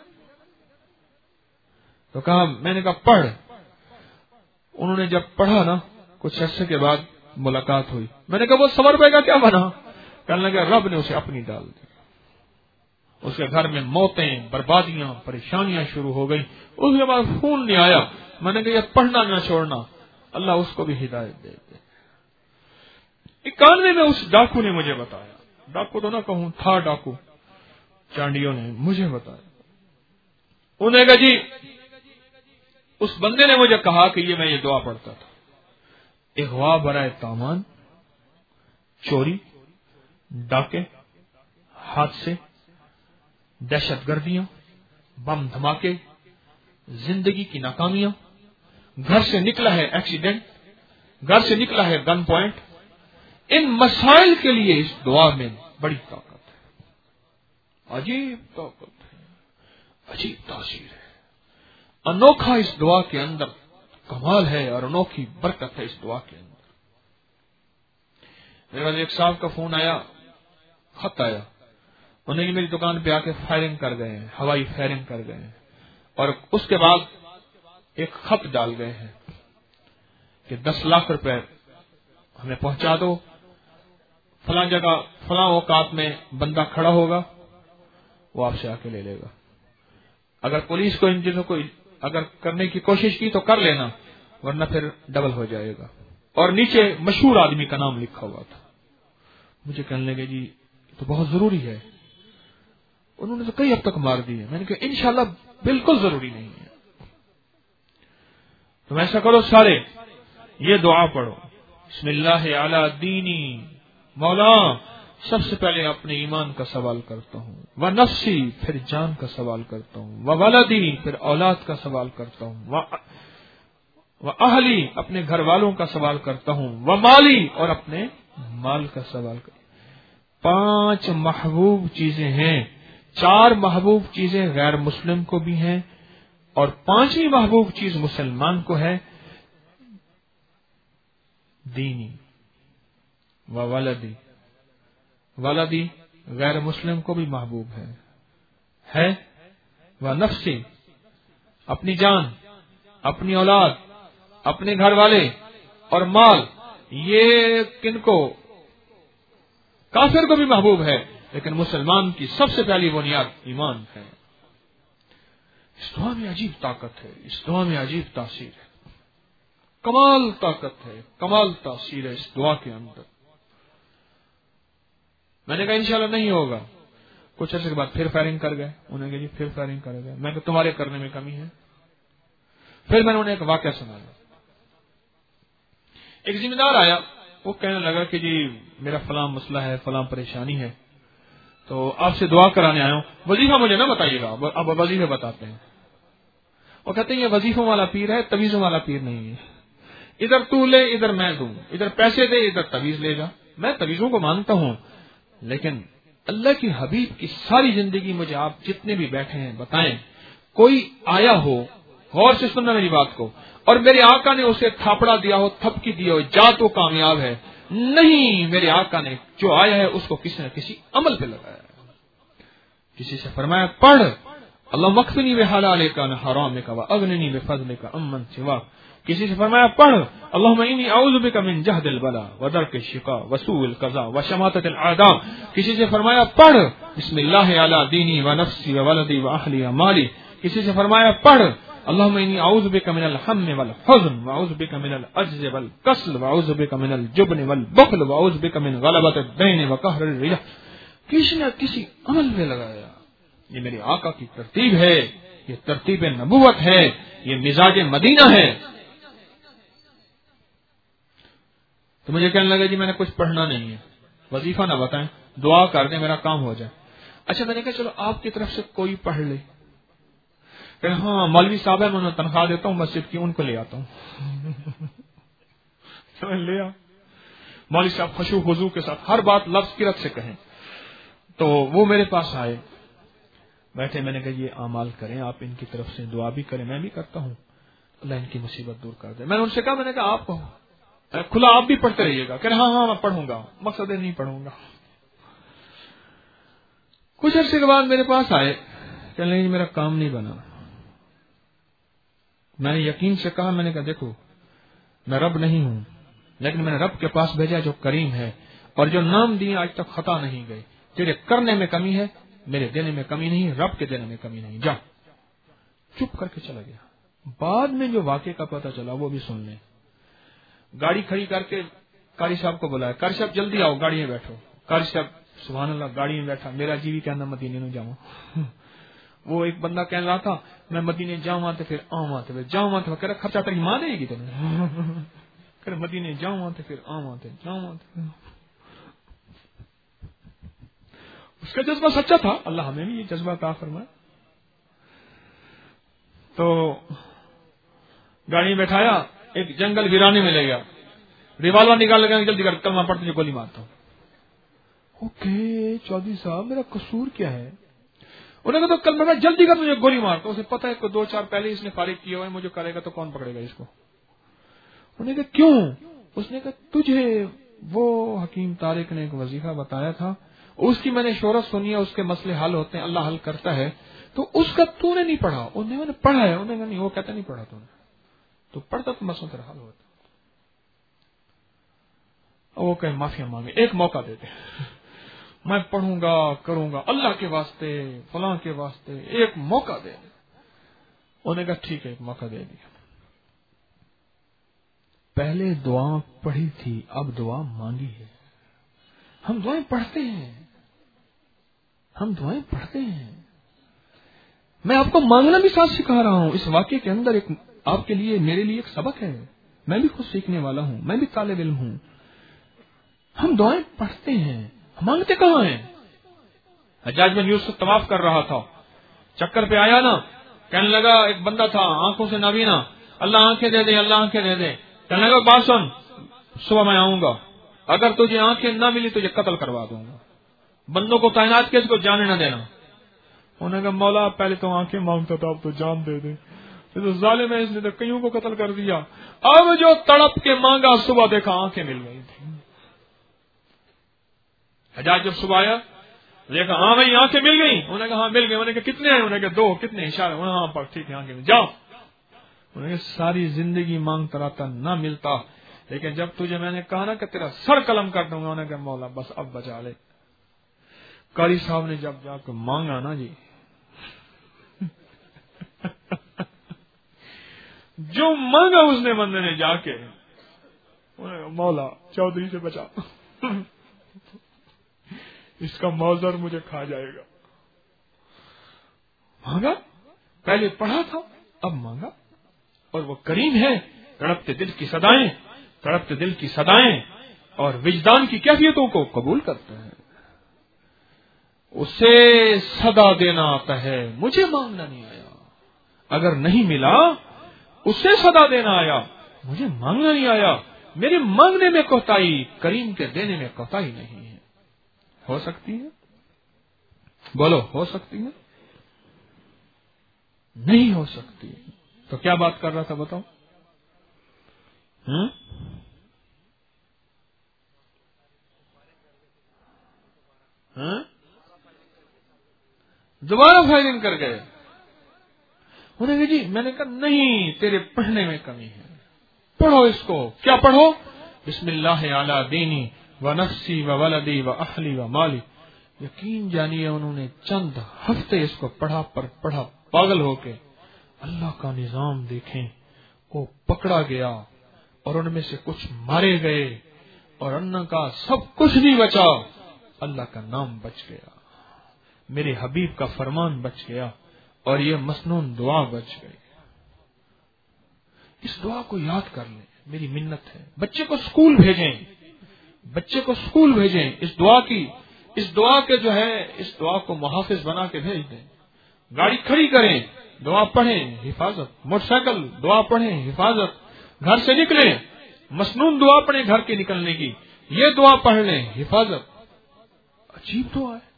تو کہا، میں نے کہا پڑھ. انہوں نے جب پڑھا نا، کچھ عرصے کے بعد ملاقات ہوئی. میں نے کہا وہ 100 روپے کا کیا بنا؟ کہنے لگا رب نے اسے اپنی ڈال دی. اس کے گھر میں موتیں، بربادیاں، پریشانیاں شروع ہو گئی. اس کے بعد فون نہیں آیا. میں نے کہا یہ پڑھنا نہ چھوڑنا، اللہ اس کو بھی ہدایت دے دے. 91 میں اس ڈاکو نے مجھے بتایا، ڈاکو تو نہ کہوں، تھا ڈاکو، چانڈیوں نے مجھے بتایا. انہوں نے کہا جی اس بندے نے مجھے کہا کہ میں یہ دعا پڑھتا تھا: اغوا برائے تاوان، چوری، ڈاکے، حادثے، دہشت گردیاں، بم دھماکے، زندگی کی ناکامیاں، گھر سے نکلا ہے ایکسیڈنٹ، گھر سے نکلا ہے گن پوائنٹ. ان مسائل کے لیے اس دعا میں بڑی طاقت ہے، عجیب طاقت ہے، عجیب تاثیر ہے. انوکھا اس دعا کے اندر کمال ہے اور انوکھی برکت ہے اس دعا کے اندر. میرے پاس ایک صاحب کا فون آیا، خط آیا. انہیں میری دکان پہ آ کے فائرنگ کر گئے ہیں، ہوائی فائرنگ کر گئے ہیں، اور اس کے بعد ایک خط ڈال گئے ہیں کہ 10 لاکھ روپے ہمیں پہنچا دو، فلاں جگہ فلاں اوقات میں بندہ کھڑا ہوگا، وہ آپ سے آ کے لے لے گا. اگر پولیس کو ان چیزوں کو اگر کرنے کی کوشش کی تو کر لینا، ورنہ پھر ڈبل ہو جائے گا. اور نیچے مشہور آدمی کا نام لکھا ہوا تھا. مجھے کہنے لگے جی تو بہت ضروری ہے. انہوں نے تو کئی اب تک مار دی ہے. میں نے کہا انشاءاللہ بالکل ضروری نہیں ہے. تم ایسا کرو، سارے یہ دعا پڑھو: بسم اللہ علی دینی، مولا سب سے پہلے اپنے ایمان کا سوال کرتا ہوں، و نفسی پھر جان کا سوال کرتا ہوں، و ولدی پھر اولاد کا سوال کرتا ہوں، و اہلی اپنے گھر والوں کا سوال کرتا ہوں، و مالی اور اپنے مال کا سوال کرتا ہوں. 5 محبوب چیزیں ہیں. 4 محبوب چیزیں غیر مسلم کو بھی ہیں اور 5ویں محبوب چیز مسلمان کو ہے. دینی و ولدی، ولدی غیر مسلم کو بھی محبوب ہے. و نفسی اپنی جان، اپنی اولاد، اپنے گھر والے، اور مال یہ کن کو؟ کافر کو بھی محبوب ہے، لیکن مسلمان کی سب سے پہلی بنیاد ایمان ہے. اس دعا میں عجیب طاقت ہے، اس دعا میں عجیب تاثیر ہے، کمال طاقت ہے، کمال تاثیر ہے اس دعا کے اندر. میں نے کہا انشاءاللہ نہیں ہوگا. کچھ عرصے کے بعد پھر فائرنگ کر گئے. انہوں نے کہا جی پھر فائرنگ کر گئے. میں کہا تمہارے کرنے میں کمی ہے. پھر میں نے انہیں ایک واقعہ سنایا. ایک ذمہ دار آیا، وہ کہنے لگا کہ جی میرا فلاں مسئلہ ہے، فلاں پریشانی ہے، تو آپ سے دعا کرانے آیا ہوں. وظیفہ مجھے نہ بتائیے گا. اب وظیفے بتاتے ہیں. وہ کہتے ہیں یہ وظیفوں والا پیر ہے، تویزوں والا پیر نہیں ہے. ادھر تو لے، ادھر میں دوں، ادھر پیسے دے، ادھر تویز لے جا. میں تویزوں کو مانتا ہوں، لیکن اللہ کی حبیب کی ساری زندگی مجھے آپ جتنے بھی بیٹھے ہیں بتائیں، کوئی آیا ہو، غور سے سننا میری بات کو. اور میرے آقا نے اسے تھاپڑا دیا ہو, تھپکی دیا ہو, جا تو کامیاب ہے. نہیں, میرے آقا نے جو آیا ہے اس کو کسی نہ کسی عمل پہ لگایا ہے. کسی سے فرمایا پڑھ اللہم اکفنی بحلالک عن حرامک واغننی بفضلک عمن سواک. کسی سے فرمایا پڑھ اللہم انی اعوذ بک من جہد البلاء ودرک الشقاء وسوء القضاء وشماتۃ الاعداء. کسی سے فرمایا پڑھ بسم اللہ علی دینی ونفسی وولدی واہلی ومالی. کسی سے فرمایا پڑھ اللہم انی اعوذ بک من الہم والحزن واعوذ بک من العجز والکسل واعوذ بک من الجبن والبخل واعوذ بک من غلبۃ الدین وقہر الرجال. کسی نے کسی عمل پہ لگایا. یہ میرے آقا کی ترتیب ہے, یہ ترتیب نبوت ہے, یہ مزاج مدینہ ہے. تو مجھے کہنے لگا جی میں نے کچھ پڑھنا نہیں ہے, وظیفہ نہ بتائیں, دعا کر دیں میرا کام ہو جائے. اچھا میں نے کہا چلو آپ کی طرف سے کوئی پڑھ لے. کہ ہاں مولوی صاحب ہے, میں انہیں تنخواہ دیتا ہوں مسجد کی, ان کو لے آتا ہوں. لے آ مولوی صاحب خشوع خضوع کے ساتھ ہر بات لفظ کی رت سے کہیں. تو وہ میرے پاس آئے, بیٹھے. میں نے کہا یہ اعمال کریں, آپ ان کی طرف سے دعا بھی کریں, میں بھی کرتا ہوں, اللہ ان کی مصیبت دور کر دے. میں نے ان سے کہا, میں نے کہا آپ کھلا آپ بھی پڑھتے رہیے گا. کہ ہاں ہاں میں پڑھوں گا, مقصد نہیں پڑھوں گا. کچھ عرصے کے بعد میرے پاس آئے, کہنے لگے میرا کام نہیں بنا. میں نے یقین سے کہا, میں نے کہا دیکھو میں رب نہیں ہوں, لیکن میں نے رب کے پاس بھیجا جو کریم ہے, اور جو نام دیے آج تک خطا نہیں گئے. تیرے کرنے میں کمی ہے, میرے دینے میں کمی نہیں, رب کے دینے میں کمی نہیں. جا. چپ کر کے چلا گیا. بعد میں جو واقعے کا پتہ چلا وہ بھی سن لیں. گاڑی کھڑی کر کے قاری صاحب کو بلایا, قاری صاحب جلدی آؤ, گاڑی میں بیٹھو. قاری صاحب سبحان اللہ گاڑی میں بیٹھا. میرا جی بھی کہنا مدینے میں جاؤں. وہ ایک بندہ کہہ رہا تھا میں مدینے جاؤں آتے پھر آؤں آتے پھر جاؤں آتے. کہہ رہا خرچہ تیری ماں دے گی تمہیں. کہہ رہا مدینے جاؤں آتے پھر آؤں آتے جاؤں آتے. اس کا جذبہ سچا تھا, اللہ ہمیں بھی یہ جذبہ عطا فرمائے. تو گاڑی میں بیٹھایا, ایک جنگل ویرانے میں لے گیا. ریوالور نکال لگا, جلدی کر کلمہ پڑھ تجھے گولی مارتا ہوں. اوکے چودھری صاحب میرا قصور کیا ہے؟ انہوں نے کہا تو کلمہ پڑھ جلدی کر تجھے گولی مارتا ہوں. اسے پتا ہے کہ 2-4 پہلے اس نے فارغ کیا ہوا ہے, مجھے کرے گا تو کون پکڑے گا اس کو. انہوں نے کہا کیوں؟ اس نے کہا تجھے وہ حکیم طارق نے ایک وظیفہ بتایا تھا, اس کی میں نے شہرت سنی ہے, اس کے مسئلے حل ہوتے ہیں, اللہ حل کرتا ہے, تو اس کا تو نے نہیں پڑھا. انہوں نے پڑھا ہے. انہوں نے کہا نہیں, وہ کہتا نہیں پڑھا تو نے, تو پڑھتا تو مسئلہ تیرا حل ہوتا. وہ کہیں معافیا مانگے, ایک موقع دیتے, میں پڑھوں گا کروں گا اللہ کے واسطے فلاں کے واسطے, ایک موقع دے. انہوں نے کہا ٹھیک ہے ایک موقع دے دیا. پہلے دعا پڑھی تھی, اب دعا مانگی ہے. ہم دعائیں پڑھتے ہیں, ہم دعائیں پڑھتے ہیں. میں آپ کو مانگنا بھی ساتھ سکھا رہا ہوں. اس واقعے کے اندر ایک آپ کے لیے میرے لیے ایک سبق ہے. میں بھی خود سیکھنے والا ہوں, میں بھی طالب علم ہوں. ہم دعائیں پڑھتے ہیں, مانگتے کہاں ہیں؟ حجاج بن یوسف طواف کر رہا تھا, چکر پہ آیا نا, کہنے لگا ایک بندہ تھا آنکھوں سے نابینا, اللہ آنکھیں دے دے, اللہ آنکھیں دے دے. کہنے لگا بات سن, صبح میں آؤں گا, اگر تجھے آنکھیں نہ ملی تجھے قتل کروا دوں گا. بندوں کو تعینات کیا, اس کو جانے نہ دینا. انہوں نے کہا مولا پہلے تو آنکھیں مانگتا تھا, اب تو جان دے دے. تو ظالم ہے, اس نے تو کئیوں کو قتل کر دیا. اب جو تڑپ کے مانگا صبح دیکھا آنکھیں مل گئی تھی. حجاج جب صبح آیا دیکھا ہاں بھائی آنکھیں مل گئی. انہوں نے کہا ہاں مل گئی. انہوں نے کہا کتنے ہیں؟ انہوں نے کہا 2. کتنے؟ اشارے. ہاں پر ٹھیک ہے آنکھیں جاؤ. انہوں نے کہا ساری زندگی مانگتا رہتا نہ ملتا, لیکن جب تجھے میں نے کہا نا کہ تیرا سر قلم کر دوں گا, انہوں نے کہا مولا بس اب بچا لے. قاری صاحب نے جب جا کے مانگا نا جی, جو مانگا اس نے بندے نے جا کے, مولا چودھری سے بچا, اس کا موزر مجھے کھا جائے گا. مانگا, پہلے پڑھا تھا اب مانگا, اور وہ کریم ہے. تڑپتے دل کی صدائیں, تڑپتے دل کی صدائیں اور وجدان کی کیفیتوں کو قبول کرتا ہے. اسے صدا دینا آتا ہے, مجھے مانگنا نہیں آیا. اگر نہیں ملا اسے صدا دینا آیا, مجھے مانگنا نہیں آیا. میرے مانگنے میں کوتاہی, کریم کے دینے میں کوتاہی نہیں ہے. ہو سکتی ہے؟ بولو ہو سکتی ہے؟ نہیں ہو سکتی. تو کیا بات کر رہا تھا بتاؤ؟ دوبارہ فائرنگ کر گئے. انہوں نے جی میں نے کہا نہیں، تیرے پڑھنے میں کمی ہے، پڑھو اس کو. کیا پڑھو؟ بسم اللہ علی دینی و نفسی و ولدی و اہلی و مالی. یقین جانیے انہوں نے چند ہفتے اس کو پڑھا پاگل ہو کے. اللہ کا نظام دیکھیں، وہ پکڑا گیا اور ان میں سے کچھ مارے گئے اور ان کا سب کچھ نہیں بچا. اللہ کا نام بچ گیا، میرے حبیب کا فرمان بچ گیا اور یہ مسنون دعا بچ گئی. اس دعا کو یاد کر لیں، میری منت ہے. بچے کو اسکول بھیجیں، اس دعا کے جو ہے اس دعا کو محافظ بنا کے بھیج دیں. گاڑی کھڑی کریں، دعا پڑھیں، حفاظت. موٹر سائیکل، دعا پڑھیں، حفاظت. گھر سے نکلیں، مسنون دعا پڑھیں گھر کے نکلنے کی، یہ دعا پڑھ لیں، حفاظت. عجیب دعا ہے.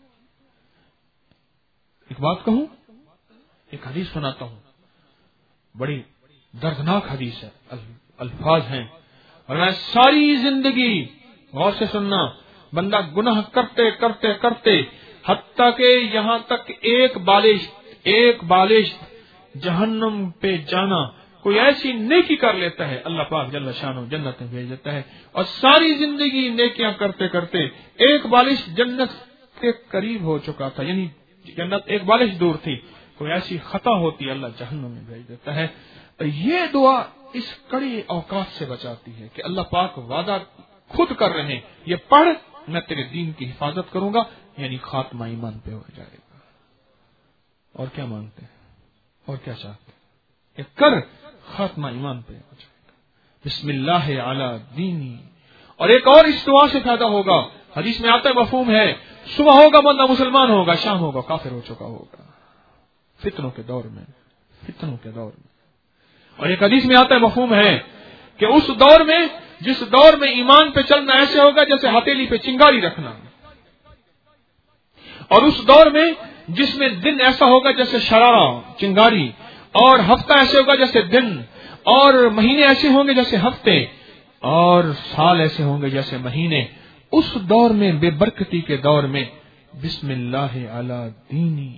ایک بات کہوں، ایک حدیث سناتا ہوں، بڑی دردناک حدیث ہے، الفاظ ہیں، اور میں ساری زندگی غور سے سننا، بندہ گناہ کرتے کرتے کرتے حتیٰ کہ یہاں تک ایک بالشت جہنم پہ جانا، کوئی ایسی نیکی کر لیتا ہے اللہ پاک جل شانہ جنت میں بھیج دیتا ہے. اور ساری زندگی نیکیاں کرتے کرتے ایک بالش جنت کے قریب ہو چکا تھا، یعنی جنت ایک بالش دور تھی، کوئی ایسی خطا ہوتی اللہ جہنم میں بھیج دیتا ہے. یہ دعا اس کڑی اوقات سے بچاتی ہے کہ اللہ پاک وعدہ خود کر رہے ہیں، یہ پڑھ میں تیرے دین کی حفاظت کروں گا، یعنی خاتمہ ایمان پہ ہو جائے گا. اور کیا مانگتے ہیں اور کیا چاہتے ہیں؟ یہ کر، خاتمہ ایمان پہ ہو جائے گا. بسم اللہ علی دینی. اور ایک اور اس دعا سے فائدہ ہوگا، حدیث میں آتا ہے، مفہوم ہے، صبح ہوگا بندہ مسلمان ہوگا، شام ہوگا کافر ہو چکا ہوگا. فتنوں کے دور میں. اور ایک حدیث میں آتا ہے، مفہوم ہے کہ اس دور میں، جس دور میں ایمان پہ چلنا ایسے ہوگا جیسے ہتھیلی پہ چنگاری رکھنا، اور اس دور میں جس میں دن ایسا ہوگا جیسے شرارہ چنگاری، اور ہفتہ ایسے ہوگا جیسے دن، اور مہینے ایسے ہوں گے جیسے ہفتے، اور سال ایسے ہوں گے جیسے مہینے. اس دور میں، بے برکتی کے دور میں، بسم اللہ علی دینی،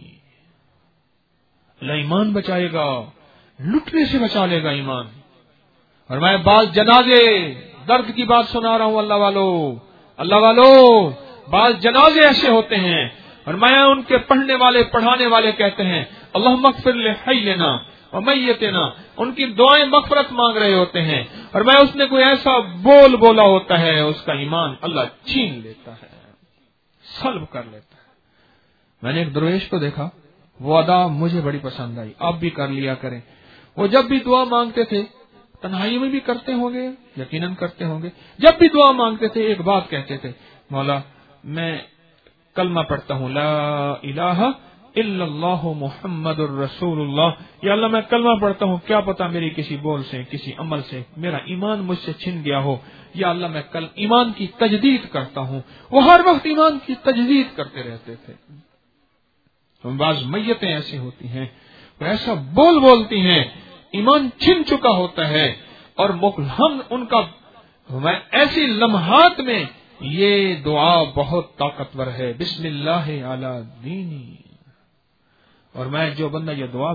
اللہ ایمان بچائے گا، لٹنے سے بچا لے گا ایمان. اور میں بعض جنازے، درد کی بات سنا رہا ہوں اللہ والو، بعض جنازے ایسے ہوتے ہیں، اور میں ان کے پڑھانے والے کہتے ہیں اللہم اغفر لحینا و میتنا، ان کی دعائیں مغفرت مانگ رہے ہوتے ہیں، اور میں اس نے کوئی ایسا بولا ہوتا ہے، اس کا ایمان اللہ چھین لیتا ہے، سلب کر لیتا ہے. میں نے ایک درویش کو دیکھا، وہ ادا مجھے بڑی پسند آئی، آپ بھی کر لیا کریں. وہ جب بھی دعا مانگتے تھے، تنہائی میں بھی کرتے ہوں گے، یقیناً کرتے ہوں گے، جب بھی دعا مانگتے تھے ایک بات کہتے تھے، مولا میں کلمہ پڑھتا ہوں، لا الہ الا اللہ محمد الرسول اللہ. یا اللہ میں کلمہ پڑھتا ہوں، کیا پتا میری کسی بول سے، کسی عمل سے میرا ایمان مجھ سے چھن گیا ہو، یا اللہ میں کل ایمان کی تجدید کرتا ہوں. وہ ہر وقت ایمان کی تجدید کرتے رہتے تھے. بعض میتیں ایسی ہوتی ہیں، وہ ایسا بولتی ہیں، ایمان چھن چکا ہوتا ہے، اور ہم ان کا ایسی لمحات میں یہ دعا بہت طاقتور ہے، بسم اللہ علی دینی. اور میں جو بندہ یہ دعا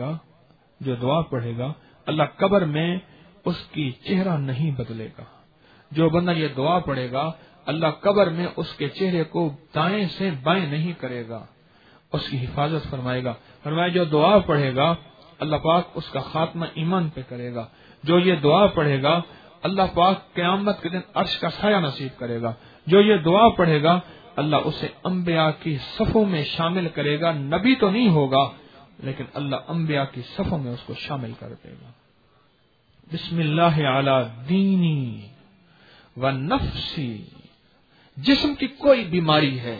پڑھے گا اللہ قبر میں اس کی چہرہ نہیں بدلے گا. جو بندہ یہ دعا پڑھے گا اللہ قبر میں اس کے چہرے کو دائیں سے بائیں نہیں کرے گا، اس کی حفاظت فرمائے گا. اور میں جو دعا پڑھے گا اللہ پاک اس کا خاتمہ ایمان پہ کرے گا. جو یہ دعا پڑھے گا اللہ پاک قیامت کے دن عرش کا سایہ نصیب کرے گا. جو یہ دعا پڑھے گا اللہ اسے انبیاء کی صفوں میں شامل کرے گا. نبی تو نہیں ہوگا لیکن اللہ انبیاء کی صفوں میں اس کو شامل کر دے گا. بسم اللہ علی دینی و نفسی. جسم کی کوئی بیماری ہے،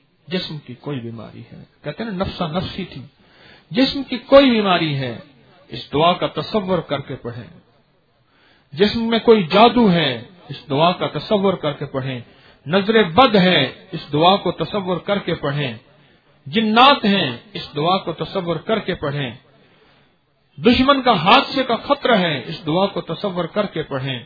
کہتے ہیں نا نفسا نفسی تھی، جسم کی کوئی بیماری ہے اس دعا کا تصور کر کے پڑھیں. جسم میں کوئی جادو ہے اس دعا کا تصور کر کے پڑھیں. نظر بد ہے اس دعا کو تصور کر کے پڑھیں. جنات ہیں اس دعا کو تصور کر کے پڑھیں. دشمن کا حادثے کا خطرہ ہے، اس دعا کو تصور کر کے پڑھیں۔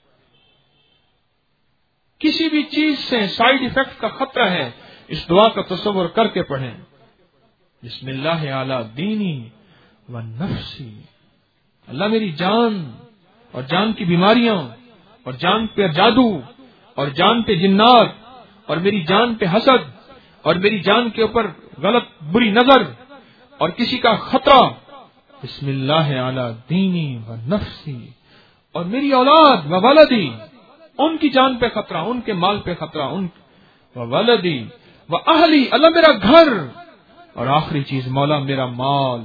کسی بھی چیز سے سائیڈ ایفیکٹ کا خطرہ ہے، اس دعا کا تصور کر کے پڑھیں۔ بسم اللہ علی دینی و نفسی، اللہ میری جان اور جان کی بیماریاں اور جان پہ جادو اور جان پہ جنات اور میری جان پہ حسد اور میری جان کے اوپر غلط بری نظر اور کسی کا خطرہ، بسم اللہ علی دینی و نفسی، اور میری اولاد و ولدی، ان کی جان پہ خطرہ، ان کے مال پہ خطرہ، ان و ولدی و اہلی، اللہ میرا گھر، اور آخری چیز مولا میرا مال،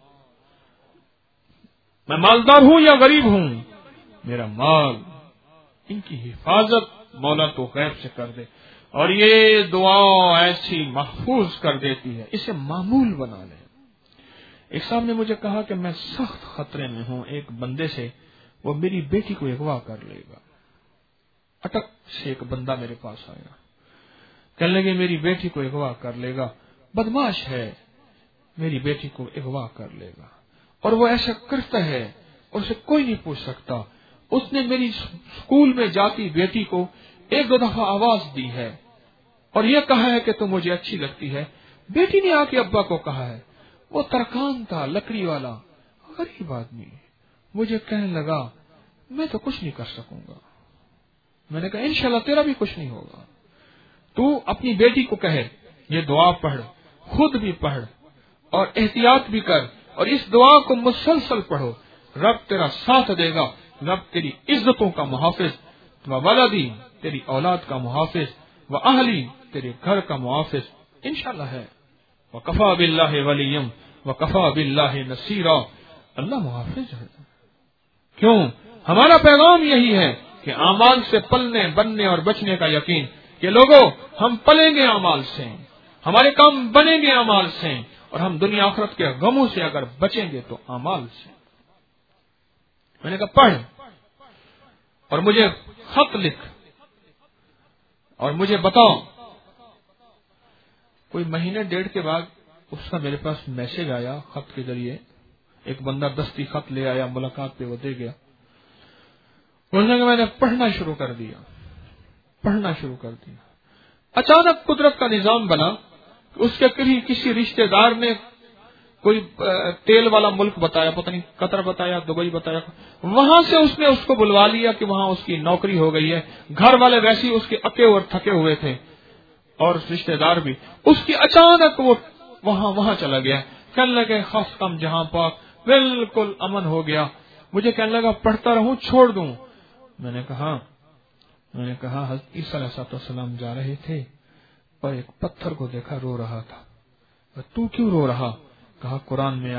میں مالدار ہوں یا غریب ہوں، میرا مال، ان کی حفاظت مولا تو غیب سے کر دے۔ اور یہ دعا ایسی محفوظ کر دیتی ہے، اسے معمول بنا لیں۔ ایک صاحب نے مجھے کہا کہ میں سخت خطرے میں ہوں ایک بندے سے، وہ میری بیٹی کو اغوا کر لے گا۔ اٹک سے ایک بندہ میرے پاس آیا، کہنے لگے میری بیٹی کو اغوا کر لے گا، بدماش ہے، میری بیٹی کو اغوا کر لے گا، اور وہ ایسا کرتا ہے اور اسے کوئی نہیں پوچھ سکتا۔ اس نے میری اسکول میں جاتی بیٹی کو ایک دو دفعہ آواز دی ہے اور یہ کہا ہے کہ تم مجھے اچھی لگتی ہے۔ بیٹی نے آ کے ابا کو کہا ہے، وہ ترکان تھا لکڑی والا غریب آدمی، مجھے کہنے لگا میں تو کچھ نہیں کر سکوں گا۔ میں نے کہا انشاءاللہ تیرا بھی کچھ نہیں ہوگا، تو اپنی بیٹی کو کہے یہ دعا پڑھ، خود بھی پڑھ اور احتیاط بھی کر، اور اس دعا کو مسلسل پڑھو، رب تیرا ساتھ دے گا، رب تیری عزتوں کا محافظ، و ولدی تیری اولاد کا محافظ، و اہلی تیرے گھر کا محافظ انشاءاللہ ہے۔ وکفا باللہ ولیم وکفا باللہ نصیرا، اللہ محافظ ہے۔ کیوں؟ ہمارا پیغام یہی ہے کہ اعمال سے پلنے بننے اور بچنے کا یقین، کہ لوگوں ہم پلیں گے اعمال سے، ہمارے کام بنیں گے اعمال سے، اور ہم دنیا آخرت کے غموں سے اگر بچیں گے تو اعمال سے۔ میں نے کہا پڑھ اور مجھے خط لکھ اور مجھے بتاؤ۔ کوئی مہینے ڈیڑھ کے بعد اس کا میرے پاس میسج آیا خط کے ذریعے، ایک بندہ دستی خط لے آیا، ملاقات پہ وہ دے گیا۔ بولنے کہ میں نے پڑھنا شروع کر دیا۔ اچانک قدرت کا نظام بنا، اس کے کسی رشتہ دار نے کوئی تیل والا ملک بتایا، پتہ نہیں قطر بتایا، دبئی بتایا، وہاں سے اس نے اس کو بلوا لیا کہ وہاں اس کی نوکری ہو گئی ہے۔ گھر والے ویسے ہی اس کے اکے اور تھکے ہوئے تھے، اور رشتہ دار بھی۔ اس کی اچانک وہ وہاں چلا گیا، کہنے لگے خاص کم جہاں پاک، بالکل امن ہو گیا۔ مجھے کہنے لگا پڑھتا رہوں چھوڑ دوں؟ میں نے کہا حضرت عیسیٰ علیہ السلام جا رہے تھے اور ایک پتھر کو دیکھا رو رہا تھا۔ تو کیوں رو رہا؟ کہا قرآن میں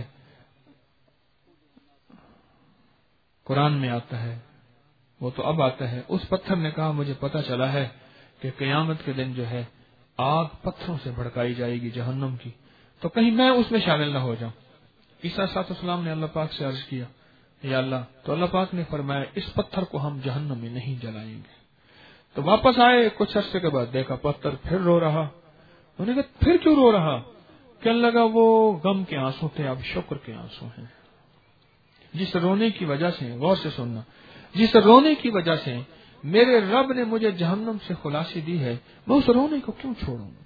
آتا ہے، وہ تو اب آتا ہے۔ اس پتھر نے کہا مجھے پتا چلا ہے کہ قیامت کے دن جو ہے آگ پتھروں سے بھڑکائی جائے گی جہنم کی، تو کہیں میں اس میں شامل نہ ہو جاؤں۔ عیسیٰ علیہ السلام نے اللہ پاک سے عرض کیا یا اللہ، تو اللہ پاک نے فرمایا اس پتھر کو ہم جہنم میں نہیں جلائیں گے۔ تو واپس آئے، کچھ عرصے کے بعد دیکھا پتھر پھر رو رہا۔ انہوں نے کہا پھر کیوں رو رہا؟ کہنے لگا وہ غم کے آنسو تھے، اب شکر کے آنسو ہیں۔ جس رونے کی وجہ سے، غور سے سننا، جس رونے کی وجہ سے میرے رب نے مجھے جہنم سے خلاصی دی ہے، میں اس رونے کو کیوں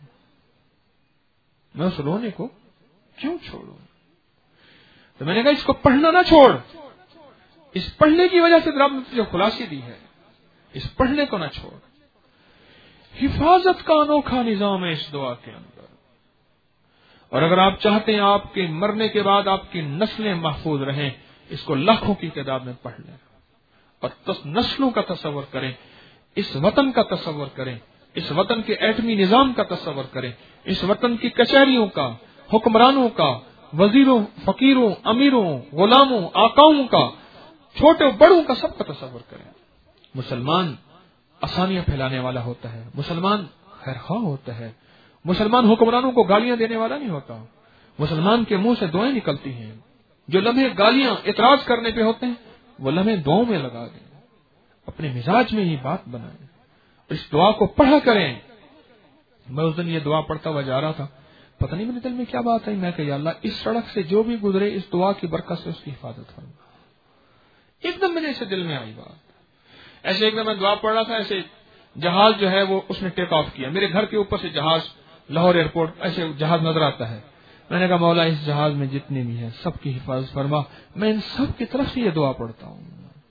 چھوڑوں؟ تو میں نے کہا اس کو پڑھنا نہ چھوڑ، اس پڑھنے کی وجہ سے رب نے تجھے خلاصی دی ہے، اس پڑھنے کو نہ چھوڑ۔ حفاظت کا انوکھا نظام ہے اس دعا کے اندر، اور اگر آپ چاہتے ہیں آپ کے مرنے کے بعد آپ کی نسلیں محفوظ رہیں، اس کو لاکھوں کی تعداد میں پڑھ لیں اور نسلوں کا تصور کریں، اس وطن کا تصور کریں، اس وطن کے ایٹمی نظام کا تصور کریں، اس وطن کی کچہریوں کا، حکمرانوں کا، وزیروں، فقیروں، امیروں، غلاموں، آقاؤں کا، چھوٹے بڑوں کا، سب کا تصور کریں۔ مسلمان آسانیاں پھیلانے والا ہوتا ہے، مسلمان خیر خواہ ہوتا ہے، مسلمان حکمرانوں کو گالیاں دینے والا نہیں ہوتا، مسلمان کے منہ سے دعائیں نکلتی ہیں۔ جو لمحے گالیاں اعتراض کرنے پہ ہوتے ہیں وہ لمحے دعاؤں میں لگا دیں، اپنے مزاج میں یہ بات بنائیں، اس دعا کو پڑھا کریں۔ میں اس دن یہ دعا پڑھتا ہوا جا رہا تھا پتہ نہیں میرے دل میں کیا بات ہے، میں کہ یا اللہ اس سڑک سے جو بھی گزرے اس دعا کی برکت سے اس کی حفاظت فرما. ایک دم میرے سے دل میں آئی بات. ایسے ایک دم میں دعا پڑھ رہا تھا، ایسے جہاز جو ہے وہ اس نے ٹیک آف کیا، میرے گھر کے اوپر سے جہاز، لاہور ایئرپورٹ ایسے جہاز نظر آتا ہے. میں نے کہا مولا اس جہاز میں جتنے بھی ہیں سب کی حفاظت فرما. میں ان سب کی طرف سے یہ دعا پڑھتا ہوں.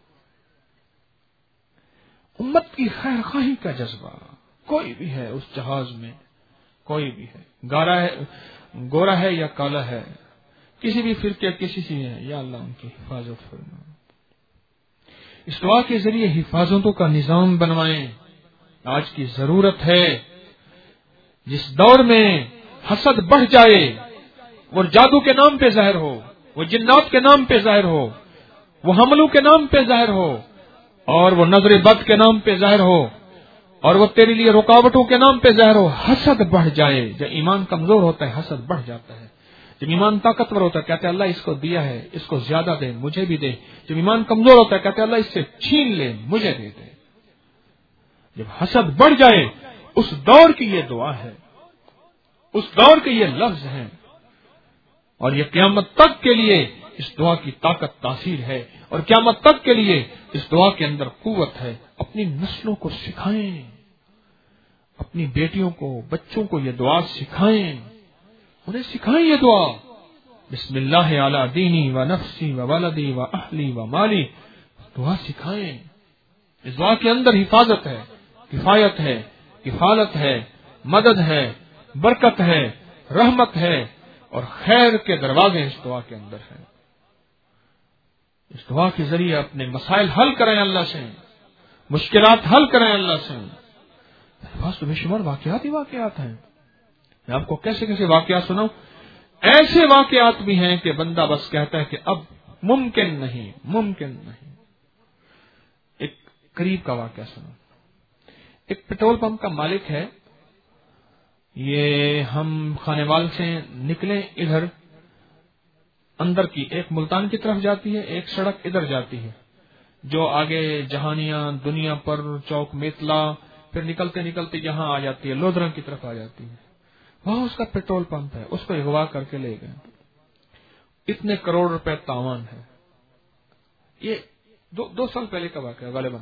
امت کی خیر خواہی کا جذبہ کوئی بھی ہے اس جہاز میں، کوئی بھی ہے، گورا ہے یا کالا ہے، کسی بھی فرقے کسی سے ہے، یا اللہ ان کی حفاظت فرما. اس دعا کے ذریعے حفاظتوں کا نظام بنوائیں. آج کی ضرورت ہے. جس دور میں حسد بڑھ جائے، وہ جادو کے نام پہ ظاہر ہو، وہ جنات کے نام پہ ظاہر ہو، وہ حملوں کے نام پہ ظاہر ہو، اور وہ نظر بد کے نام پہ ظاہر ہو، اور وہ تیرے لیے رکاوٹوں کے نام پہ ظاہر ہو. حسد بڑھ جائے. جب ایمان کمزور ہوتا ہے حسد بڑھ جاتا ہے. جب ایمان طاقتور ہوتا ہے کہتے ہیں اللہ اس کو دیا ہے، اس کو زیادہ دے، مجھے بھی دے. جب ایمان کمزور ہوتا ہے کہتے ہیں اللہ اس سے چھین لے، مجھے دے دے. جب حسد بڑھ جائے اس دور کی یہ دعا ہے، اس دور کے یہ لفظ ہیں، اور یہ قیامت تک کے لیے اس دعا کی طاقت تاثیر ہے، اور قیامت تک کے لیے اس دعا کے اندر قوت ہے. اپنی نسلوں کو سکھائیں، اپنی بیٹیوں کو، بچوں کو یہ دعا سکھائیں، انہیں سکھائیں یہ دعا. بسم اللہ علی دینی و نفسی و ولدی و اہلی و مالی. دعا سکھائیں. اس دعا کے اندر حفاظت ہے، کفایت ہے، کفالت ہے، مدد ہے، برکت ہے، رحمت ہے، اور خیر کے دروازے اس دعا کے اندر ہیں. اس دعا کے ذریعے اپنے مسائل حل کریں اللہ سے، مشکلات حل کریں اللہ سے. بس تو بے شمار واقعات ہی واقعات ہیں. میں آپ کو کیسے کیسے واقعات سناؤں. ایسے واقعات بھی ہیں کہ بندہ بس کہتا ہے کہ اب ممکن نہیں، ممکن نہیں. ایک قریب کا واقعہ سنو. ایک پیٹرول پمپ کا مالک ہے. یہ ہم خانیوال سے نکلیں ادھر اندر کی، ایک ملتان کی طرف جاتی ہے، ایک سڑک ادھر جاتی ہے جو آگے جہانیاں، دنیا پر، چوک میتلا، پھر نکلتے نکلتے یہاں آ جاتی ہے، لودھرا کی طرف آ جاتی ہے. وہاں اس کا پیٹرول پمپ ہے. اس کو اغوا کر کے لے گئے. اتنے کروڑ روپے تاوان ہے. یہ 2 سال پہلے کا واقعہ غالباً.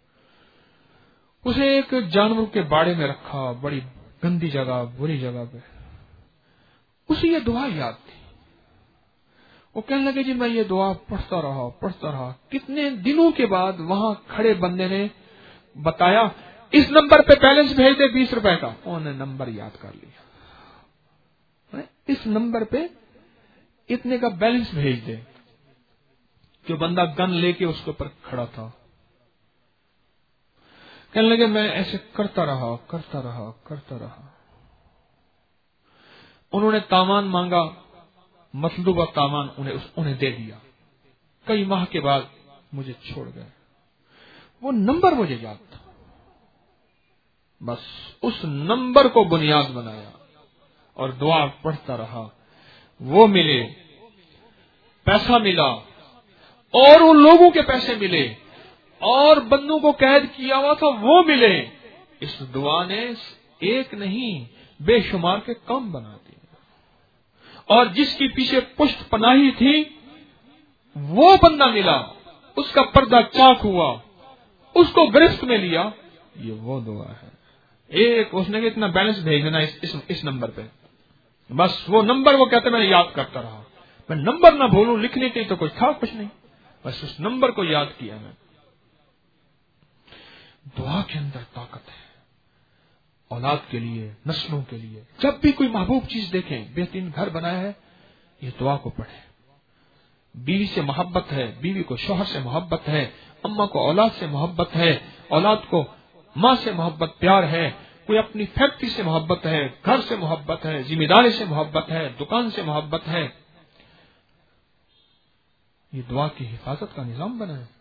اسے ایک جانور کے باڑے میں رکھا، بڑی گندی جگہ، بری جگہ پہ. اسے یہ دعا یاد تھی. وہ کہنے لگے جی میں یہ دعا پڑھتا رہا. کتنے دنوں کے بعد وہاں کھڑے بندے نے بتایا اس نمبر پہ بیلنس بھیج دے 20 روپے کا. انہوں نے نمبر یاد کر لیا. اس نمبر پہ اتنے کا بیلنس بھیج دے. جو بندہ گن لے کے اس کے اوپر کھڑا تھا کہنے لگے میں ایسے کرتا رہا. انہوں نے تاوان مانگا، مطلوبہ تاوان انہیں دے دیا. کئی ماہ کے بعد مجھے چھوڑ گئے. وہ نمبر مجھے یاد تھا. بس اس نمبر کو بنیاد بنایا اور دعا پڑھتا رہا. وہ ملے، پیسہ ملا، اور ان لوگوں کے پیسے ملے، اور بندوں کو قید کیا ہوا تھا وہ ملے. اس دعا نے ایک نہیں بے شمار کے کام بنا دیے. اور جس کی پیچھے پشت پناہی تھی وہ بندہ ملا، اس کا پردہ چاک ہوا، اس کو گرفت میں لیا. یہ وہ دعا ہے. ایک اس نے اتنا بیلنس بھیج دینا اس نمبر پہ. بس وہ نمبر وہ کہتے میں نے یاد کرتا رہا. میں نمبر نہ بھولوں، لکھنے کے تو کچھ تھا کچھ نہیں، بس اس نمبر کو یاد کیا میں. دعا کے اندر طاقت ہے. اولاد کے لیے، نسلوں کے لیے. جب بھی کوئی محبوب چیز دیکھیں، بہترین گھر بنایا ہے، یہ دعا کو پڑھیں. بیوی سے محبت ہے، بیوی کو شوہر سے محبت ہے، اماں کو اولاد سے محبت ہے، اولاد کو ماں سے محبت پیار ہے، کوئی اپنی فیکٹری سے محبت ہے، گھر سے محبت ہے، ذمہ داری سے محبت ہے، دکان سے محبت ہے. یہ دعا کی حفاظت کا نظام بنا ہے.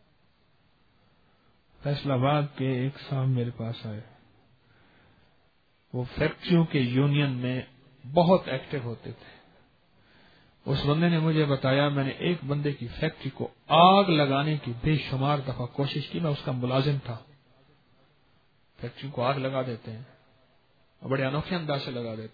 فیصل آباد کے ایک صاحب میرے پاس آئے. وہ فیکٹریوں کے یونین میں بہت ایکٹیو ہوتے تھے. اس بندے نے مجھے بتایا میں نے ایک بندے کی فیکٹری کو آگ لگانے کی بے شمار دفعہ کوشش کی. میں اس کا ملازم تھا. فیکٹری کو آگ لگا دیتے ہیں اور بڑے انوکھے انداز سے لگا دیتے ہیں.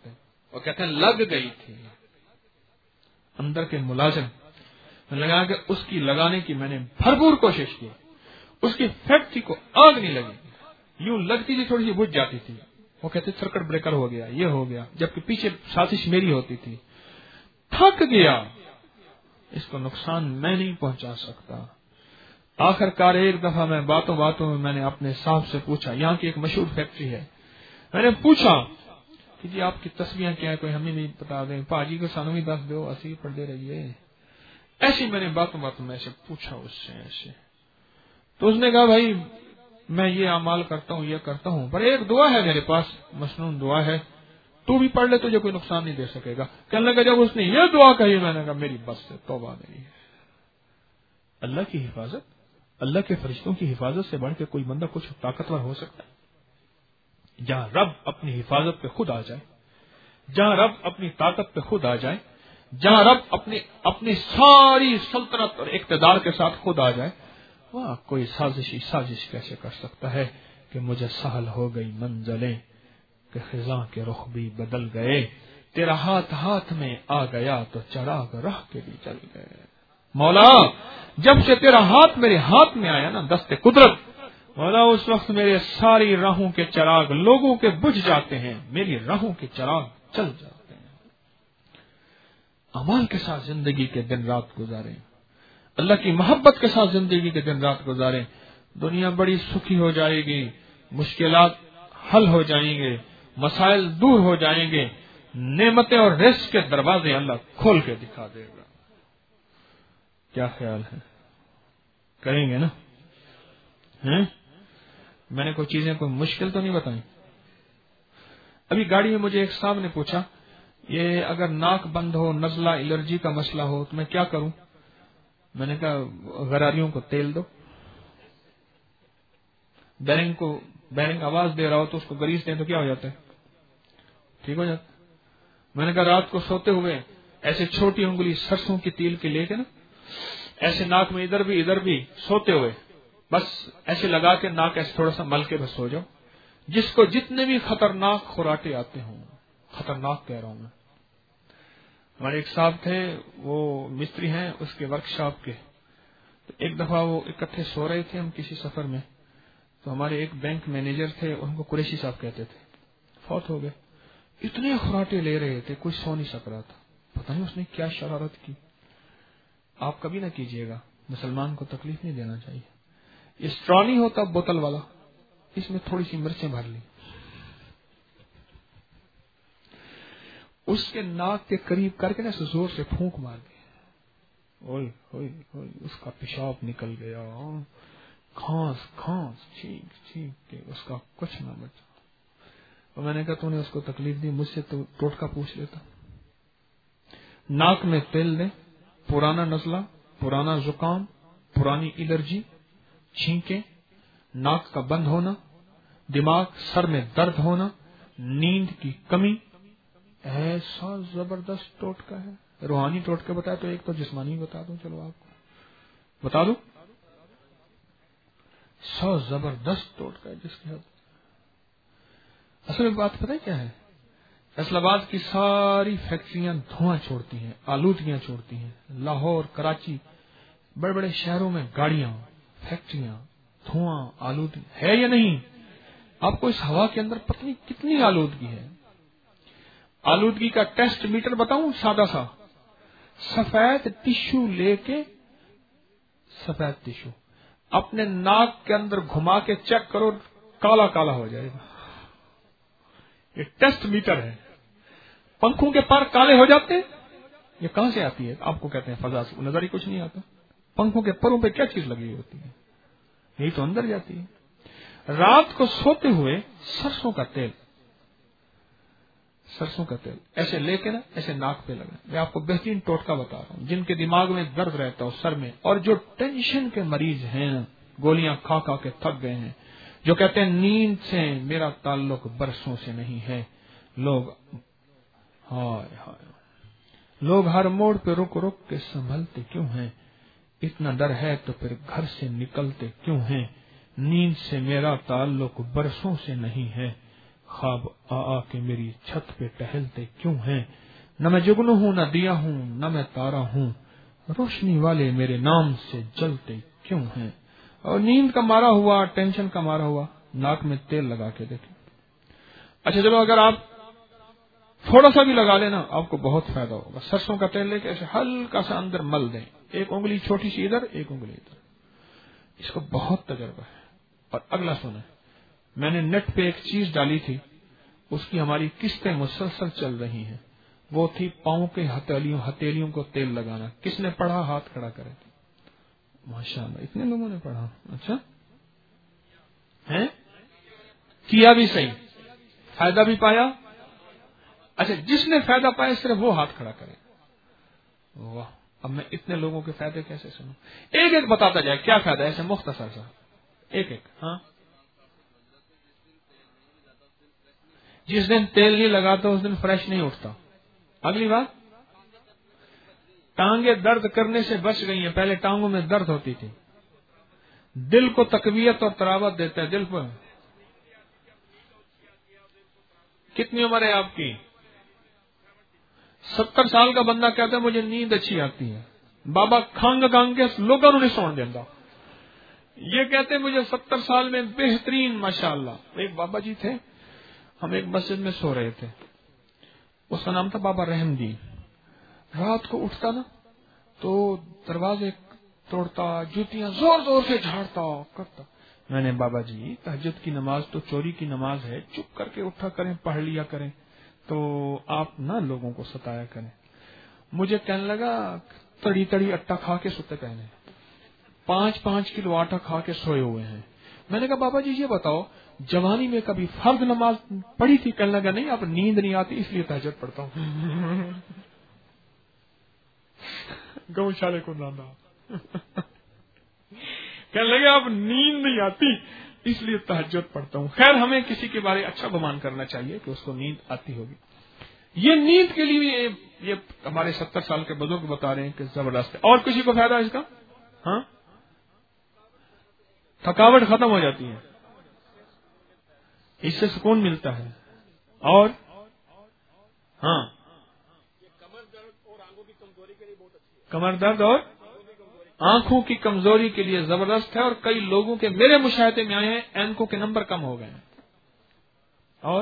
وہ کہتے ہیں لگ گئی تھی اندر کے ملازم میں لگا کہ اس کی لگانے کی میں نے بھرپور کوشش کی، اس کی فیکٹری کو آگ نہیں لگی، یوں لگتی تھی تھوڑی سی بجھ جاتی تھی، وہ کہتے سرکٹ بریکر ہو گیا، یہ ہو گیا، جبکہ پیچھے سازش میری ہوتی تھی، تھک گیا، اس کو نقصان میں نہیں پہنچا سکتا۔ آخر کار ایک دفعہ میں باتوں باتوں میں نے اپنے صاحب سے پوچھا، یہاں کی ایک مشہور فیکٹری ہے، میں نے پوچھا کہ جی آپ کی تصویریں کیا ہے، کوئی ہمیں نہیں بتا دیں، پاجی کو سانو بھی دس دو، اسی پڑھتے رہیے، ایسی میں نے باتوں باتوں میں ایسے پوچھا اس سے ایسے، تو اس نے کہا بھائی میں یہ اعمال کرتا ہوں، یہ کرتا ہوں، پر ایک دعا ہے میرے پاس، مسنون دعا ہے، تو بھی پڑھ لے تجھے کوئی نقصان نہیں دے سکے گا۔ کہنے لگا جب اس نے یہ دعا کہی میں نے کہا میری بس سے توبہ نہیں ہے۔ اللہ کی حفاظت، اللہ کے فرشتوں کی حفاظت سے بڑھ کے کوئی بندہ کچھ طاقتور ہو سکتا ہے؟ جہاں رب اپنی حفاظت پہ خود آ جائے، جہاں رب اپنی طاقت پہ خود آ جائے، جہاں رب اپنی ساری سلطنت اور اقتدار کے ساتھ خود آ جائے، وہاں کوئی سازش کیسے کر سکتا ہے کہ مجھے سہل ہو گئی منزلیں کہ خزاں کے رخ بھی بدل گئے، تیرا ہاتھ ہاتھ میں آ گیا تو چراغ راہ کے بھی جل گئے۔ مولا جب سے تیرا ہاتھ میرے ہاتھ میں آیا نا دست قدرت، مولا اس وقت میرے ساری راہوں کے چراغ لوگوں کے بجھ جاتے ہیں، میری راہوں کے چراغ چل جاتے ہیں۔ اعمال کے ساتھ زندگی کے دن رات گزاریں، اللہ کی محبت کے ساتھ زندگی کے دن رات گزاریں، دنیا بڑی سکھی ہو جائے گی، مشکلات حل ہو جائیں گے، مسائل دور ہو جائیں گے، نعمتیں اور رزق کے دروازے اللہ کھول کے دکھا دے گا۔ کیا خیال ہے؟ کریں گے نا؟ میں نے کوئی چیزیں کوئی مشکل تو نہیں بتائیں؟ ابھی گاڑی میں مجھے ایک صاحب نے پوچھا یہ اگر ناک بند ہو، نزلہ الرجی کا مسئلہ ہو تو میں کیا کروں؟ میں نے کہا غراریوں کو تیل دو، بیرنگ آواز دے رہا ہو تو اس کو گریس دیں تو کیا ہو جاتا ہے؟ ٹھیک ہو جاتا ہے۔ میں نے کہا رات کو سوتے ہوئے ایسے چھوٹی انگلی سرسوں کی تیل کے لے کے نا ایسے ناک میں ادھر بھی سوتے ہوئے بس ایسے لگا کے ناک ایسے تھوڑا سا مل کے بس سو جاؤ، جس کو جتنے بھی خطرناک خوراٹے آتے ہوں، خطرناک کہہ رہا ہوں میں۔ ہمارے ایک صاحب تھے، وہ مستری ہیں اس کے ورکشاپ کے، تو ایک دفعہ وہ اکٹھے سو رہے تھے ہم کسی سفر میں، تو ہمارے ایک بینک مینیجر تھے، ان کو قریشی صاحب کہتے تھے، فوت ہو گئے، اتنے خوراٹے لے رہے تھے کوئی سو نہیں سک رہا تھا، پتہ نہیں اس نے کیا شرارت کی۔ آپ کبھی نہ کیجیے گا، مسلمان کو تکلیف نہیں دینا چاہیے۔ یہ اسٹرا نہیں ہوتا بوتل والا، اس میں تھوڑی سی مرچیں بھر لی، اس کے ناک کے قریب کر کے نا زور سے پھونک مار دی، اوئے ہوئے ہوئے اس کا پیشاب نکل گیا، کھانس چھینک کے اس کا کچھ نہ بچا۔ اور میں نے کہا تو نے اس کو تکلیف دی، مجھ سے تو ٹوٹکا پوچھ لیتا۔ ناک میں تیل دے، پرانا نزلہ، پرانا زکام، پرانی الرجی، چھینکیں، ناک کا بند ہونا، دماغ سر میں درد ہونا، نیند کی کمی، ایسا زبردست ٹوٹکا ہے۔ روحانی ٹوٹکے بتایا تو ایک تو جسمانی بتا دوں، چلو آپ کو بتا دوں، سو زبردست ٹوٹکا ہے جس کے حد۔ اصل میں بات پتہ کیا ہے؟ فیصل آباد کی ساری فیکٹریاں دھواں چھوڑتی ہیں، آلودگیاں چھوڑتی ہیں، لاہور، کراچی، بڑے بڑے شہروں میں گاڑیاں، فیکٹریاں، دھواں، آلودگی ہے یا نہیں؟ آپ کو اس ہوا کے اندر پتہ نہیں کتنی آلودگی ہے۔ آلودگی کا ٹیسٹ میٹر بتاؤں سادہ سا، سفید ٹشو لے کے، سفید ٹشو اپنے ناک کے اندر گھما کے چیک کرو، کالا کالا ہو جائے گا۔ یہ ٹیسٹ میٹر ہے۔ پنکھوں کے پر کالے ہو جاتے ہیں، یہ کہاں سے آتی ہے؟ آپ کو کہتے ہیں فضا سے، نظر ہی کچھ نہیں آتا۔ پنکھوں کے پروں پہ کیا چیز لگی ہوتی ہے؟ یہی تو اندر جاتی ہے۔ رات کو سوتے ہوئے سرسوں کا تیل ایسے لے کے نا ایسے ناک پہ لگا۔ میں آپ کو بہترین ٹوٹکا بتا رہا ہوں، جن کے دماغ میں درد رہتا ہو سر میں، اور جو ٹینشن کے مریض ہیں، گولیاں کھا کے تھک گئے ہیں، جو کہتے ہیں نیند سے میرا تعلق برسوں سے نہیں ہے، لوگ ہر موڑ پہ رک کے سنبھلتے کیوں ہیں؟ اتنا ڈر ہے تو پھر گھر سے نکلتے کیوں ہیں؟ نیند سے میرا تعلق برسوں سے نہیں ہے، خواب آ کے میری چھت پہ ٹہلتے کیوں ہیں؟ نہ میں جگنو ہوں نہ دیا ہوں نہ میں تارا ہوں، روشنی والے میرے نام سے جلتے کیوں ہیں؟ اور نیند کا مارا ہوا، ٹینشن کا مارا ہوا، ناک میں تیل لگا کے دیکھیں۔ اچھا چلو، اگر آپ تھوڑا سا بھی لگا لینا آپ کو بہت فائدہ ہوگا۔ سرسوں کا تیل لے کے ایسے ہلکا سا اندر مل دیں، ایک انگلی چھوٹی سی ادھر ایک انگلی ادھر، اس کو بہت تجربہ ہے۔ اور اگلا سنیں، میں نے نیٹ پہ ایک چیز ڈالی تھی، اس کی ہماری قسطیں مسلسل چل رہی ہیں، وہ تھی پاؤں کے ہتھیلیوں کو تیل لگانا۔ کس نے پڑھا؟ ہاتھ کھڑا کرے۔ ماشاءاللہ اتنے لوگوں نے پڑھا۔ اچھا ہے، کیا بھی صحیح، فائدہ بھی پایا۔ اچھا، جس نے فائدہ پایا صرف وہ ہاتھ کھڑا کرے۔ واہ، اب میں اتنے لوگوں کے فائدے کیسے سنوں؟ ایک ایک بتاتا جائے کیا فائدہ ہے، ایسے مختصر سا ایک ایک۔ ہاں، جس دن تیل نہیں لگاتا اس دن فریش نہیں اٹھتا۔ اگلی بات، ٹانگیں درد کرنے سے بچ گئی ہیں، پہلے ٹانگوں میں درد ہوتی تھی۔ دل کو تقویت اور تراوت دیتا ہے۔ دل پر کتنی عمر ہے آپ کی؟ 70 سال کا بندہ کہتا ہے مجھے نیند اچھی آتی ہے، بابا کھانگ کھانگ کے لوگوں نے سون دینا۔ یہ کہتے ہیں مجھے 70 سال میں بہترین، ماشاءاللہ۔ ایک بابا جی تھے، ہم ایک مسجد میں سو رہے تھے، اس کا نام تھا بابا رحم دین۔ رات کو اٹھتا نا تو دروازے توڑتا، جوتیاں زور زور سے جھاڑتا کرتا۔ میں نے بابا جی تہجد کی نماز تو چوری کی نماز ہے، چپ کر کے اٹھا کریں، پڑھ لیا کریں، تو آپ نہ لوگوں کو ستایا کریں۔ مجھے کہنے لگا تڑی تڑی اٹا کھا کے سوتے پہنے، 5 کلو آٹا کھا کے سوئے ہوئے ہیں۔ میں نے کہا بابا جی یہ بتاؤ جوانی میں کبھی فرض نماز پڑھی تھی؟ کہنے لگا نہیں، اب نیند نہیں آتی اس لیے تہجد پڑھتا ہوں۔ گوشالے کو نانا کہنے لگے اب نیند نہیں آتی اس لیے تہجد پڑھتا ہوں۔ خیر، ہمیں کسی کے بارے اچھا گمان کرنا چاہیے کہ اس کو نیند آتی ہوگی۔ یہ نیند کے لیے یہ ہمارے 70 سال کے بزرگ بتا رہے ہیں کہ زبردست ہے۔ اور کسی کو فائدہ ہے اس کا؟ ہاں، تھکاوٹ ختم ہو جاتی ہے، اس سے سکون ملتا ہے۔ اور ہاں، کمر درد اور آنکھوں کی کمزوری کے لیے زبردست ہے۔ اور کئی لوگوں کے میرے مشاہدے میں آئے ہیں اینکوں کے نمبر کم ہو گئے ہیں۔ اور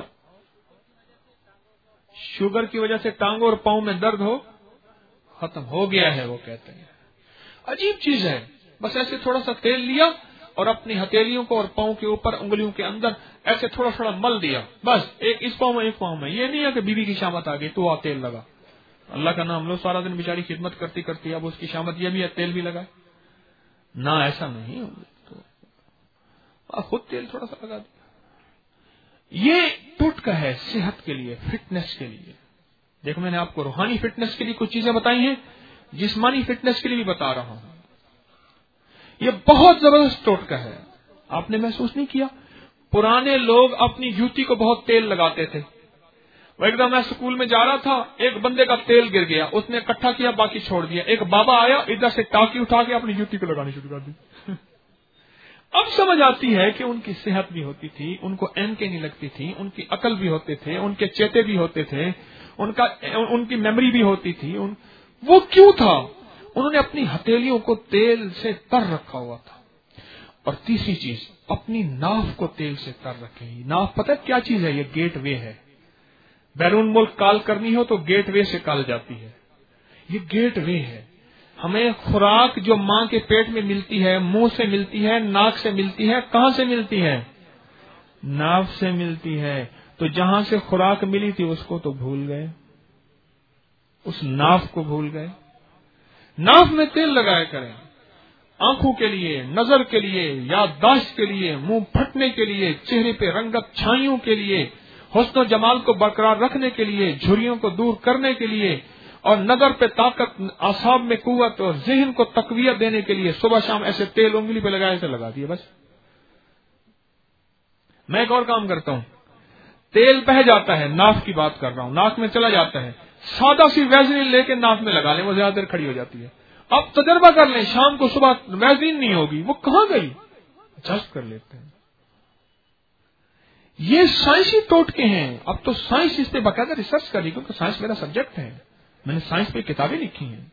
شوگر کی وجہ سے ٹانگوں اور پاؤں میں درد ہو ختم ہو گیا ہے، وہ کہتے ہیں۔ عجیب چیز ہے، بس ایسے تھوڑا سا تیل لیا اور اپنی ہتھیلیوں کو اور پاؤں کے اوپر انگلیوں کے اندر ایسے تھوڑا تھوڑا مل دیا، بس ایک اس پاؤں میں ایک پاؤں میں۔ یہ نہیں ہے کہ بیوی کی شامت آ گئی تو آ تیل لگا۔ اللہ کا نام لو، سارا دن بیچاری خدمت کرتی کرتی اب اس کی شامت یہ بھی ہے تیل بھی لگائے، نہ ایسا نہیں، تو خود تیل تھوڑا سا لگا دیا۔ یہ ٹوٹکا ہے صحت کے لیے، فٹنس کے لیے۔ دیکھو میں نے آپ کو روحانی فٹنس کے لیے کچھ چیزیں بتائی ہیں، جسمانی فٹنس کے لیے بھی بتا رہا ہوں۔ یہ بہت زبردست ٹوٹکا ہے۔ آپ نے محسوس نہیں کیا؟ پرانے لوگ اپنی جوتی کو بہت تیل لگاتے تھے۔ وہ ایک دم میں اسکول میں جا رہا تھا، ایک بندے کا تیل گر گیا، اس نے اکٹھا کیا باقی چھوڑ دیا۔ ایک بابا آیا ادھر سے ٹاکی اٹھا کے اپنی جوتی کو لگانی شروع کر دی۔ اب سمجھ آتی ہے کہ ان کی صحت بھی ہوتی تھی، ان کو اینکیں نہیں لگتی تھی، ان کی عقل بھی ہوتے تھے، ان کے چیتے بھی ہوتے تھے، ان کی میموری بھی ہوتی تھی۔ وہ کیوں تھا؟ انہوں نے اپنی ہتھیلیوں کو تیل سے تر رکھا ہوا تھا۔ اور تیسری چیز، اپنی ناف کو تیل سے تر رکھے۔ ناف پتہ کیا چیز ہے؟ یہ گیٹ وے ہے۔ بیرون ملک کال کرنی ہو تو گیٹ وے سے کال جاتی ہے، یہ گیٹ وے ہے۔ ہمیں خوراک جو ماں کے پیٹ میں ملتی ہے، منہ سے ملتی ہے، ناک سے ملتی ہے، کہاں سے ملتی ہے؟ ناف سے ملتی ہے۔ تو جہاں سے خوراک ملی تھی اس کو تو بھول گئے، اس ناف کو بھول گئے۔ ناف میں تیل لگایا کریں، آنکھوں کے لیے، نظر کے لیے، یادداشت کے لیے، منہ پھٹنے کے لیے، چہرے پہ رنگت چھائیوں کے لیے، حسن و جمال کو برقرار رکھنے کے لیے، جھریوں کو دور کرنے کے لیے، اور نظر پہ طاقت، اعصاب میں قوت اور ذہن کو تقویت دینے کے لیے صبح شام ایسے تیل انگلی پہ لگائے سے لگا دیے بس۔ میں ایک اور کام کرتا ہوں، تیل بہ جاتا ہے، ناف کی بات کر رہا ہوں، ناک میں چلا جاتا ہے، سادہ سی ویزلین لے کے ناف میں لگا لیں، وہ زیادہ دیر کھڑی ہو جاتی ہے۔ اب تجربہ کر لیں، شام کو صبح ویزلین نہیں ہوگی، وہ کہاں گئی، جذب کر لیتے ہیں۔ یہ سائنسی ٹوٹکے ہیں. اب تو سائنس اس پہ باقاعدہ ریسرچ کر رہی ہے، کیونکہ سائنس میرا سبجیکٹ ہے. میں نے سائنس پہ کتابیں لکھی ہیں.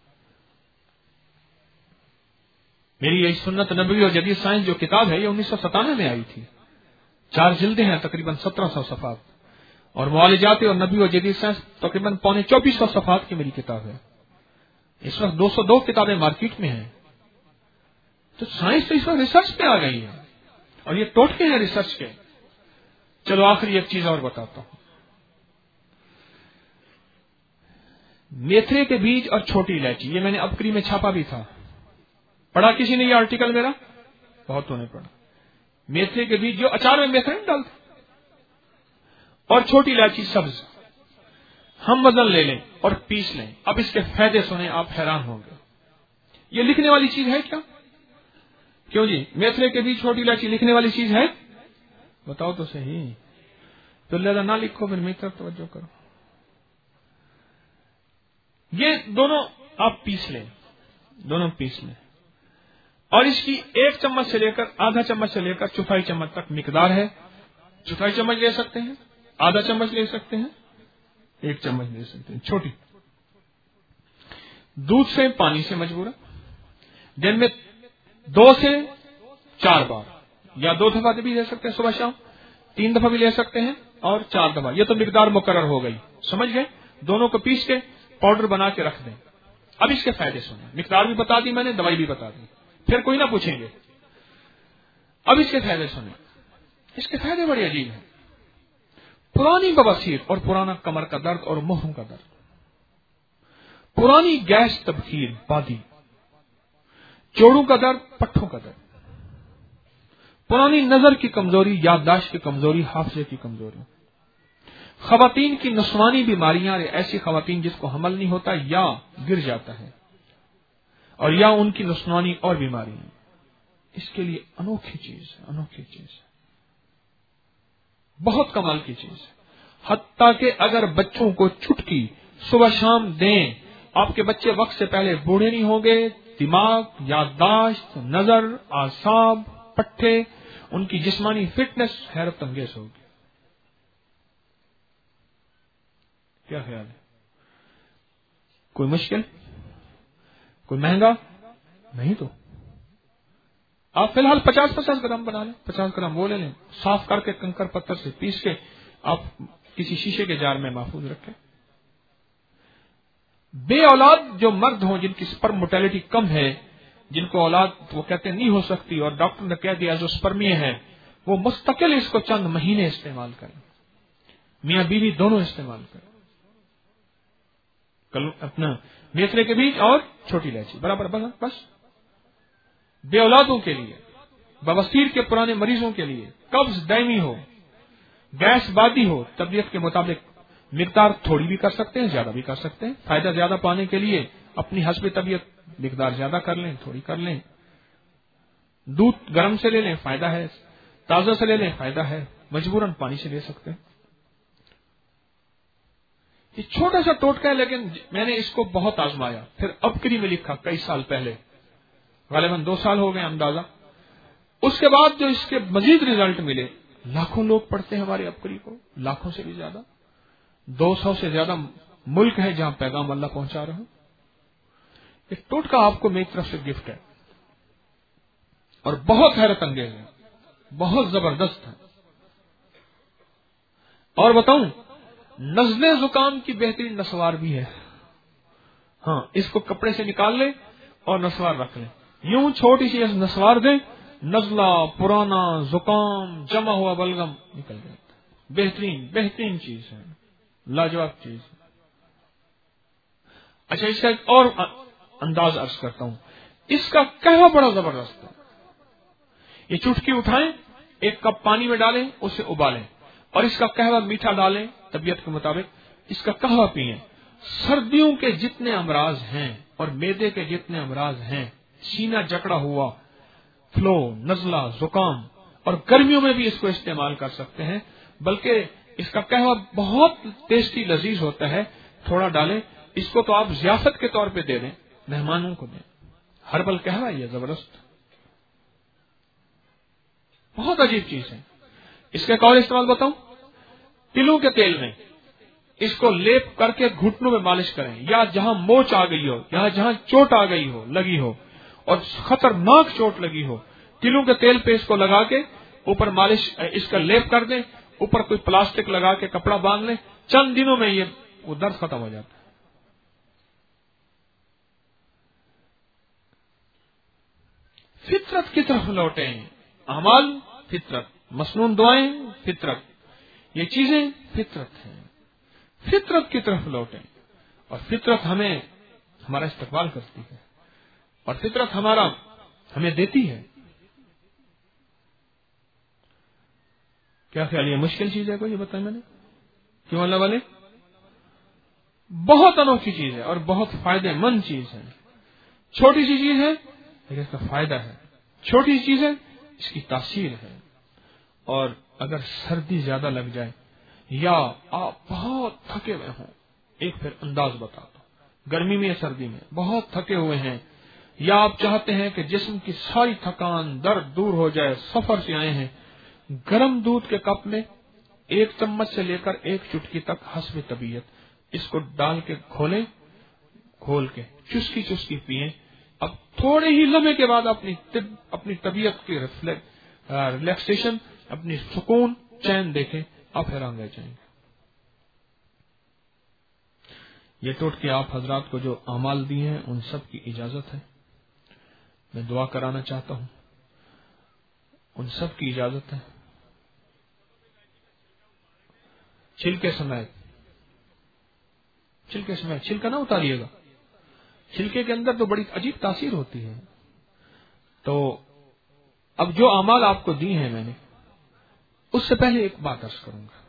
میری یہ سنت نبوی اور جدید سائنس جو کتاب ہے یہ 1997 میں آئی تھی. 4 جلدیں ہیں، تقریباً 1700 صفحات. اور معالجات اور نبی اور جدید سائنس تقریباً 2400 صفحات کی میری کتاب ہے. اس وقت 202 کتابیں مارکیٹ میں ہیں. تو سائنس تو اس وقت ریسرچ پہ آ گئی ہے، اور یہ ٹوٹکے ہیں ریسرچ کے. چلو آخری ایک چیز اور بتاتا ہوں. میتھرے کے بیج اور چھوٹی الائچی، یہ میں نے ابکری میں چھاپا بھی تھا. پڑھا کسی نے یہ آرٹیکل میرا؟ بہتوں نے پڑھا. میتھرے کے بیج جو اچار میں میتھرے نہیں ڈالتے، اور چھوٹی الائچی سبز، ہم وزن لے لیں اور پیس لیں. اب اس کے فائدے سنیں، آپ حیران ہوں گے. یہ لکھنے والی چیز ہے کیا؟ کیوں جی، میتھرے کے بیج چھوٹی الائچی لکھنے والی چیز ہے؟ بتاؤ تو صحیح. تو لہذا نہ لکھو، پھر میری طرف توجہ کرو. یہ دونوں آپ پیس لیں، دونوں پیس لیں، اور اس کی 1 چمچ سے لے کر آدھا چمچ سے لے کر چوتھائی چمچ تک مقدار ہے. چوتھائی چمچ لے سکتے ہیں، آدھا چمچ لے سکتے ہیں، 1 چمچ لے سکتے ہیں چھوٹی. دودھ سے پانی سے مجبورا، دن میں 2 سے 4 بار، یا 2 دفعہ بھی لے سکتے ہیں صبح شام، 3 دفعہ بھی لے سکتے ہیں، اور 4 دفعہ. یہ تو مقدار مقرر ہو گئی، سمجھ گئے؟ دونوں کو پیس کے پاؤڈر بنا کے رکھ دیں. اب اس کے فائدے سنیں. مقدار بھی بتا دی میں نے، دوائی بھی بتا دی، پھر کوئی نہ پوچھیں گے. اب اس کے فائدے سنیں. اس کے فائدے بڑے عجیب ہیں. پرانی بواسیر اور پرانا کمر کا درد اور مہروں کا درد، پرانی گیس تبخیر بادی، جوڑوں کا درد، پٹھوں کا درد، پرانی نظر کی کمزوری، یادداشت کی کمزوری، حافظے کی کمزوری، خواتین کی نسوانی بیماریاں، ایسی خواتین جس کو حمل نہیں ہوتا یا گر جاتا ہے، اور یا ان کی نسوانی اور بیماریاں. اس کے لیے انوکھی چیز ہے، انوکھی چیز ہے، بہت کمال کی چیز ہے. حتیٰ کہ اگر بچوں کو چٹکی صبح شام دیں، آپ کے بچے وقت سے پہلے بوڑھے نہیں ہوں گے. دماغ، یادداشت، نظر، اعصاب، پٹھے، ان کی جسمانی فٹنس حیرت انگیز ہوگی. کیا خیال ہے؟ کوئی مشکل؟ کوئی مہنگا؟ نہیں. تو آپ فی الحال 50 گرام بنا لیں، 50 گرام وہ لے لیں، صاف کر کے کنکر پتھر سے پیس کے آپ کسی شیشے کے جار میں محفوظ رکھیں. بے اولاد جو مرد ہوں، جن کی سپرم موٹیلٹی کم ہے، جن کو اولاد وہ کہتے ہیں نہیں ہو سکتی، اور ڈاکٹر نے کہہ دیا جو سپرمی ہے، وہ مستقل اس کو چند مہینے استعمال کریں. میاں بیوی دونوں استعمال کریں. اپنا میتھرے کے بیج اور چھوٹی الائچی برابر، بس. بے اولادوں کے لیے، بواسیر کے پرانے مریضوں کے لیے، قبض دائمی ہو، گیس بادی ہو، طبیعت کے مطابق مقدار تھوڑی بھی کر سکتے ہیں، زیادہ بھی کر سکتے ہیں. فائدہ زیادہ پانے کے لیے اپنی حسب طبیعت مقدار زیادہ کر لیں، تھوڑی کر لیں. دودھ گرم سے لے لیں، فائدہ ہے. تازہ سے لے لیں، فائدہ ہے. مجبوراً پانی سے لے سکتے ہیں. یہ چھوٹا سا ٹوٹکا ہے، لیکن میں نے اس کو بہت آزمایا. پھر ابکری میں لکھا کئی سال پہلے، غالباً 2 سال ہو گئے اندازہ. اس کے بعد جو اس کے مزید ریزلٹ ملے، لاکھوں لوگ پڑھتے ہیں ہماری ابکری کو، لاکھوں سے بھی زیادہ. 200 سے زیادہ ملک ہے جہاں پیغام اللہ پہنچا رہا ہوں. یہ ٹوٹکا آپ کو میری طرف سے گفٹ ہے، اور بہت حیرت انگیز ہے، بہت زبردست ہے. اور بتاؤں، نزلے زکام کی بہترین نسوار بھی ہے. ہاں، اس کو کپڑے سے نکال لیں اور نسوار رکھ لیں، یوں چھوٹی سی نسوار دیں، نزلہ، پرانا زکام، جمع ہوا بلغم نکل جاتا. بہترین بہترین چیز ہے، لاجواب چیز. اچھا، اس کا ایک اور انداز عرض کرتا ہوں. اس کا قہوہ بڑا زبردست ہے. یہ چٹکی اٹھائیں، 1 کپ پانی میں ڈالیں، اسے ابالیں، اور اس کا قہوہ میٹھا ڈالیں طبیعت کے مطابق. اس کا قہوہ پئیں. سردیوں کے جتنے امراض ہیں اور معدے کے جتنے امراض ہیں، سینہ جکڑا ہوا، فلو، نزلہ، زکام، اور گرمیوں میں بھی اس کو استعمال کر سکتے ہیں. بلکہ اس کا قہوہ بہت ٹیسٹی لذیذ ہوتا ہے. تھوڑا ڈالیں. اس کو تو آپ ضیافت کے طور پہ دے دیں، مہمانوں کو دیں. ہربل قہوہ، یہ زبردست، بہت عجیب چیز ہے. اس کا ایک اور استعمال بتاؤں، تلوں کے تیل میں اس کو لیپ کر کے گھٹنوں میں مالش کریں، یا جہاں موچ آ گئی ہو یا جہاں چوٹ آ گئی ہو لگی ہو اور خطرناک چوٹ لگی ہو، تلوں کے تیل پہ اس کو لگا کے اوپر مالش اس کا لیپ کر دیں، اوپر کوئی پلاسٹک لگا کے کپڑا باندھ لیں، چند دنوں میں یہ وہ درد ختم ہو جاتا ہے۔ فطرت کی طرف لوٹیں، اعمال فطرت، مسنون دعائیں فطرت، یہ چیزیں فطرت ہیں، فطرت کی طرف لوٹیں، اور فطرت ہمیں ہمارا استقبال کرتی ہے، اور فطرت ہمیں دیتی ہے۔ کیا خیال، یہ مشکل چیز ہے کوئی؟ یہ بتائیں میں نے کیوں اللہ والے؟ بہت انوکھی چیز ہے اور بہت فائدہ مند چیز ہے۔ چھوٹی سی چیز ہے لیکن اس کا فائدہ ہے، چھوٹی سی چیز ہے اس کی تاثیر ہے۔ اور اگر سردی زیادہ لگ جائے یا آپ بہت تھکے ہوئے ہوں، ایک پھر انداز بتا دو، گرمی میں یا سردی میں بہت تھکے ہوئے ہیں، یا آپ چاہتے ہیں کہ جسم کی ساری تھکان درد دور ہو جائے، سفر سے آئے ہیں، گرم دودھ کے کپ میں 1 چمچ سے لے کر 1 چٹکی تک حسب طبیعت اس کو ڈال کے کھول کے چسکی چسکی پئیں۔ اب تھوڑے ہی لمحے کے بعد اپنی طبیعت کی ریلیکسیشن، اپنی سکون چین دیکھیں، آپ حیران رہ جائیں گے۔ یہ ٹوٹکے آپ حضرات کو جو اعمال دیے ہیں ان سب کی اجازت ہے، میں دعا کرانا چاہتا ہوں، ان سب کی اجازت ہے۔ چھلکے سمیت چھلکا نہ اتاریے گا، چھلکے کے اندر تو بڑی عجیب تاثیر ہوتی ہے۔ تو اب جو اعمال آپ کو دی ہیں میں نے، اس سے پہلے ایک بات عرض کروں گا۔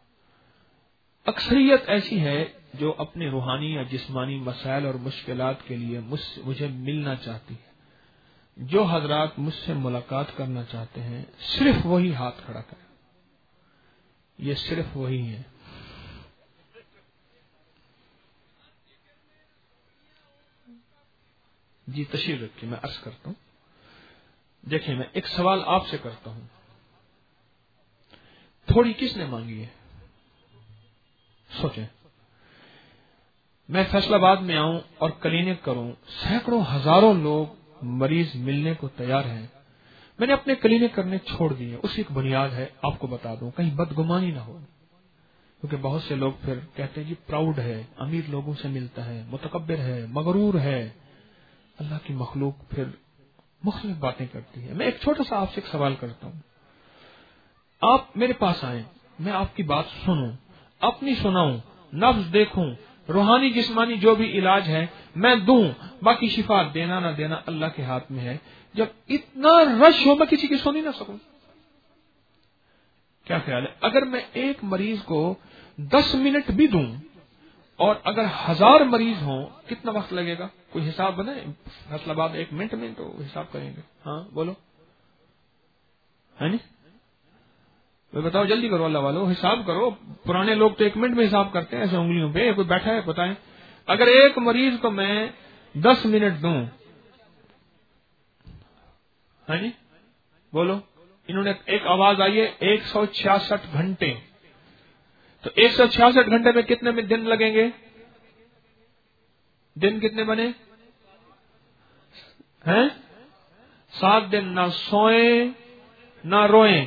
اکثریت ایسی ہے جو اپنے روحانی یا جسمانی مسائل اور مشکلات کے لیے مجھے ملنا چاہتی ہے۔ جو حضرات مجھ سے ملاقات کرنا چاہتے ہیں صرف وہی ہاتھ کھڑا کریں، یہ صرف وہی ہے۔ جی تشریف رکھیے، میں عرض کرتا ہوں۔ دیکھیں، میں ایک سوال آپ سے کرتا ہوں، تھوڑی کس نے مانگی ہے؟ سوچیں، میں فیصل آباد میں آؤں اور کلینک کروں، سینکڑوں ہزاروں لوگ مریض ملنے کو تیار ہیں، میں نے اپنے کلینک کرنے چھوڑ دیے، اس کی ایک بنیاد ہے، آپ کو بتا دوں کہیں بدگمانی نہ ہو، کیونکہ بہت سے لوگ پھر کہتے ہیں جی پراؤڈ ہے، امیر لوگوں سے ملتا ہے، متکبر ہے، مغرور ہے، اللہ کی مخلوق پھر مختلف باتیں کرتی ہے۔ میں ایک چھوٹا سا آپ سے ایک سوال کرتا ہوں، آپ میرے پاس آئیں، میں آپ کی بات سنوں، اپنی سناؤں، نفس دیکھوں، روحانی جسمانی جو بھی علاج ہے میں دوں، باقی شفا دینا نہ دینا اللہ کے ہاتھ میں ہے۔ جب اتنا رش ہو میں کسی کی سن ہی نہ سکوں، کیا خیال ہے؟ اگر میں ایک مریض کو 10 منٹ بھی دوں اور اگر 1000 مریض ہوں کتنا وقت لگے گا؟ کوئی حساب بنائے؟ فیصل آباد 1 منٹ میں تو حساب کریں گے، ہاں بولو، ہے نہیں؟ بتاؤ جلدی کرو اللہ والو، حساب کرو، پرانے لوگ تو 1 منٹ میں حساب کرتے ہیں ایسے انگلیوں پہ، کوئی بیٹھا ہے بتائیں، اگر ایک مریض کو میں 10 منٹ دوں، ہے نہیں؟ بولو، انہوں نے ایک آواز آئی ہے 166 گھنٹے، تو 166 گھنٹے میں کتنے میں دن لگیں گے؟ دن کتنے بنے ہیں؟ 7 دن، نہ سوئیں نہ روئیں،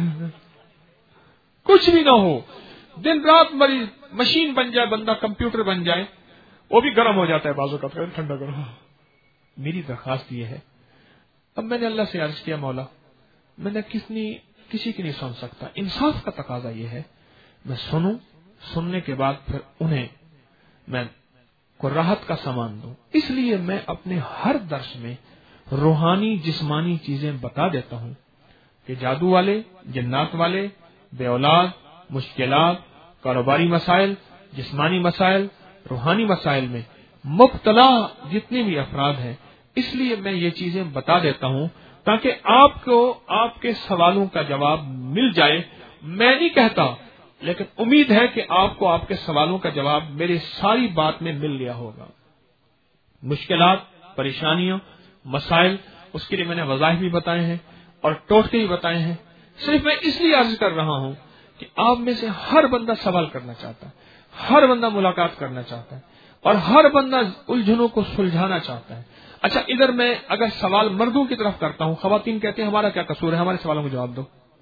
کچھ بھی نہ ہو، دن رات مریض مشین بن جائے، بندہ کمپیوٹر بن جائے، وہ بھی گرم ہو جاتا ہے بازو کا، ٹھنڈا کرو۔ میری درخواست یہ ہے، اب میں نے اللہ سے عرض کیا مولا میں نے کسی کی نہیں سن سکتا، انصاف کا تقاضا یہ ہے میں سنوں، سننے کے بعد پھر انہیں میں کو راحت کا سامان دوں، اس لیے میں اپنے ہر درس میں روحانی جسمانی چیزیں بتا دیتا ہوں کہ جادو والے، جنات والے، بے اولاد، مشکلات، کاروباری مسائل، جسمانی مسائل، روحانی مسائل میں مبتلا جتنے بھی افراد ہیں، اس لیے میں یہ چیزیں بتا دیتا ہوں تاکہ آپ کو آپ کے سوالوں کا جواب مل جائے۔ میں نہیں کہتا، لیکن امید ہے کہ آپ کو آپ کے سوالوں کا جواب میری ساری بات میں مل گیا ہوگا۔ مشکلات، پریشانیوں، مسائل، اس کے لیے میں نے وظائف بھی بتائے ہیں اور ٹوٹکے بھی بتائے ہیں، صرف میں اس لیے عرض کر رہا ہوں کہ آپ میں سے ہر بندہ سوال کرنا چاہتا ہے، ہر بندہ ملاقات کرنا چاہتا ہے، اور ہر بندہ الجھنوں کو سلجھانا چاہتا ہے۔ اچھا، ادھر میں اگر سوال مردوں کی طرف کرتا ہوں، خواتین کہتے ہیں ہمارا کیا قصور ہے، ہمارے سوالوں کو جواب دو،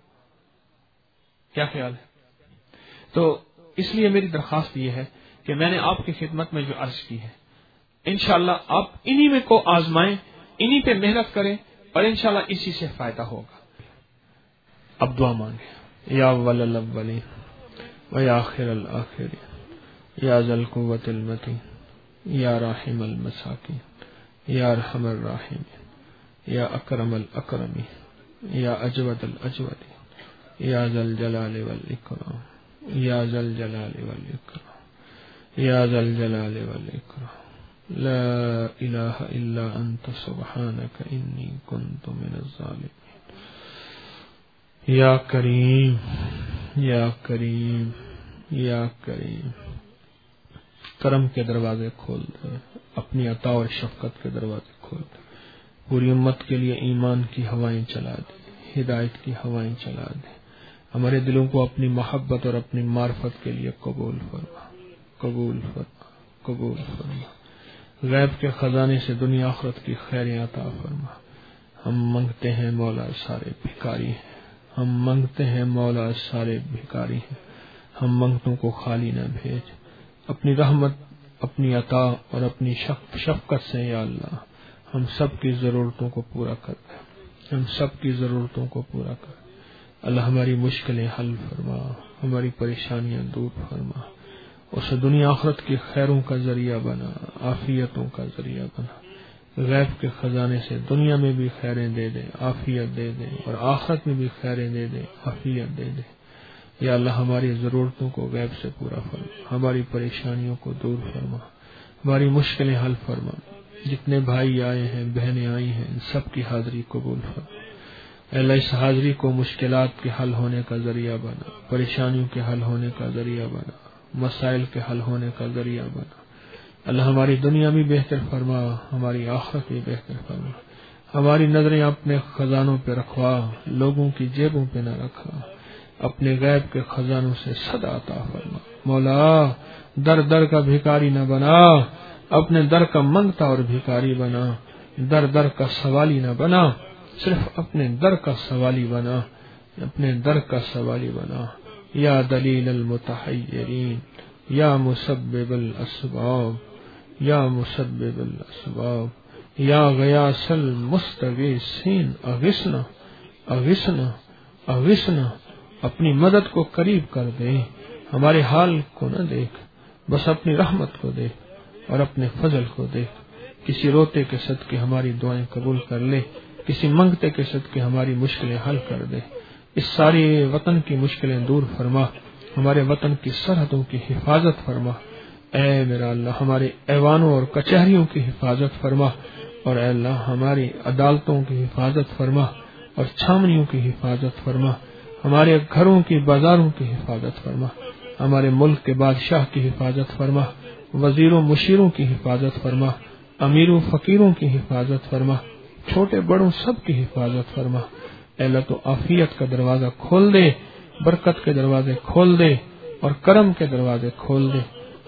کیا خیال ہے؟ تو اس لیے میری درخواست یہ ہے کہ میں نے آپ کی خدمت میں جو عرض کی ہے، انشاءاللہ آپ انہی میں کو آزمائیں، انہی پہ محنت کریں، اور انشاءاللہ اسی سے فائدہ ہوگا۔ اب دعا مانگے۔ یا اول الاولین و یا آخر الآخرین یا ذی القوۃ المتین یا راحم المساکین یا ارحم الراحمین یا اکرم الاکرمین یا اجود الاجودین یا ذی الجلال والاکرام یا ذی الجلال والاکرام یا ذی الجلال والاکرام لا الہ الا انت سبحانک انی کنت من الظالمین۔ یا کریم یا کریم یا کریم، کرم کے دروازے کھول دے، اپنی عطا اور شفقت کے دروازے کھول دے، پوری امت کے لیے ایمان کی ہوائیں چلا دے، ہدایت کی ہوائیں چلا دے، ہمارے دلوں کو اپنی محبت اور اپنی معرفت کے لیے قبول فرما، قبول فرما، قبول فرما۔ غیب کے خزانے سے دنیا آخرت کی خیریں عطا فرما۔ ہم منگتے ہیں مولا سارے بھکاری ہیں، ہم منگتے ہیں مولا سارے بھکاری ہیں، ہم منگتوں کو خالی نہ بھیج، اپنی رحمت، اپنی عطا اور اپنی شفقت سے یا اللہ ہم سب کی ضرورتوں کو پورا کر دے، ہم سب کی ضرورتوں کو پورا کر دے۔ اللہ ہماری مشکلیں حل فرما، ہماری پریشانیاں دور فرما، اسے دنیا آخرت کی خیروں کا ذریعہ بنا، عافیتوں کا ذریعہ بنا۔ غیب کے خزانے سے دنیا میں بھی خیریں دے دے، عافیت دے دے، اور آخرت میں بھی خیریں دے دے، عافیت دے دے۔ یا اللہ ہماری ضرورتوں کو غیب سے پورا فرما، ہماری پریشانیوں کو دور فرما، ہماری مشکلیں حل فرما۔ جتنے بھائی آئے ہیں، بہنیں آئی ہیں، ان سب کی حاضری قبول فرما۔ اے اللہ اس حاضری کو مشکلات کے حل ہونے کا ذریعہ بنا، پریشانیوں کے حل ہونے کا ذریعہ بنا، مسائل کے حل ہونے کا ذریعہ بنا۔ اللہ ہماری دنیا بھی بہتر فرما، ہماری آخرت بھی بہتر فرما۔ ہماری نظریں اپنے خزانوں پہ رکھوا، لوگوں کی جیبوں پہ نہ رکھا، اپنے غیب کے خزانوں سے صدا عطا فرما۔ مولا در در کا بھکاری نہ بنا، اپنے در کا منگتا اور بھکاری بنا، در در کا سوالی نہ بنا، صرف اپنے در کا سوالی بنا، اپنے در کا سوالی بنا۔ یا دلیل المتحیرین یا مسبب الاسباب یا مسبب الاسباب یا غیاث المستغیثین اغثنا اغثنا اغثنا، اپنی مدد کو قریب کر دے، ہمارے حال کو نہ دیکھ، بس اپنی رحمت کو دیکھ اور اپنے فضل کو دیکھ۔ کسی روتے کے صدقے ہماری دعائیں قبول کر لے، کسی منگتے کے صدقے ہماری مشکلیں حل کر دے۔ اس سارے وطن کی مشکلیں دور فرما، ہمارے وطن کی سرحدوں کی حفاظت فرما۔ اے میرا اللہ ہمارے ایوانوں اور کچہریوں کی حفاظت فرما، اور اے اللہ ہماری عدالتوں کی حفاظت فرما اور چھاونیوں کی حفاظت فرما، ہمارے گھروں کی بازاروں کی حفاظت فرما، ہمارے ملک کے بادشاہ کی حفاظت فرما، وزیروں مشیروں کی حفاظت فرما، امیروں فقیروں کی حفاظت فرما، چھوٹے بڑوں سب کی حفاظت فرما۔ اے اللہ تو عافیت کا دروازہ کھول دے، برکت کے دروازے کھول دے اور کرم کے دروازے کھول دے۔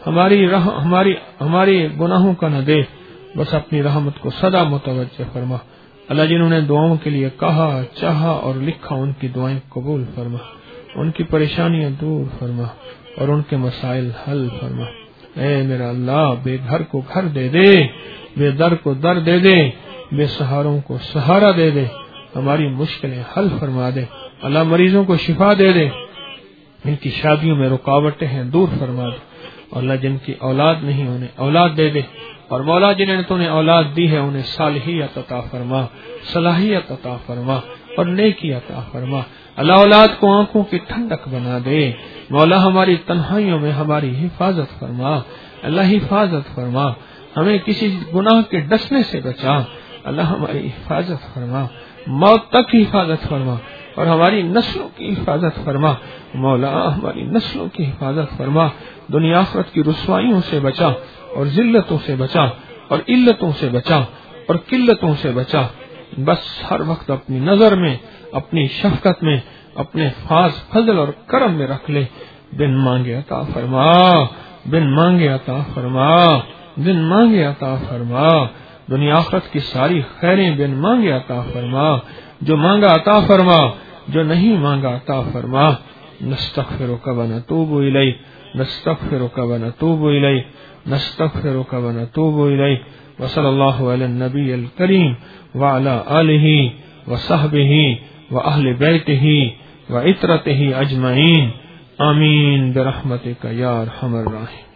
ہماری گناہوں کا نہ دے، بس اپنی رحمت کو سدا متوجہ فرما۔ اللہ جنہوں نے دعاؤں کے لیے کہا، چاہا اور لکھا، ان کی دعائیں قبول فرما، ان کی پریشانیاں دور فرما اور ان کے مسائل حل فرما۔ اے میرا اللہ بے گھر کو گھر دے دے، بے در کو در دے دے، بے سہاروں کو سہارا دے دے، ہماری مشکلیں حل فرما دے۔ اللہ مریضوں کو شفا دے دے، ان کی شادیوں میں رکاوٹیں ہیں دور فرما دے، اور اللہ جن کی اولاد نہیں انہیں اولاد دے دے، اور مولا جنہیں تو نے اولاد دی ہے انہیں صالحیت عطا فرما، صلاحیت عطا فرما اور نیکی عطا فرما۔ اللہ اولاد کو آنکھوں کی ٹھنڈک بنا دے، مولا ہماری تنہائیوں میں ہماری حفاظت فرما، اللہ حفاظت فرما، ہمیں کسی گناہ کے ڈسنے سے بچا، اللہ ہماری حفاظت فرما، موت تک حفاظت فرما اور ہماری نسلوں کی حفاظت فرما، مولا ہماری نسلوں کی حفاظت فرما، دنیا آخرت کی رسوائیوں سے بچا اور ذلتوں سے بچا اور علتوں سے بچا اور قلتوں سے بچا۔ بس ہر وقت اپنی نظر میں، اپنی شفقت میں اپنے فضل اور کرم میں رکھ لے. بن مانگے عطا فرما، بن مانگے عطا فرما، بن مانگے عطا فرما. دنیا آخرت کی ساری خیریں بن مانگے عطا فرما. جو مانگا عطا فرما، جو نہیں مانگا عطا فرما. نستغفرک ونتوب الیک، نستغفرک ونتوب الیک، نستغفرک ونتوب الیک. وصلی اللہ علی النبی الکریم وعلی آلہ وصحبہ واہل بیتہ وعترتہ اجمعین. آمین برحمتک یا ارحم الراحمین.